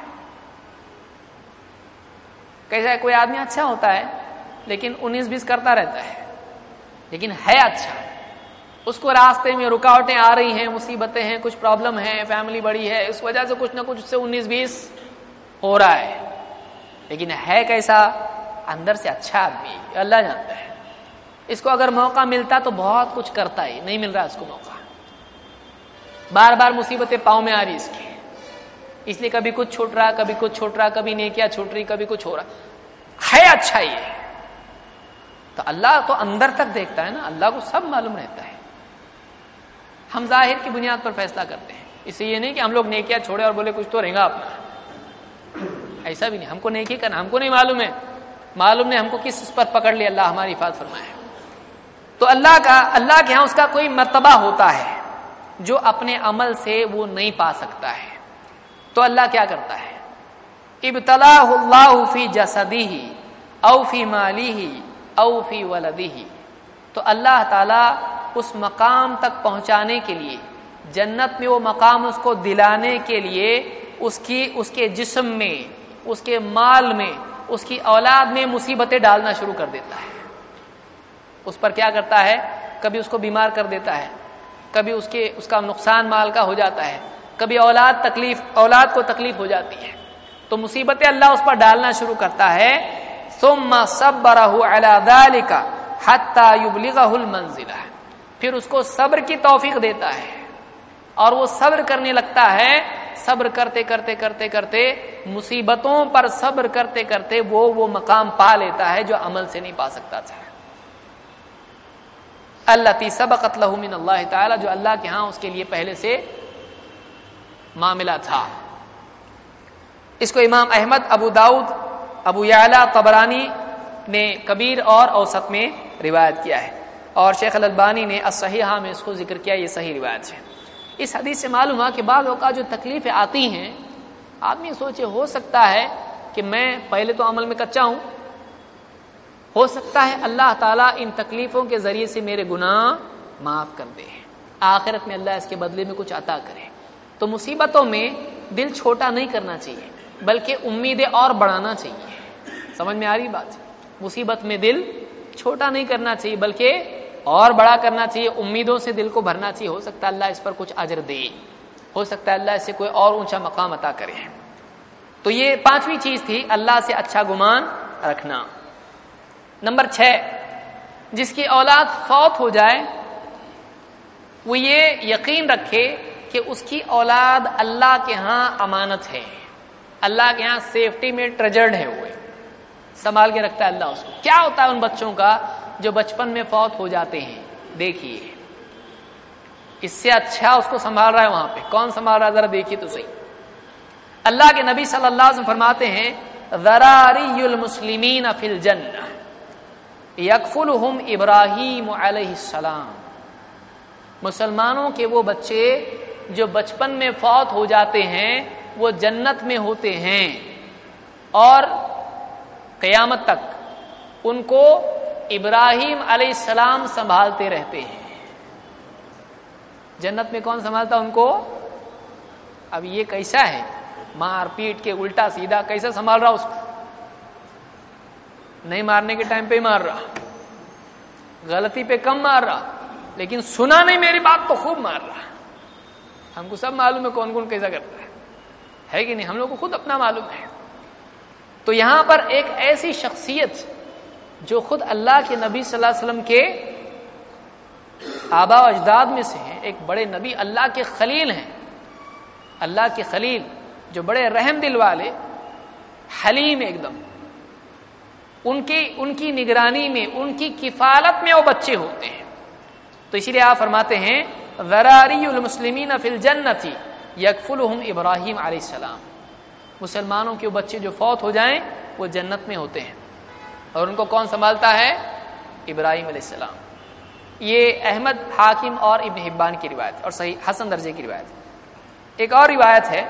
کیسا ہے؟ کوئی آدمی اچھا ہوتا ہے لیکن 19-20 کرتا رہتا ہے لیکن ہے اچھا, اس کو راستے میں رکاوٹیں آ رہی ہیں, مصیبتیں ہیں, کچھ پرابلم ہے, فیملی بڑی ہے, اس وجہ سے کچھ نہ کچھ اس سے 19-20 ہو رہا ہے, لیکن ہے کیسا؟ اندر سے اچھا آدمی, اللہ جانتا ہے. اس کو اگر موقع ملتا تو بہت کچھ کرتا ہی, نہیں مل رہا اس کو موقع, بار بار مصیبتیں پاؤں میں آ رہی اس کی, اس لیے کبھی کچھ چھوٹ رہا, کبھی کچھ چھوٹ رہا, کبھی نیکیاں چھوٹ رہی, کبھی کچھ ہو رہا ہے اچھا ہی ہے. تو اللہ تو اندر تک دیکھتا ہے نا, اللہ کو سب معلوم رہتا ہے. ہم ظاہر کی بنیاد پر فیصلہ کرتے ہیں, اس سے یہ نہیں کہ ہم لوگ نیکیاں چھوڑے اور بولے کچھ تو رہیں گا اپنا, ایسا بھی نہیں. ہم کو نیکی کرنا, ہم کو نہیں معلوم ہے, معلوم نہیں ہم کو کس پر پکڑ لیا, اللہ ہماری حفاظت فرمائے. تو اللہ کے ہاں اس کا کوئی مرتبہ ہوتا ہے جو اپنے عمل سے وہ نہیں پا سکتا ہے. تو اللہ کیا کرتا ہے؟ ابتلاہ اللہ فی جسدہ او فی مالہ او فی ولدہ. تو اللہ تعالی اس مقام تک پہنچانے کے لیے, جنت میں وہ مقام اس کو دلانے کے لیے اس کے جسم میں, اس کے مال میں, اس کی اولاد میں مصیبتیں ڈالنا شروع کر دیتا ہے. اس پر کیا کرتا ہے؟ کبھی اس کو بیمار کر دیتا ہے, کبھی اس کا نقصان مال کا ہو جاتا ہے, کبھی اولاد کو تکلیف ہو جاتی ہے. تو مصیبتیں اللہ اس پر ڈالنا شروع کرتا ہے. ثم صبرہ علی ذلک حتی یبلغہ المنزلہ. پھر اس کو صبر کی توفیق دیتا ہے اور وہ صبر کرنے لگتا ہے. صبر کرتے کرتے کرتے کرتے مصیبتوں پر صبر کرتے کرتے وہ مقام پا لیتا ہے جو عمل سے نہیں پا سکتا تھا. التی سبقت لہ من اللہ تعالی, جو اللہ کے ہاں اس کے لیے پہلے سے معاملہ تھا. اس کو امام احمد, ابو داؤد, ابو یعلا, طبرانی نے کبیر اور اوسط میں روایت کیا ہے, اور شیخ الالبانی نے الصحیحہ میں اس کو ذکر کیا, یہ صحیح روایت ہے. اس حدیث سے معلوم ہوا کہ بعض اوقات جو تکلیفیں آتی ہیں, آدمی سوچے ہو سکتا ہے کہ میں پہلے تو عمل میں کچا ہوں, ہو سکتا ہے اللہ تعالیٰ ان تکلیفوں کے ذریعے سے میرے گناہ معاف کر دے, آخرت میں اللہ اس کے بدلے میں کچھ عطا کرے. تو مصیبتوں میں دل چھوٹا نہیں کرنا چاہیے بلکہ امیدیں اور بڑھانا چاہیے. سمجھ میں آ رہی بات؟ مصیبت میں دل چھوٹا نہیں کرنا چاہیے بلکہ اور بڑا کرنا چاہیے, امیدوں سے دل کو بھرنا چاہیے. ہو سکتا ہے اللہ اس پر کچھ اجر دے, ہو سکتا ہے اللہ اس سے کوئی اور اونچا مقام عطا کرے. تو یہ 5ویں چیز تھی, اللہ سے اچھا گمان رکھنا. نمبر 6, جس کی اولاد فوت ہو جائے وہ یہ یقین رکھے کہ اس کی اولاد اللہ کے ہاں امانت ہے, اللہ کے ہاں سیفٹی میں ٹریجرڈ ہے, ہوئے سنبھال کے رکھتا ہے اللہ اس کو. کیا ہوتا ہے ان بچوں کا جو بچپن میں فوت ہو جاتے ہیں؟ دیکھیے, اس سے اچھا اس کو سنبھال رہا ہے وہاں پہ کون سنبھال رہا ہے؟ ذرا دیکھیے تو صحیح. اللہ کے نبی صلی اللہ علیہ وسلم فرماتے ہیں ذراریی المسلمین فی الجنہ یکفلہم ابراہیم علیہ السلام. مسلمانوں کے وہ بچے جو بچپن میں فوت ہو جاتے ہیں وہ جنت میں ہوتے ہیں اور قیامت تک ان کو ابراہیم علیہ السلام سنبھالتے رہتے ہیں. جنت میں کون سنبھالتا ان کو؟ اب یہ کیسا ہے, مار پیٹ کے الٹا سیدھا کیسا سنبھال رہا اس کو؟ نہیں مارنے کے ٹائم پہ ہی مار رہا, غلطی پہ کم مار رہا, لیکن سنا نہیں میری بات تو خوب مار رہا. ہم کو سب معلوم ہے کون کون کیسا کرتا ہے کہ نہیں؟ ہم لوگ کو خود اپنا معلوم ہے. تو یہاں پر ایک ایسی شخصیت جو خود اللہ کے نبی صلی اللہ علیہ وسلم کے آبا و اجداد میں سے ہیں, ایک بڑے نبی, اللہ کے خلیل ہیں, اللہ کے خلیل جو بڑے رحم دل والے, حلیم ایک دم, ان کی نگرانی میں, ان کی کفالت میں وہ بچے ہوتے ہیں. تو اسی لیے آپ فرماتے ہیں ذراریی المسلمین فی الجنۃ یکفلہم ابراہیم علیہ السلام. مسلمانوں کے وہ بچے جو فوت ہو جائیں وہ جنت میں ہوتے ہیں اور ان کو کون سنبھالتا ہے؟ ابراہیم علیہ السلام. یہ احمد, حاکم اور ابن حبان کی روایت اور صحیح حسن درجے کی روایت. ایک اور روایت ہے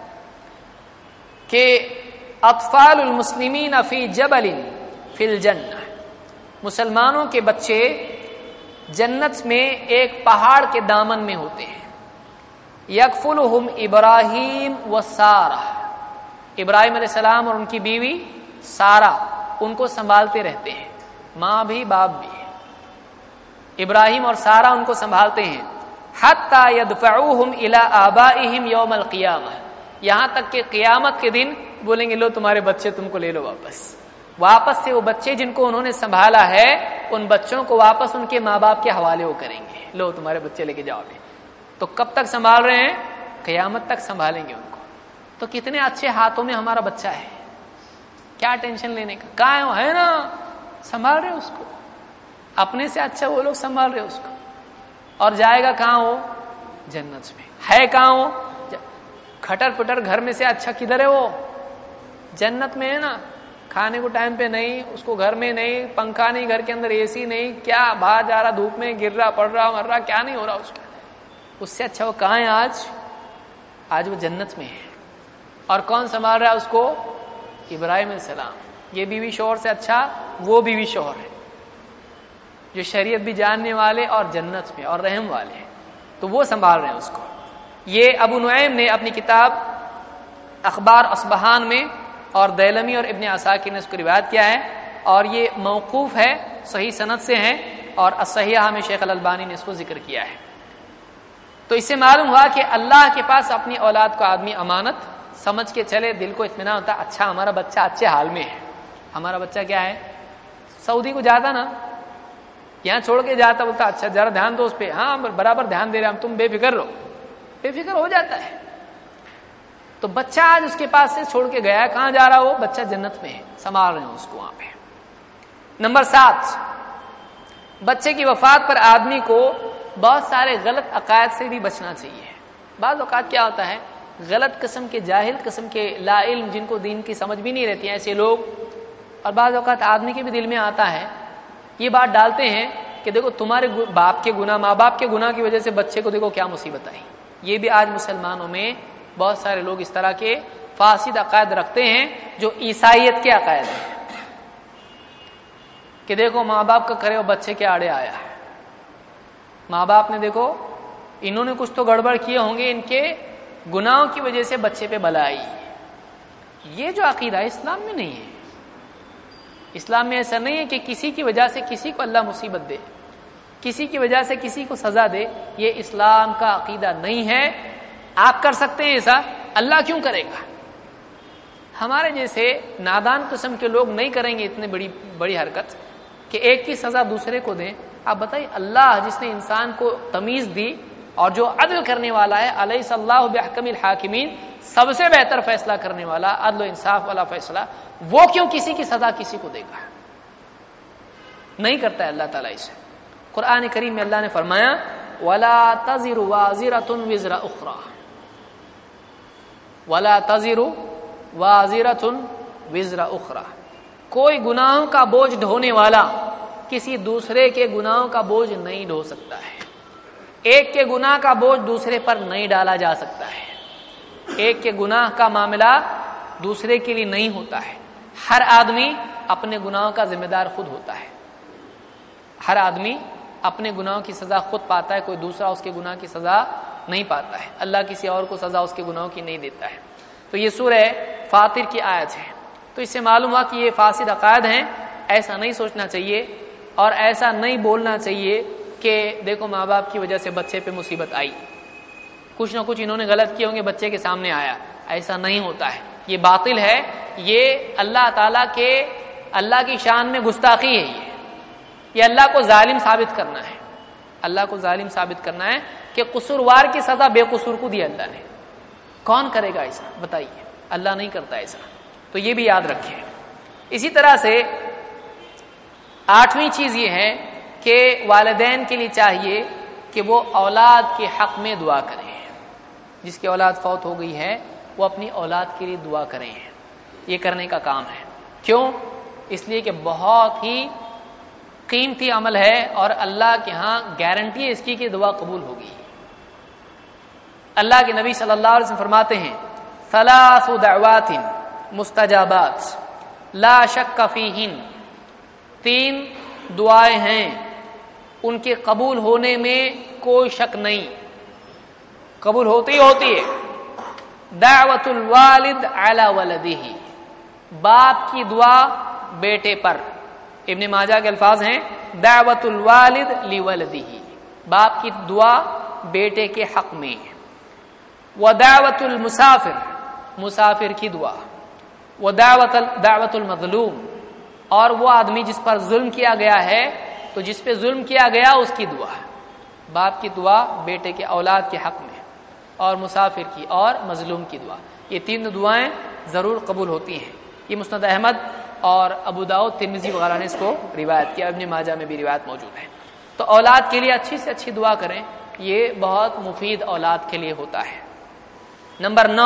کہ اطفال المسلمین فی جبل فی الجنہ, مسلمانوں کے بچے جنت میں ایک پہاڑ کے دامن میں ہوتے ہیں. یکفلہم ابراہیم و سارہ، ابراہیم علیہ السلام اور ان کی بیوی سارہ ان کو سنبھالتے رہتے ہیں، ماں بھی باپ بھی، ابراہیم اور سارہ ان کو سنبھالتے ہیں، حتی یدفعوہم الی آبائہم یوم القیامہ، یہاں تک کہ قیامت کے دن بولیں گے لو تمہارے بچے تم کو لے لو واپس سے وہ بچے جن کو انہوں نے سنبھالا ہے ان بچوں کو واپس ان کے ماں باپ کے حوالے وہ کریں گے، لو تمہارے بچے لے کے جاؤ بھی۔ تو کب تک سنبھال رہے ہیں؟ قیامت تک سنبھالیں گے ان کو۔ تو کتنے اچھے ہاتھوں میں ہمارا بچہ ہے، کیا ٹینشن لینے کا، کہاں ہے نا، سنبھال رہے اس کو، اپنے سے اچھا وہ لوگ سنبھال رہے اس کو، اور جائے گا کہاں وہ؟ جنت میں ہے، کہاں وہ؟ کھٹر پٹر گھر میں سے اچھا کدھر ہے وہ؟ جنت میں ہے نا، کھانے کو ٹائم پہ نہیں، اس کو گھر میں نہیں، پنکھا نہیں، گھر کے اندر اے سی نہیں، کیا باہر جا رہا دھوپ میں گر رہا پڑ رہا مر رہا، کیا نہیں ہو رہا اس کا، اس سے اچھا وہ کہاں ہے آج وہ جنت میں ہے۔ اور کون سنبھال رہا ہے اس کو؟ ابراہیم علیہ السلام۔ یہ بیوی شوہر سے اچھا وہ بیوی شوہر ہے جو شریعت بھی جاننے والے اور جنت میں اور رحم والے ہیں، تو وہ سنبھال رہے ہیں اس کو۔ یہ ابو نعیم نے اپنی کتاب اخبار اصبہان میں اور دیلمی اور ابن عساکر نے اس کو روایت کیا ہے، اور یہ موقوف ہے، صحیح سند سے ہے، اور الصحیحہ میں شیخ الالبانی نے اس کو ذکر کیا ہے۔ تو اس سے معلوم ہوا کہ اللہ کے پاس اپنی اولاد کو آدمی امانت سمجھ کے چلے، دل کو اطمینان ہوتا، اچھا ہمارا بچہ اچھے حال میں ہے، ہمارا بچہ کیا ہے، سعودی کو جاتا نا، یہاں چھوڑ کے جاتا، بولتا اچھا ذرا دھیان دو اس پہ، ہاں برابر دھیان دے رہے ہم، تم بے فکر رہو، بے فکر ہو جاتا ہے۔ تو بچہ آج اس کے پاس سے چھوڑ کے گیا، کہاں جا رہا وہ بچہ؟ جنت میں ہے، سنبھال رہے ہیں اس کو وہاں پہ۔ نمبر 7، بچے کی وفات پر آدمی کو بہت سارے غلط عقائد سے بھی بچنا چاہیے۔ بعض اوقات کیا ہوتا ہے، غلط قسم کے جاہل قسم کے لا علم جن کو دین کی سمجھ بھی نہیں رہتی ہے ایسے لوگ، اور بعض اوقات آدمی کے بھی دل میں آتا ہے، یہ بات ڈالتے ہیں کہ دیکھو تمہارے باپ کے گناہ، ماں باپ کے گناہ کی وجہ سے بچے کو دیکھو کیا مصیبت آئی۔ یہ بھی آج مسلمانوں میں بہت سارے لوگ اس طرح کے فاسد عقائد رکھتے ہیں جو عیسائیت کے عقائد ہیں، کہ دیکھو ماں باپ کا کرے وہ بچے کے آڑے آیا ہے، ماں باپ نے دیکھو انہوں نے کچھ تو گڑبڑ کیے ہوں گے، ان کے گناہوں کی وجہ سے بچے پہ بلا آئی۔ یہ جو عقیدہ ہے اسلام میں نہیں ہے۔ اسلام میں ایسا نہیں ہے کہ کسی کی وجہ سے کسی کو اللہ مصیبت دے، کسی کی وجہ سے کسی کو سزا دے، یہ اسلام کا عقیدہ نہیں ہے۔ آپ کر سکتے ہیں ایسا، اللہ کیوں کرے گا؟ ہمارے جیسے نادان قسم کے لوگ نہیں کریں گے اتنے بڑی حرکت کہ ایک کی سزا دوسرے کو دیں۔ آپ بتائیے، اللہ جس نے انسان کو تمیز دی اور جو عدل کرنے والا ہے، الیس اللہ بأحکم الحاکمین، سب سے بہتر فیصلہ کرنے والا، عدل و انصاف والا فیصلہ، وہ کیوں کسی کی سزا کسی کو دے گا؟ نہیں کرتا ہے اللہ تعالیٰ اسے۔ قرآن کریم میں اللہ نے فرمایا وَلَا تَزِرُ وَازِرَةٌ وِزْرَ أُخْرَى، وَلَا تَزِرُ وَازِرَةٌ وِزْرَ أُخْرَى، کوئی گناہوں کا بوجھ ڈھونے والا کسی دوسرے کے گناہوں کا بوجھ نہیں ڈھو سکتا ہے۔ ایک کے گناہ کا بوجھ دوسرے پر نہیں ڈالا جا سکتا ہے۔ ایک کے گناہ کا معاملہ دوسرے کے لیے نہیں ہوتا ہے۔ ہر آدمی اپنے گناہوں کا ذمہ دار خود ہوتا ہے۔ ہر آدمی اپنے گناہوں کی سزا خود پاتا ہے، کوئی دوسرا اس کے گناہ کی سزا نہیں پاتا ہے۔ اللہ کسی اور کو سزا اس کے گناہوں کی نہیں دیتا ہے۔ تو یہ سورہ فاطر کی آیت ہے۔ تو اس سے معلوم ہوا کہ یہ فاسد عقائد ہیں، ایسا نہیں سوچنا چاہیے اور ایسا نہیں بولنا چاہیے کہ دیکھو ماں باپ کی وجہ سے بچے پہ مصیبت آئی، کچھ نہ کچھ انہوں نے غلط کیا ہوں گے بچے کے سامنے آیا، ایسا نہیں ہوتا ہے، یہ باطل ہے، یہ اللہ تعالیٰ کے اللہ کی شان میں گستاخی ہے، یہ اللہ کو ظالم ثابت کرنا ہے، اللہ کو ظالم ثابت کرنا ہے کہ قصوروار کی سزا بے قصور کو دی اللہ نے۔ کون کرے گا ایسا بتائیے؟ اللہ نہیں کرتا ایسا، تو یہ بھی یاد رکھیں۔ اسی طرح سے 8ویں چیز یہ ہے کہ والدین کے لیے چاہیے کہ وہ اولاد کے حق میں دعا کریں۔ جس کی اولاد فوت ہو گئی ہے وہ اپنی اولاد کے لیے دعا کریں، یہ کرنے کا کام ہے۔ کیوں؟ اس لیے کہ بہت ہی قیمتی عمل ہے اور اللہ کے ہاں گارنٹی ہے اس کی کہ دعا قبول ہوگی۔ اللہ کے نبی صلی اللہ علیہ وسلم فرماتے ہیں 3 دعوات مستجابات لا شک فیہن، 3 دعائیں ہیں ان کے قبول ہونے میں کوئی شک نہیں۔ قبول ہوتی ہے. دعوت الوالد علی ولدہ، باپ کی دعا بیٹے پر. ابن ماجہ کے الفاظ ہیں دعوت الوالد لولدہ، باپ کی دعا بیٹے کے حق میں. ودعوت المسافر، مسافر کی دعا. دعوت المظلوم، اور وہ آدمی جس پر ظلم کیا گیا ہے تو جس پہ ظلم کیا گیا اس کی دعا. باپ کی دعا بیٹے کے اولاد کے حق میں، اور مسافر کی اور مظلوم کی دعا. یہ تین دعائیں ضرور قبول ہوتی ہیں. یہ مسند احمد اور ابو داؤد ترمذی وغیرہ نے اس کو روایت کیا، ابن ماجہ میں بھی روایت موجود ہے. تو اولاد کے لیے اچھی سے اچھی دعا کریں، یہ بہت مفید اولاد کے لیے ہوتا ہے. نمبر 9،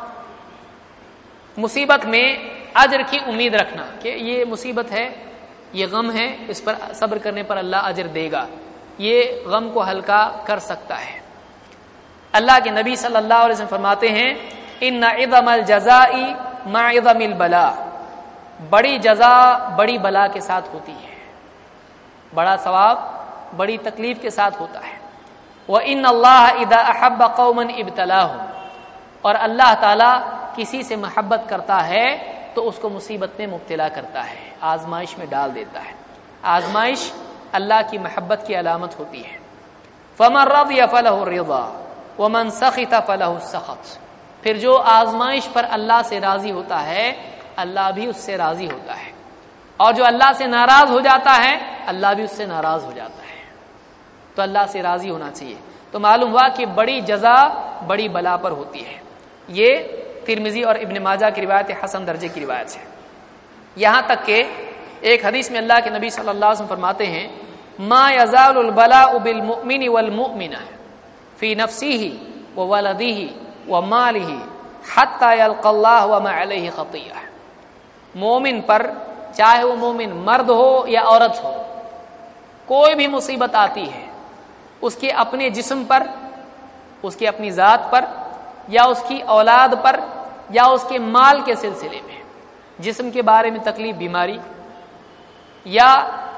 مصیبت میں اجر کی امید رکھنا کہ یہ مصیبت ہے، یہ غم ہے، اس پر صبر کرنے پر اللہ اجر دے گا، یہ غم کو ہلکا کر سکتا ہے. اللہ کے نبی صلی اللہ علیہ وسلم فرماتے ہیں ان عظم الجزاء مع عظم البلاء، بڑی جزا بڑی بلا کے ساتھ ہوتی ہے، بڑا ثواب بڑی تکلیف کے ساتھ ہوتا ہے. وَإِنَّ اللَّهَ إِذَا أَحَبَّ قَوْمًا ابْتَلَاهُمْ، اور اللہ تعالی کسی سے محبت کرتا ہے تو اس کو مصیبت میں مبتلا کرتا ہے، آزمائش میں ڈال دیتا ہے. آزمائش اللہ کی محبت کی علامت ہوتی ہے. فَمَن رَضِيَ فَلَهُ الرِّضَا وَمَن سَخِطَ فَلَهُ السَّخَطُ، پھر جو آزمائش پر اللہ سے راضی ہوتا ہے اللہ بھی اس سے راضی ہوتا ہے، اور جو اللہ سے ناراض ہو جاتا ہے اللہ بھی اس سے ناراض ہو جاتا ہے. تو اللہ سے راضی ہونا چاہیے. تو معلوم ہوا کہ بڑی جزا بڑی بلا پر ہوتی ہے. یہ ترمذی اور ابن ماجہ کی روایت حسن درجے کی روایت ہے. یہاں تک کہ ایک حدیث میں اللہ کے نبی صلی اللہ علیہ وسلم فرماتے ہیں ما یزال البلاء بالمؤمن والمؤمنہ فی نفسہ وولدہ ومالہ حتی یلقى اللہ وما علیہ خطیئہ. مومن پر، چاہے وہ مومن مرد ہو یا عورت ہو، کوئی بھی مصیبت آتی ہے اس کے اپنے جسم پر، اس کی اپنی ذات پر، یا اس کی اولاد پر، یا اس کے مال کے سلسلے میں. جسم کے بارے میں تکلیف، بیماری، یا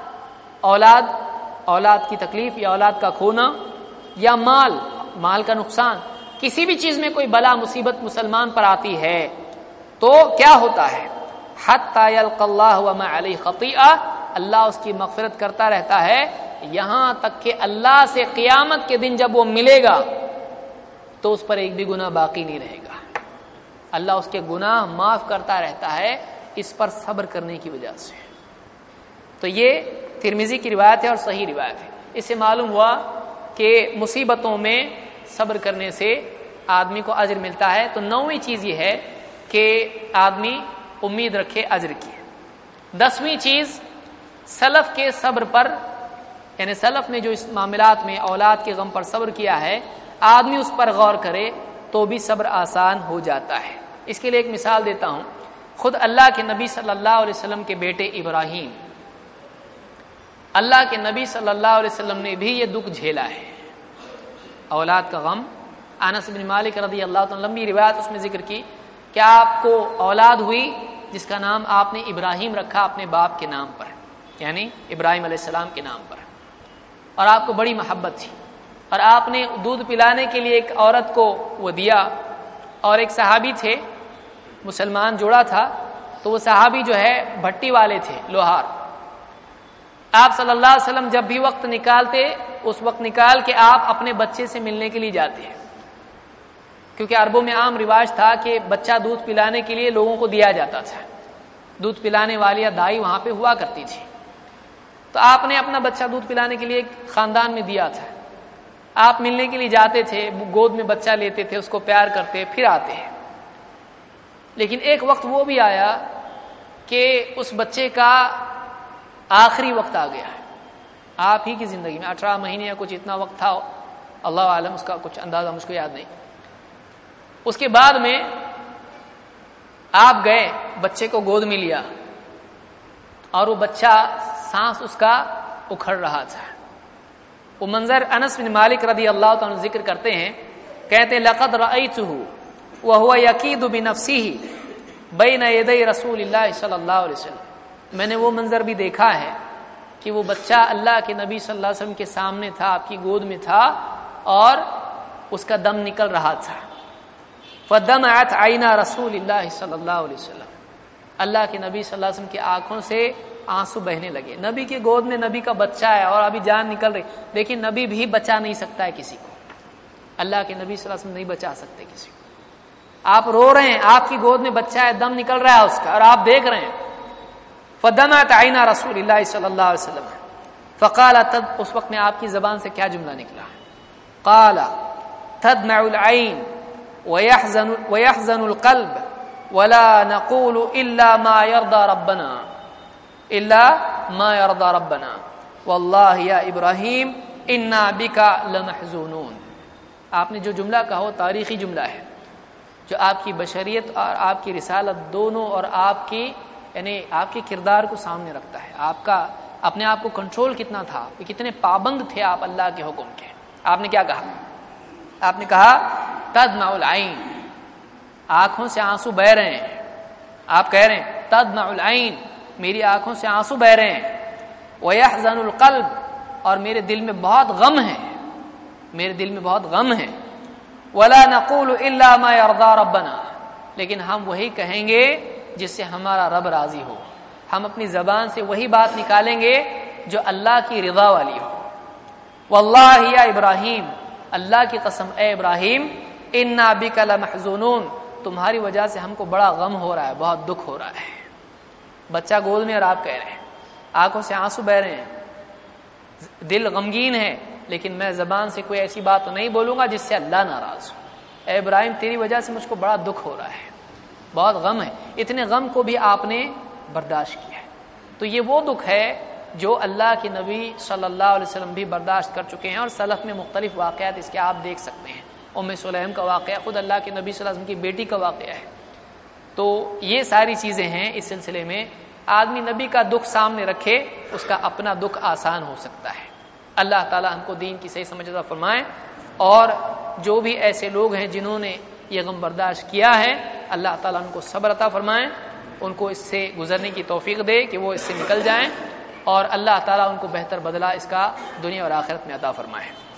اولاد کی تکلیف یا اولاد کا کھونا، یا مال کا نقصان، کسی بھی چیز میں کوئی بلا مصیبت مسلمان پر آتی ہے تو کیا ہوتا ہے؟ حتی یلقى اللہ وما علیہ خطیئہ، اللہ اس کی مغفرت کرتا رہتا ہے یہاں تک کہ اللہ سے قیامت کے دن جب وہ ملے گا تو اس پر ایک بھی گناہ باقی نہیں رہے گا. اللہ اس کے گناہ معاف کرتا رہتا ہے اس پر صبر کرنے کی وجہ سے. تو یہ ترمذی کی روایت ہے اور صحیح روایت ہے. اس سے معلوم ہوا کہ مصیبتوں میں صبر کرنے سے آدمی کو اجر ملتا ہے. تو 9ویں چیز یہ ہے کہ آدمی امید رکھے اجر کی. 10ویں چیز سلف کے صبر پر، یعنی سلف نے جو اس معاملات میں اولاد کے غم پر صبر کیا ہے، آدمی اس پر غور کرے تو بھی صبر آسان ہو جاتا ہے. اس کے لیے ایک مثال دیتا ہوں. خود اللہ کے نبی صلی اللہ علیہ وسلم کے بیٹے ابراہیم، اللہ کے نبی صلی اللہ علیہ وسلم نے بھی یہ دکھ جھیلا ہے، اولاد کا غم. انس بن مالک رضی اللہ عنہ، لمبی روایت اس میں ذکر کی کہ آپ کو اولاد ہوئی جس کا نام آپ نے ابراہیم رکھا اپنے باپ کے نام پر، یعنی ابراہیم علیہ السلام کے نام پر، اور آپ کو بڑی محبت تھی. اور آپ نے دودھ پلانے کے لیے ایک عورت کو وہ دیا، اور ایک صحابی تھے، مسلمان جوڑا تھا، تو وہ صحابی جو ہے بھٹی والے تھے، لوہار. آپ صلی اللہ علیہ وسلم جب بھی وقت نکالتے اس وقت نکال کے آپ اپنے بچے سے ملنے کے لیے جاتے ہیں، کیونکہ عربوں میں عام رواج تھا کہ بچہ دودھ پلانے کے لیے لوگوں کو دیا جاتا تھا. دودھ پلانے والی یا دائی وہاں پہ ہوا کرتی تھی. تو آپ نے اپنا بچہ دودھ پلانے کے لیے ایک خاندان میں دیا تھا. آپ ملنے کے لیے جاتے تھے، گود میں بچہ لیتے تھے، اس کو پیار کرتے، پھر آتے ہیں. لیکن ایک وقت وہ بھی آیا کہ اس بچے کا آخری وقت آ گیا ہے آپ ہی کی زندگی میں. 18 مہینے یا کچھ اتنا وقت تھا، اللہ عالم، اس کا کچھ اندازہ مجھ کو یاد نہیں. اس کے بعد میں آپ گئے، بچے کو گود میں لیا، اور وہ بچہ سانس اس کا اکھڑ رہا تھا. وہ منظر انس بن مالک رضی اللہ عنہ ذکر کرتے ہیں، کہتے ہیں لقد رأیتہ وهو یکید بنفسہ بین یدی رسول اللہ صلی اللہ علیہ وسلم. میں نے وہ منظر بھی دیکھا ہے کہ وہ بچہ اللہ کے نبی صلی اللہ علیہ وسلم کے سامنے تھا، آپ کی گود میں تھا، اور اس کا دم نکل رہا تھا. فدمعت عینا رسول اللہ صلی اللہ علیہ وسلم، اللہ کے نبی صلی اللہ علیہ وسلم کی آنکھوں سے آنسو بہنے لگے. نبی کی گود میں نبی کا بچہ ہے اور ابھی جان نکل رہی، لیکن نبی بھی بچا نہیں سکتا ہے کسی کو. اللہ کے نبی صلی اللہ علیہ وسلم نہیں بچا سکتے کسی کو. آپ رو رہے ہیں، آپ کی گود میں بچہ ہے، دم نکل رہا ہے اس کا، اور آپ دیکھ رہے ہیں. فدمعت عینا رسول اللہ صلی اللہ علیہ وسلم فقال، تب اس وقت میں آپ کی زبان سے کیا جملہ نکلا؟ قال تدمع العین ويحزن القلب ولا نقول الا ما يرضى ربنا والله يا ابراہیم انا بك لمحزونون. آپ نے جو جملہ کہا وہ تاریخی جملہ ہے جو آپ کی بشریت اور آپ کی رسالت دونوں اور آپ کی یعنی آپ کے کردار کو سامنے رکھتا ہے. آپ کا اپنے آپ کو کنٹرول کتنا تھا، کتنے پابند تھے آپ اللہ کے حکم کے. آپ نے کیا کہا؟ آپ نے کہا تدمع العین، آنکھوں سے آنسو بہ رہے ہیں. آپ کہہ رہے ہیں تدمع العین، میری آنکھوں سے آنسو بہ رہے ہیں. ويحزن القلب، اور میرے دل میں بہت غم ہے، میرے دل میں بہت غم ہے. ولا نقول الا ما يرضى ربنا، لیکن ہم وہی کہیں گے جس سے ہمارا رب راضی ہو. ہم اپنی زبان سے وہی بات نکالیں گے جو اللہ کی رضا والی ہو. واللہ یا ابراہیم، اللہ کی قسم اے ابراہیم، انا بک لمحزونون، تمہاری وجہ سے ہم کو بڑا غم ہو رہا ہے، بہت دکھ ہو رہا ہے. بچہ گود میں اور آپ کہہ رہے ہیں، آنکھوں سے آنسو بہ رہے ہیں، دل غمگین ہے، لیکن میں زبان سے کوئی ایسی بات تو نہیں بولوں گا جس سے اللہ ناراض ہو. اے ابراہیم تیری وجہ سے مجھ کو بڑا دکھ ہو رہا ہے، بہت غم ہے. اتنے غم کو بھی آپ نے برداشت کیا ہے. تو یہ وہ دکھ ہے جو اللہ کے نبی صلی اللہ علیہ وسلم بھی برداشت کر چکے ہیں، اور سلف میں مختلف واقعات اس کے آپ دیکھ سکتے ہیں. سلیم کا واقعہ خود اللہ کے نبی صلی اللہ علیہ وسلم کی بیٹی کا واقعہ ہے. تو یہ ساری چیزیں ہیں. اس سلسلے میں آدمی نبی کا دکھ سامنے رکھے، اس کا اپنا دکھ آسان ہو سکتا ہے. اللہ تعالی ہم کو دین کی صحیح سمجھ عطا فرمائے، اور جو بھی ایسے لوگ ہیں جنہوں نے یہ غم برداشت کیا ہے، اللہ تعالیٰ ان کو صبر عطا فرمائے، ان کو اس سے گزرنے کی توفیق دے کہ وہ اس سے نکل جائیں، اور اللہ تعالیٰ ان کو بہتر بدلہ اس کا دنیا اور آخرت میں عطا فرمائے.